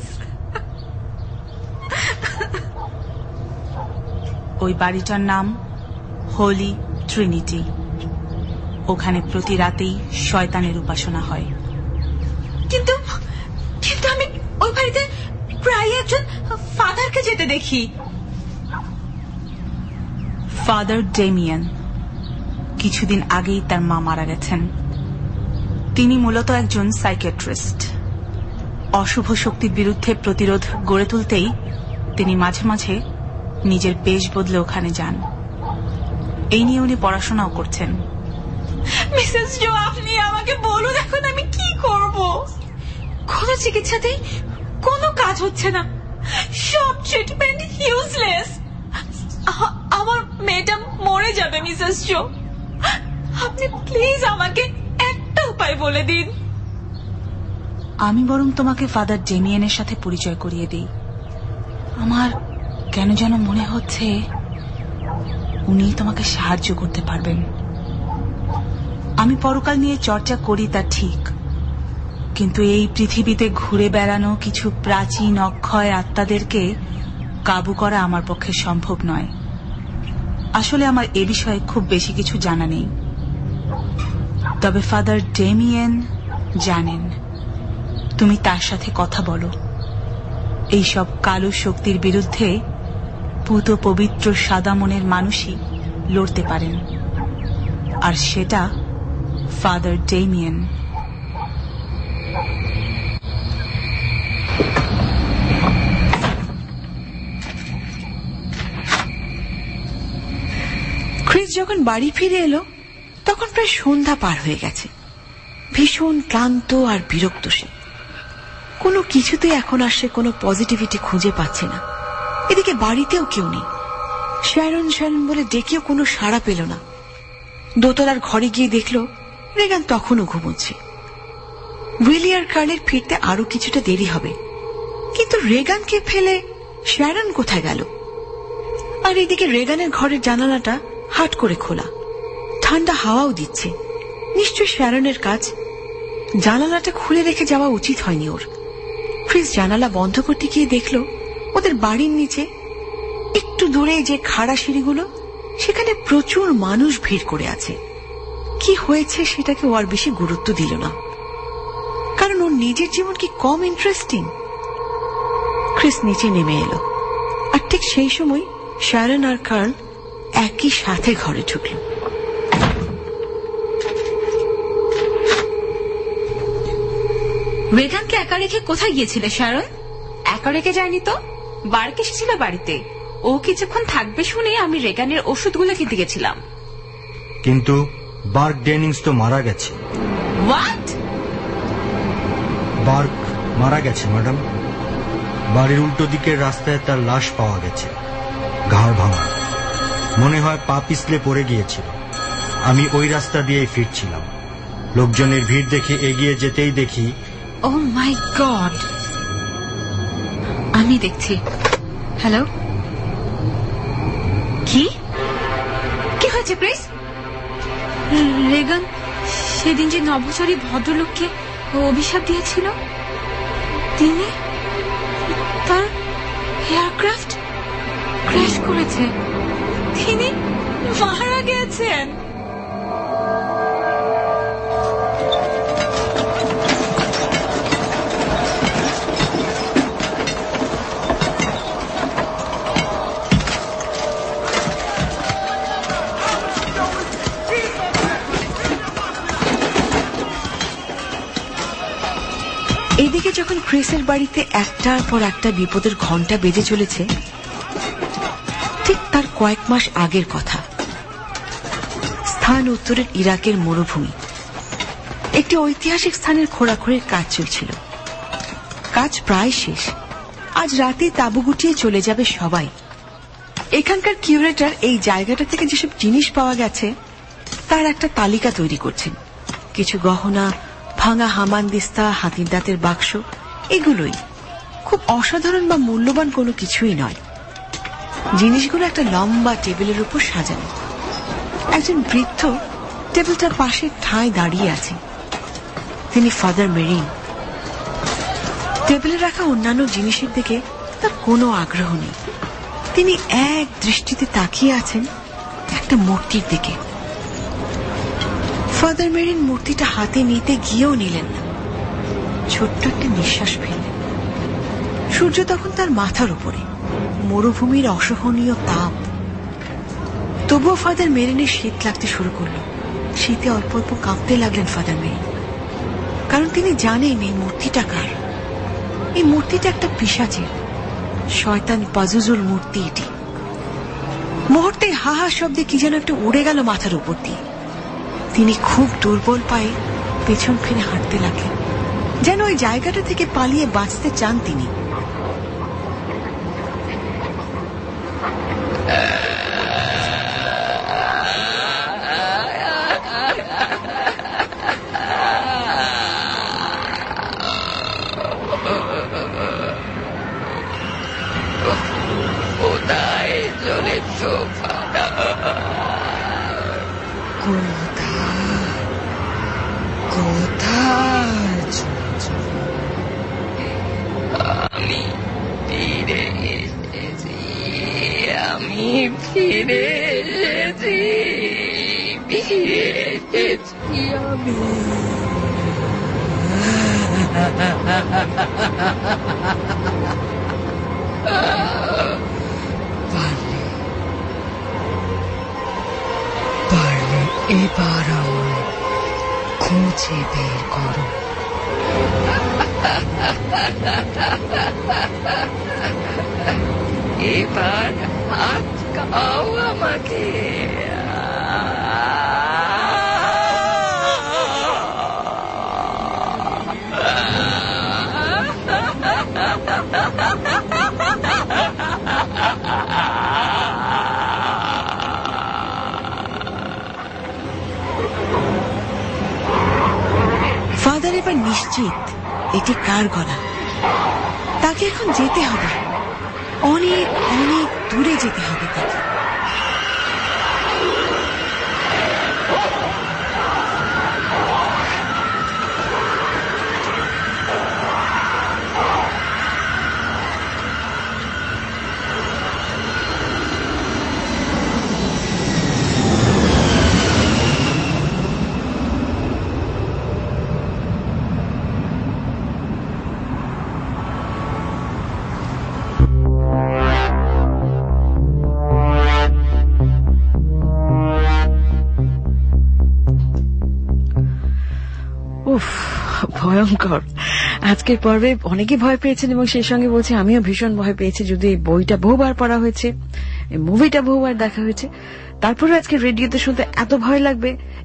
ওই বাড়িটার নাম হোলি ট্রিনিটি। ওখানে প্রতি রাতেই শয়তানের উপাসনা হয়।
কিন্তু কিন্তু আমি ওই বাড়িতে প্রায় একজন ফাদারকে যেতে দেখি।
Father Damien. কিছুদিন আগেই তার মা মারা গেছেন। তিনি মূলত একজন সাইকিয়াট্রিস্ট। অশুভ শক্তির বিরুদ্ধে প্রতিরোধ গড়ে তুলতেই তিনি মাঝে মাঝে নিজের বেশ বদলে ওখানে যান। এই নিয়ে উনি পড়াশোনাও করছেন।
মিসেস জো, আপনি আমাকে বলুন এখন আমি কি করব? কোন চিকিৎসাতেই কোনো কাজ হচ্ছে না। সব ট্রিটমেন্ট ইউজলেস। আমার মেয়েটা মরে যাবে মিসেস জো। আপনি প্লিজ আমাকে একটা উপায় বলে দিন।
আমি বরং তোমাকে ফাদার ডেমিয়ানের সাথে পরিচয় করিয়ে দিই। আমার কেন যেন মনে হচ্ছে উনি তোমাকে সাহায্য করতে পারবেন। আমি পরকাল নিয়ে চর্চা করি তা ঠিক, কিন্তু এই পৃথিবীতে ঘুরে বেড়ানো কিছু প্রাচীন অক্ষয় আত্মাদেরকে কাবু করা আমার পক্ষে সম্ভব নয়। আসলে আমার এ বিষয়ে খুব বেশি কিছু জানা নেই। তবে ফাদার ডেমিয়ান জানেন। তুমি তার সাথে কথা বলো। এইসব কালো শক্তির বিরুদ্ধে পুত পবিত্র সাদা মনের মানুষই লড়তে পারেন, আর সেটা ফাদার ডেমিয়ান।
ক্রিস যখন বাড়ি ফিরে এলো তখন প্রায় সন্ধ্যা পার হয়ে গেছে। ভীষণ ক্লান্ত আর বিরক্ত সে। কোনো কিছুতে এখন আর সে কোনো পজিটিভিটি খুঁজে পাচ্ছে না। এদিকে বাড়িতেও কেউ নেই। শ্যারন শ্যারন বলে ডেকেও কোনো সাড়া পেল না। দোতলার ঘরে গিয়ে দেখল রেগান তখনও ঘুমোচ্ছে। উইলিয়ার কার্লের ফিরতে আরো কিছুটা দেরি হবে, কিন্তু রেগানকে ফেলে শ্যারন কোথায় গেল? আর এদিকে রেগানের ঘরের জানালাটা হাট করে খোলা, ঠান্ডা হাওয়াও দিচ্ছে। নিশ্চয় শ্যারনের কাজ। জানালাটা খুলে রেখে যাওয়া উচিত হয়নি ওর। ক্রিস জানালা বন্ধ করতে গিয়ে দেখল ওদের বাড়ির নিচে একটু দূরে যে খাড়া সিঁড়িগুলো, সেখানে প্রচুর মানুষ ভিড় করে আছে। কি হয়েছে সেটাকে ও আর বেশি গুরুত্ব দিল না, কারণ ওর নিজের জীবন কি কম ইন্টারেস্টিং? ক্রিস নিচে নেমে এলো, আর ঠিক সেই সময় শ্যারন আর কার্ল একই সাথে ঘরে ঢুকল।
রেগানকে একা রেখে কোথায় গিয়েছিলে শ্যারন?
একা রেখে যায়নি তো, বার্ক এসেছিল বাড়িতে। ও কিছুক্ষণ থাকবে শুনে আমি রেগানের ওষুধগুলো কিনতে গেছিলাম।
কিন্তু বার্ক ডেনিংস তো মারা গেছে।
হোয়াট?
বার্ক মারা গেছে ম্যাডাম। বাড়ির উল্টো দিকের রাস্তায় তার লাশ পাওয়া গেছে, ঘাড় ভাঙা, মনে হয় পা পিছলে পড়ে গিয়েছিল। আমি ওই রাস্তা দিয়েই ফিরছিলাম, লোকজনের ভিড় দেখে এগিয়ে যেতেই দেখি।
ও মাই গড, আমি দেখছি। হ্যালো, কি কি হয়েছে প্লিজ?
রেগান সেদিন যে নভোচারী ভদ্রলোককে অভিশাপ দিয়েছিল, তিনি তার এয়ারক্রাফট ক্র্যাশ করেছে, তিনি মারা গেছেন।
এদিকে যখন ক্রিসের বাড়িতে একটার পর একটা বিপদের ঘণ্টা বেজে চলেছে, ঠিক তার কয়েক মাস আগের কথা। স্থান উত্তরের ইরাকের মরুভূমি। একটি ঐতিহাসিক স্থানের খোঁড়াখুড়ির কাজ চলছিল। কাজ প্রায় শেষ। আজ রাতে তাঁবু গুটিয়ে চলে যাবে সবাই। এখানকার কিউরেটর এই জায়গাটা থেকে যেসব জিনিস পাওয়া গেছে তার একটা তালিকা তৈরি করছেন। কিছু গহনা, ভাঙা হামানদিস্তা, হাতির দাঁতের বাক্স, এগুলোই। খুব অসাধারণ বা মূল্যবান কোনো কিছুই নয়। জিনিসগুলো একটা লম্বা টেবিলের উপর সাজানো। একজন বৃদ্ধ টেবিলটার পাশে ঠাঁই দাঁড়িয়ে আছে। তিনি ফাদার মেরিন। টেবিলে রাখা অন্যান্য জিনিসের দিকে তার কোনো আগ্রহ নেই। তিনি এক দৃষ্টিতে তাকিয়ে আছেন একটা মূর্তির দিকে। ফাদার মেরিন মূর্তিটা হাতে নিতে গিয়েও নিলেন না। ছোট্ট একটা নিঃশ্বাস ফেললেন। সূর্য তখন তার মাথার উপরে, মরুভূমির অসহনীয় তাপ। তবুও ফাদার মেরিনের শীত লাগতে শুরু করল। শীতে অল্প অল্প কাঁপতে লাগলেন ফাদার মেরিন, কারণ তিনি জানেন এই মূর্তিটা কার। এই মূর্তিটা একটা পিশাচের, শয়তান পাজুজুর মূর্তি এটি। মুহূর্তে হাহা শব্দে কি যেন একটা উড়ে গেল মাথার উপর দিয়ে। তিনি খুব দুর্বল পায়ে পেছন ফিরে হাঁটতে লাগলেন, যেন ওই জায়গাটা থেকে পালিয়ে বাঁচতে চান তিনি।
কোথায় চলেছ কোথায় চলেছ? আমি ফিরে এসেছি, আমি ফিরে এসেছি, ফিরে এসেছি আমি। পারলে পারলে এবার আমায় খুঁজে বের করো। এবার আটকাও আমাকে।
ফাদার এবার নিশ্চিত এটি কার গলা। তাকে এখন যেতে হবে, অনেক অনেক দূরে যেতে হবে তাকে।
উফ, ভয়ঙ্কর। আজকের পর্বে অনেকে ভয় পেয়েছেন এবং সেই সঙ্গে বলছে আমিও ভীষণ ভয় পেয়েছি। যদি এই বইটা বহুবার পড়া হয়েছে, এই মুভিটা বহুবার দেখা হয়েছে, তারপরে আজকে রেডিওতে শুনতে এত ভয় লাগবে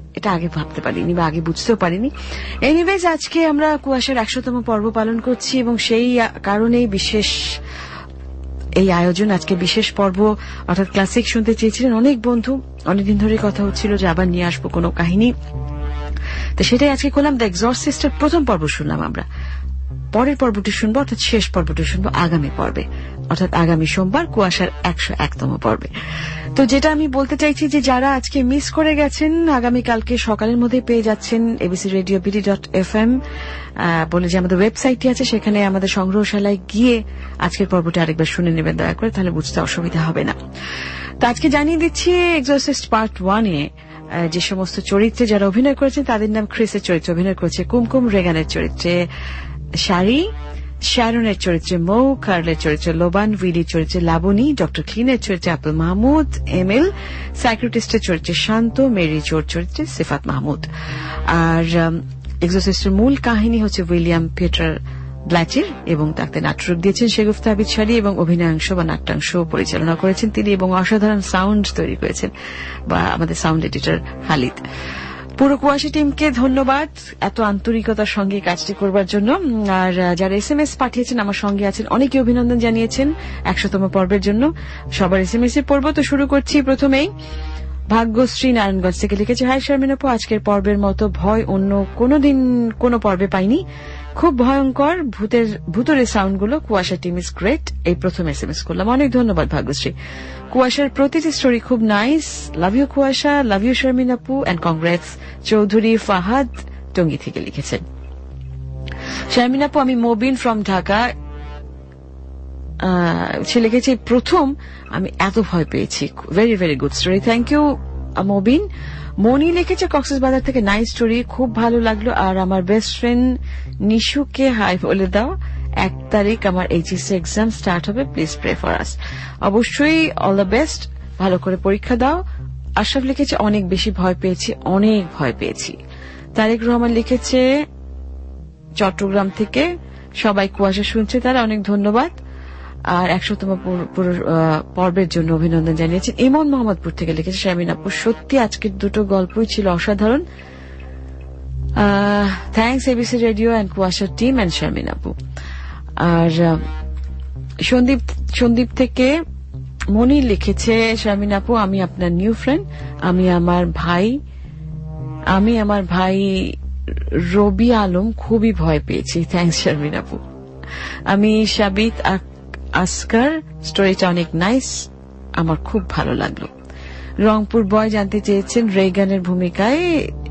এটা আগে ভাবতে পারিনি বা আগে বুঝতেও পারিনি। এনিওয়েজ, আজকে আমরা কুয়াশার একশোতম পর্ব পালন করছি এবং সেই কারণেই বিশেষ এই আয়োজন। আজকে বিশেষ পর্ব অর্থাৎ ক্লাসিক শুনতে চেয়েছিলেন অনেক বন্ধু, অনেকদিন ধরে কথা হচ্ছিল যে আবার নিয়ে আসবো কোনো কাহিনী, তো সেটাই আজকে করলাম। দ্য এক্সরসিস্টের প্রথম পর্ব শুনলাম আমরা, পরের পর্বটি শুনবো অর্থাৎ শেষ পর্বটি শুনবো আগামী পর্বে, অর্থাৎ আগামী সোমবার কুয়াশার একশো একতম পর্বে। তো যেটা আমি বলতে চাইছি যে যারা আজকে মিস করে গেছেন, আগামীকালকে সকালের মধ্যে পেয়ে যাচ্ছেন ABC radio BD dot FM এম বলে যে আমাদের ওয়েবসাইটটি আছে, সেখানে আমাদের সংগ্রহশালায় গিয়ে আজকের পর্বটি আরেকবার শুনে নেবেন দয়া করে, তাহলে বুঝতে অসুবিধা হবে না। তো আজকে জানিয়ে দিচ্ছি এক্সরসিস্ট পার্ট ওয়ানে যে সমস্ত চরিত্রে যারা অভিনয় করেছেন তাদের নাম। ক্রিসের চরিত্রে অভিনয় করেছে কুমকুম, রেগানের চরিত্রে শারি, শ্যারনের চরিত্রে মৌ, কার্লের চরিত্রে লোবান, উইলির চরিত্রে লাবণী, ডক্টর ক্লিনের চরিত্রে আব্দুল মাহমুদ, এমিল সাইক্রেটিস্টের চরিত্রে শান্ত, মেরি জোর চরিত্রে সিফাত মাহমুদ। আর এক্সরসিস্টের মূল কাহিনী হচ্ছে উইলিয়াম পিটার ব্ল্যাচির এবং তাকে নাট্যরূপ দিয়েছেন শেগুফতা আবিদ শাড়ি এবং অভিনয়াংশ বা নাট্যাংশ পরিচালনা করেছেন তিনি এবং অসাধারণ সাউন্ড তৈরি করেছেন বা আমাদের সাউন্ড এডিটর খালিদ। পুরো কুয়াশা টিমকে ধন্যবাদ এত আন্তরিকতার সঙ্গে কাজটি করবার জন্য। আর যারা এস এম এস পাঠিয়েছেন আমার সঙ্গে আছেন অনেকে অভিনন্দন জানিয়েছেন একশোতম পর্বের জন্য। সবার এস এম এস এ পর্ব তো শুরু করছি। প্রথমেই ভাগ্যশ্রী নারায়ণগঞ্জ থেকে লিখেছে, হাই শারমিন আপু, আজকের পর্বের মতো ভয় অন্য কোনদিন কোন পর্বে পাইনি, খুব ভয়ঙ্কর ভূতের ভূতরের সাউন্ডগুলো, কুয়াশা টিম ইজ গ্রেট। এই প্রথম এস এম এস করলাম, অনেক ধন্যবাদ ভাগ্যশ্রী। কুয়াশার প্রতিটি স্টোরি খুব নাইস, লাভ ইউ কুয়াশা, লাভ ইউ শারমিন আপু অ্যান্ড কংগ্রেটস। চৌধুরী ফাহাদ টঙ্গী থেকে লিখেছেন, শারমিন আপু আমি মোবিন ফ্রম ঢাকা, সে লিখেছে প্রথম আমি এত ভয় পেয়েছি, very very good story, thank you Mobin. Moni লিখেছে কক্সবাজার থেকে, নাইস স্টোরি, খুব ভালো লাগলো। আর আমার বেস্ট ফ্রেন্ড নিশুকে হাই বলে দাও, এক তারিখ আমার এইচএসসি এক্সাম স্টার্ট হবে, প্লিজ প্রে ফর আস। অবশ্যই অল দ্য বেস্ট, ভালো করে পরীক্ষা দাও। আশরাফ লিখেছে অনেক বেশি ভয় পেয়েছি, অনেক ভয় পেয়েছি। তারেক রহমান লিখেছে চট্টগ্রাম থেকে, সবাই কুয়াশা শুনছে তারা, অনেক ধন্যবাদ। আর একশোতম পর্বের জন্য অভিনন্দন জানিয়েছেন। ইমন মোহাম্মদপুর থেকে লিখেছে, শারমিন আপু সত্যি আজকের দুটো গল্পই ছিল অসাধারণ, thanks ABC radio and Kuasha team and Sharmin আপু। আর সন্দীপ সন্দীপ থেকে মনির লিখেছে, শারমিন আপু আমি আপনার নিউ ফ্রেন্ড, আমি আমার ভাই আমি আমার ভাই রবি আলম খুবই ভয় পেয়েছি, থ্যাংকস শারমিন আপু। আমি সাবিত আসকার, স্টোরিটা অনেক নাইস, আমার খুব ভালো লাগলো। রংপুর বয় জানতে চেয়েছেন রেগানের ভূমিকায়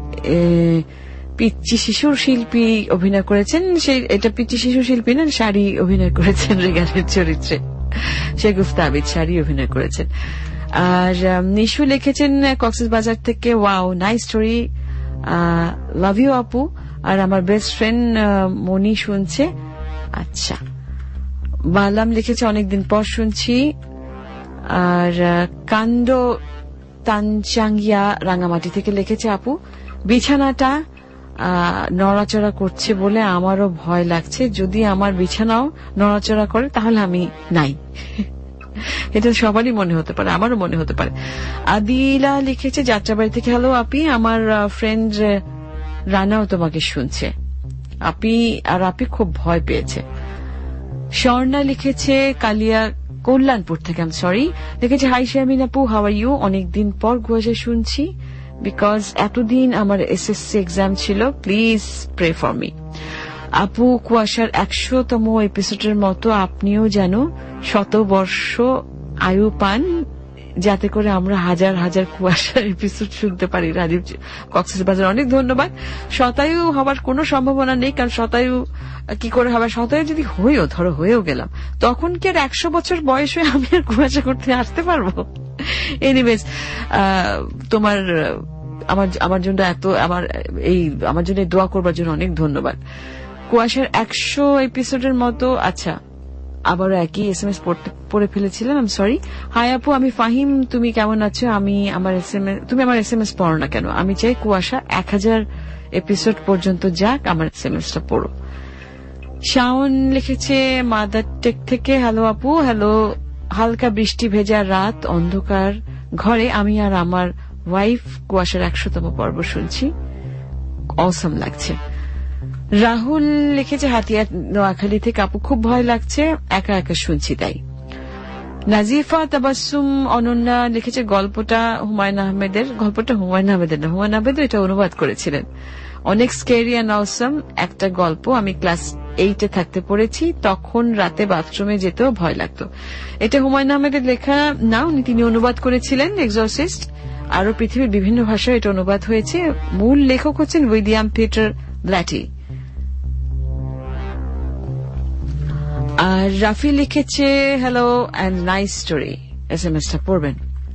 পিচ্চি শিশুর শিল্পী অভিনয় করেছেন, সেই এটা পিচ্চি শিশু শিল্পী না, শাড়ি অভিনয় করেছেন রেগানের চরিত্রে, শেগুফতা আবিদ শাড়ি অভিনয় করেছেন। আর নিশু লিখেছেন কক্সবাজার থেকে, wow nice story, love you আপু। আর আমার বেস্ট ফ্রেন্ড মনি শুনছে, আচ্ছা। বালাম লিখেছে অনেকদিন পর শুনছি। আর কান্ড তানচাঙ্গিয়া রাঙামাটি থেকে লিখেছে, আপু বিছানাটা নড়াচড়া করছে বলে আমারও ভয় লাগছে, যদি আমার বিছানাও নড়াচড়া করে তাহলে আমি নাই। এটা সবারই মনে হতে পারে, আমারও মনে হতে পারে। আদিলা লিখেছে যাত্রাবাড়ি থেকে, হ্যালো আপি, আমার ফ্রেন্ড রানাও তোমাকে শুনছে, আপি আর আপি খুব ভয় পেয়েছে। স্বর্ণা লিখেছে কালিয়া কল্যাণপুর থেকে, আম সরি, লিখেছে হাই শারমিন আপু, হাউ আর ইউ, অনেকদিন পর কুয়াশা শুনছি বিকজ এতদিন আমার এসএসসি এক্সাম ছিল, প্লিজ প্রে ফর মি। আপু কুয়াশার একশোতম এপিসোডের মতো আপনিও যেন শত বর্ষ আয়ু পান, যাতে করে আমরা হাজার হাজার কুয়াশার এপিসোড শুনতে পারি। রাজীব কক্সবাজার, অনেক ধন্যবাদ। শতায়ু হবার কোনো সম্ভাবনা নেই, কারণ শতায়ু কি করে হবে, শতায়ু যদি হয়েও ধরো হয়েও গেলাম, তখন কি আর একশো বছর বয়স হয়ে আমি আর কুয়াশা করতে আসতে পারবো? এনিওয়েজ, তোমার আমার আমার জন্য এত আমার এই আমার জন্য দোয়া করবার জন্য অনেক ধন্যবাদ। কুয়াশার একশো এপিসোডের মতো, আচ্ছা আবারও একই এস এম এস পড়ে ফেলেছিলাম, আই এম সরি। হাই আপু, আমি ফাহিম, তুমি কেমন আছো? আমি আমার এস এম এস তুমি আমার এস এম এস পড়ো না কেন? আমি চাই কুয়াশা এক হাজার এপিসোড পর্যন্ত যাক, আমার এস এম এসটা পড়ো। শাওন লিখেছে মাদার টেক থেকে, হ্যালো আপু, হ্যালো। হালকা বৃষ্টি ভেজা রাত, অন্ধকার ঘরে আমি আর আমার ওয়াইফ কুয়াশার একশোতম পর্ব শুনছি, অসম লাগছে। রাহুল লিখেছে হাতিয়া নোয়াখালী থেকে, আপু খুব ভয় লাগছে, একা একা শুনছি তাই। নাজিফা তাবাসসুম অনন্যা লিখেছে গল্পটা হুমায়ুন আহমেদের, গল্পটা হুমায়ুন আহমেদের না, হুমায়ুন আহমেদ এটা অনুবাদ করেছিলেন। অনেক স্কেরি অ্যান্ড অসম একটা গল্প, আমি ক্লাস এইটে থাকতে পড়েছি, তখন রাতে বাথরুমে যেতেও ভয় লাগতো। এটা হুমায়ুন আহমেদের লেখা না, উনি তিনি অনুবাদ করেছিলেন এক্সোরসিস্ট, আরো পৃথিবীর বিভিন্ন ভাষায় এটা অনুবাদ হয়েছে। মূল লেখক হচ্ছেন উইলিয়াম পিটার ব্ল্যাটি। আর রাফি লিখেছে hello and nice story, S M এসটা পড়বেন।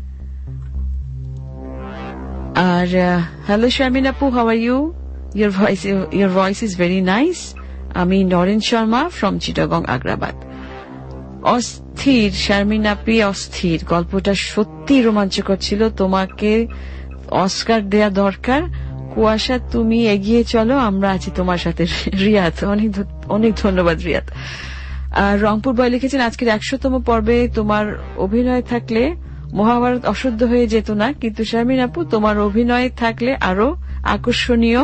আর হ্যালো শারমিন আপু, how are you? Your voice your voice is very nice. আমি নরেন শর্মা ফ্রম চিটাগং আগ্রাবাদ। অস্থির শারমিন আপি, অস্থির। গল্পটা সত্যি রোমাঞ্চকর ছিল, তোমাকে অস্কার দেয়া দরকার। কুয়াশা তুমি এগিয়ে চলো, আমরা আছি তোমার সাথে। রিয়াদ, অনেক অনেক ধন্যবাদ রিয়াদ। আর রংপুর বয় লিখেছেন আজকের একশোতম পর্বে তোমার অভিনয় থাকলে মহাভারত অশুদ্ধ হয়ে যেত না, কিন্তু শারমিন আপু তোমার অভিনয় থাকলে আরো আকর্ষণীয়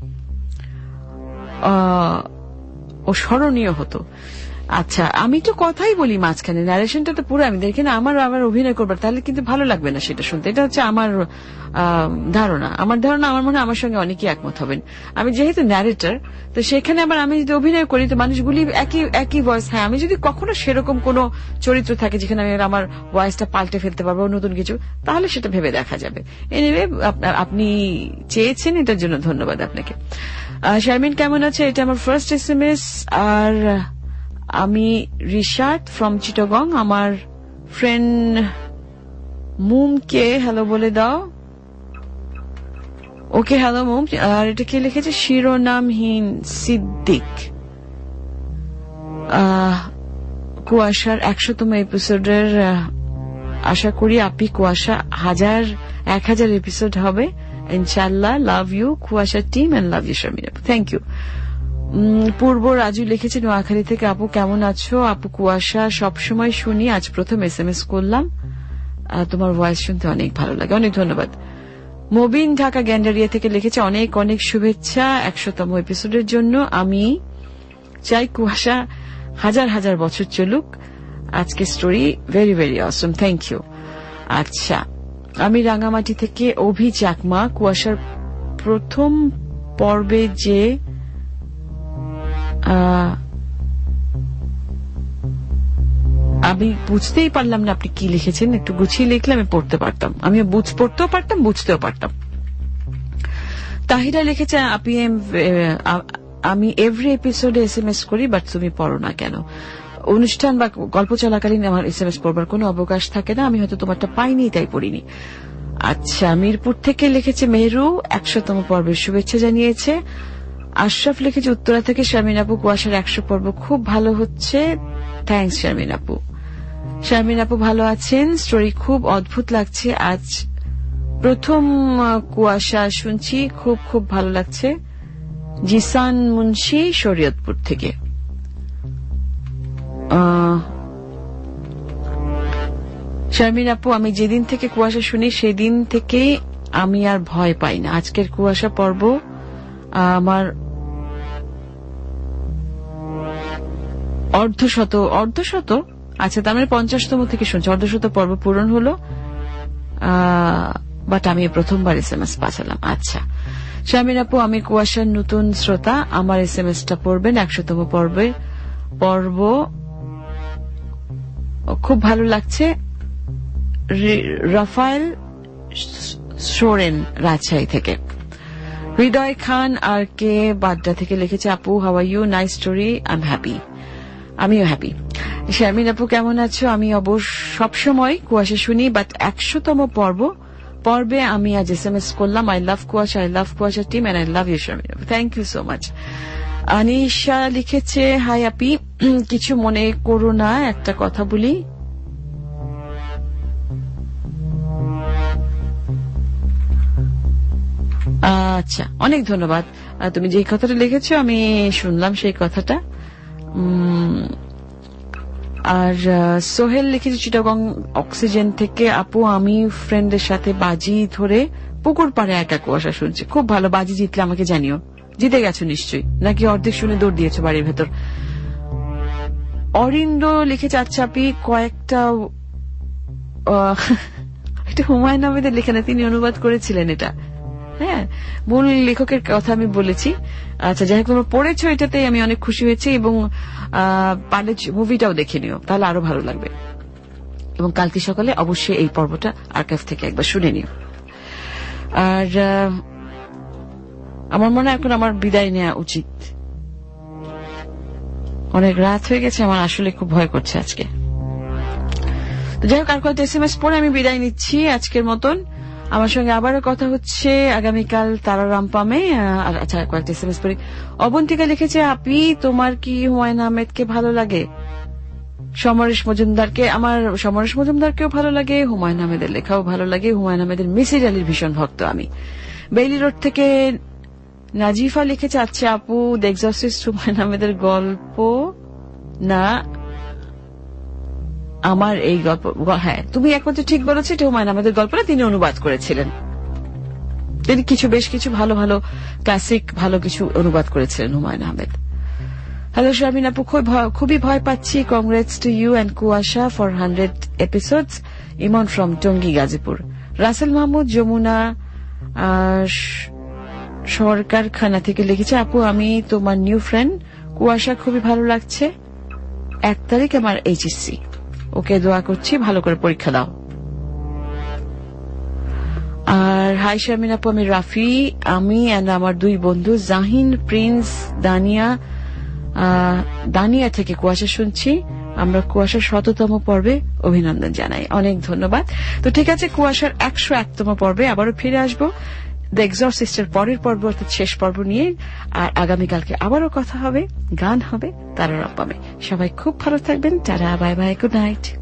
ও স্মরণীয় হতো। আচ্ছা, আমি তো কথাই বলি মাঝখানে, ন্যারেশনটা তো পুরো আমি দেখি না, আমার আবার অভিনয় করবার, তাহলে কিন্তু ভালো লাগবে না সেটা শুনতে। এটা হচ্ছে আমার ধারণা, আমার ধারণা আমার মনে হয় আমার সঙ্গে অনেকেই একমত হবেন। আমি যেহেতু ন্যারেটর, তো সেখানে আবার আমি যদি অভিনয় করি তো মানুষগুলি একই একই ভয়েস। হ্যাঁ, আমি যদি কখনো সেরকম কোনো চরিত্র থাকে যেখানে আমি আমার ভয়েসটা পাল্টে ফেলতে পারবো, নতুন কিছু, তাহলে সেটা ভেবে দেখা যাবে। এনিওয়ে, আপনি চেয়েছেন, এটার জন্য ধন্যবাদ আপনাকে। শারমিন কেমন আছে? এটা আমার ফার্স্ট এস এম এস। আর আমি রিশাদ ফ্রম চিটাগং, আমার ফ্রেন্ড মুমকে হ্যালো বলে দাও। ওকে, হ্যালো মুম। আর এটা কে লিখেছে? শিরোনামহীন সিদ্দিক। কুয়াশার একশোতম এপিসোডের আশা করি আপি কুয়াশা হাজার এক হাজার এপিসোড হবে ইনশাল্লাহ। Love you Kuasha team and love you Sharmin আপু, থ্যাংক ইউ। পূর্ব রাজু লিখেছে নোয়াখালী থেকে, আপু কেমন আছো? আপু কুয়াশা সবসময় শুনি, আজ প্রথম এস এম এস করলাম, তোমার ভয়েস শুনতে অনেক ভালো লাগে, অনেক ধন্যবাদ। মবিন ঢাকা গ্যান্ডারিয়া থেকে লিখেছে অনেক অনেক শুভেচ্ছা একশোতম এপিসোডের জন্য। আমি চাই কুয়াশা হাজার হাজার বছর চলুক। আজকে story very very awesome, thank you. আচ্ছা, আমি রাঙামাটি থেকে অভি চাকমা, কুয়াশার প্রথম পর্বে যে আমি বুঝতেই পারলাম না আপনি কি লিখেছেন, একটু গুছিয়ে লিখলে আমি পড়তে পারতাম, আমি বুঝ পড়তেও পারতাম, বুঝতেও পারতাম। তাহিরা লিখেছে আপনি আমি এভরি এপিসোডে এস এম এস করি, বাট তুমি পড়ো না কেন? অনুষ্ঠান বা গল্প চলাকালীন আমার এস এম এস পড়বার কোনো অবকাশ থাকে না, আমি হয়তো তোমারটা পাইনি তাই পড়িনি। আচ্ছা, মিরপুর থেকে লিখেছে মেহরু, একশোতম পর্বের শুভেচ্ছা জানিয়েছে। আশরাফ লিখেছে উত্তরা থেকে, শারমিন আপু কুয়াশার একশো পর্ব খুব ভালো হচ্ছে, থ্যাংকস শারমিন আপু। শারমিন আপু ভালো আছেন? স্টোরি খুব অদ্ভুত লাগছে, আজ প্রথম কুয়াশা শুনছি, খুব খুব ভালো লাগছে। জিসান মুন্সি শরীয়তপুর থেকে। শারমিন আপু, আমি যেদিন থেকে কুয়াশা শুনি সেদিন থেকে আমি আর ভয় পাই না। আজকের কুয়াশা পর্ব আমার অর্ধশত অর্ধশত আচ্ছা তার মানে পঞ্চাশতম থেকে শুনছি, অর্ধশত পর্ব পূরণ হলো, বাট আমি প্রথমবার এস এম এস পাঠালাম। আচ্ছা শারমিন আপু, আমি কুয়াশার নতুন শ্রোতা, আমার এস এম এসটা পড়বেন। একশোতম পর্বে পর্ব খুব ভালো লাগছে। রাফায়েল সোরেন রাজশাহী থেকে। হৃদয় খান আর কে বাড্ডা থেকে লিখেছে আপু how are you, nice story, I am happy. আমিও হ্যাপি। শারমিন আপু কেমন আছো? আমি অবশ্য সবসময় কুয়াশা শুনি, বাট একশোতম পর্ব পর্বে আমি আজ এস এম এস করলাম। I love Kuasha, I love Kuasha team and I love you Sharmin আপু, thank you so much. Anisha লিখেছে হাই আপি, কিছু মনে করো না, একটা কথা বলি। আচ্ছা অনেক ধন্যবাদ, তুমি যে কথাটা লিখেছো আমি শুনলাম সেই কথাটা। আর সোহেল লিখেছে চিটাগং অক্সিজেন থেকে, আপু আমি ফ্রেন্ডের সাথে বাজি ধরে পুকুর পাড়ে একা কুয়াশা শুনছি। খুব ভালো, বাজি জিতলে আমাকে জানিও। জিতে গেছো নিশ্চয়ই, নাকি অর্ধেক শুনে দৌড় দিয়েছো বাড়ির ভেতর? অরিন্দ লিখেছে আচ্ছা আপনি কয়েকটা, এটা হুমায়ুন আহমেদের লেখা না, তিনি অনুবাদ করেছিলেন এটা। হ্যাঁ, মূল লেখকের কথা আমি বলেছি। আচ্ছা যাই হোক, তোমরা পড়েছো এটাতেই আমি অনেক খুশি হয়েছি, এবং পারলে মুভিটাও দেখে নিও, তাহলে আরো ভালো লাগবে। এবং কালকে সকালে অবশ্যই এই পর্বটা আর্কাইভ থেকে একবার শুনে নিও। আর আমার মনে হয় এখন আমার বিদায় নেওয়া উচিত, অনেক রাত হয়ে গেছে, আমার আসলে খুব ভয় করছে আজকে। যাই হোক, আর কয়েকটা এস এম এস পড়ে আমি বিদায় নিচ্ছি আজকের মতন। আমার সঙ্গে আবারও কথা হচ্ছে আগামীকাল তারারামপামে। আচ্ছা কয়েকটা এস এম এস পড়ি। অবন্তিকা লিখেছে আপনি তোমার কি হুমায়ুন আহমেদকে ভালো লাগে? সমরেশ মজুমদারকে, আমার সমরেশ মজুমদারকেও ভালো লাগে, হুমায়ুন আহমেদের লেখাও ভালো লাগে। হুমায়ুন আহমেদের মিসির আলীর ভীষণ ভক্ত আমি। বেইলি রোড থেকে নাজিফা লিখেছে আচ্ছা আপু দ্য এক্সরসিস্ট হুমায়ুন আহমেদের গল্প না আমার এই গল্প। হ্যাঁ তুমি একমাত্র ঠিক বলেছো, এটা হুমায়ুন আহমেদের গল্পটা তিনি অনুবাদ করেছিলেন। তিনি কিছু বেশ কিছু ভালো ভালো ক্লাসিক ভালো কিছু অনুবাদ করেছিলেন হুমায়ুন আহমেদ। হ্যালো শারমিন আপু, খুবই ভয় পাচ্ছি। Congrats to you and Kuasha for hundred episodes. Emon from Tongi Gazipur. Rasel Mahmud Jamuna সরকার খানা থেকে লিখেছে আপু আমি তোমার নিউ ফ্রেন্ড কুয়াশা, খুবই ভালো লাগছে। এক তারিখ আমার এইচএসসি, ওকে দোয়া করছি ভালো করে পরীক্ষা দাও। আর হাই শারমিন আপু, আমি রাফি, আমি এন্ড আমার দুই বন্ধু জাহিন প্রিন্স দানিয়া দানিয়া থেকে কুয়াশা শুনছি। আমরা কুয়াশার শততম পর্বে অভিনন্দন জানাই, অনেক ধন্যবাদ। তো ঠিক আছে, কুয়াশার একশো একতম পর্বে আবারও ফিরে আসবো দ্য এক্সরসিস্টের পরের পর্ব, অর্থাৎ শেষ পর্ব নিয়ে। আর আগামীকালকে আবারও কথা হবে, গান হবে তারারামপামে। সবাই খুব ভালো থাকবেন, tata, bye bye, good night.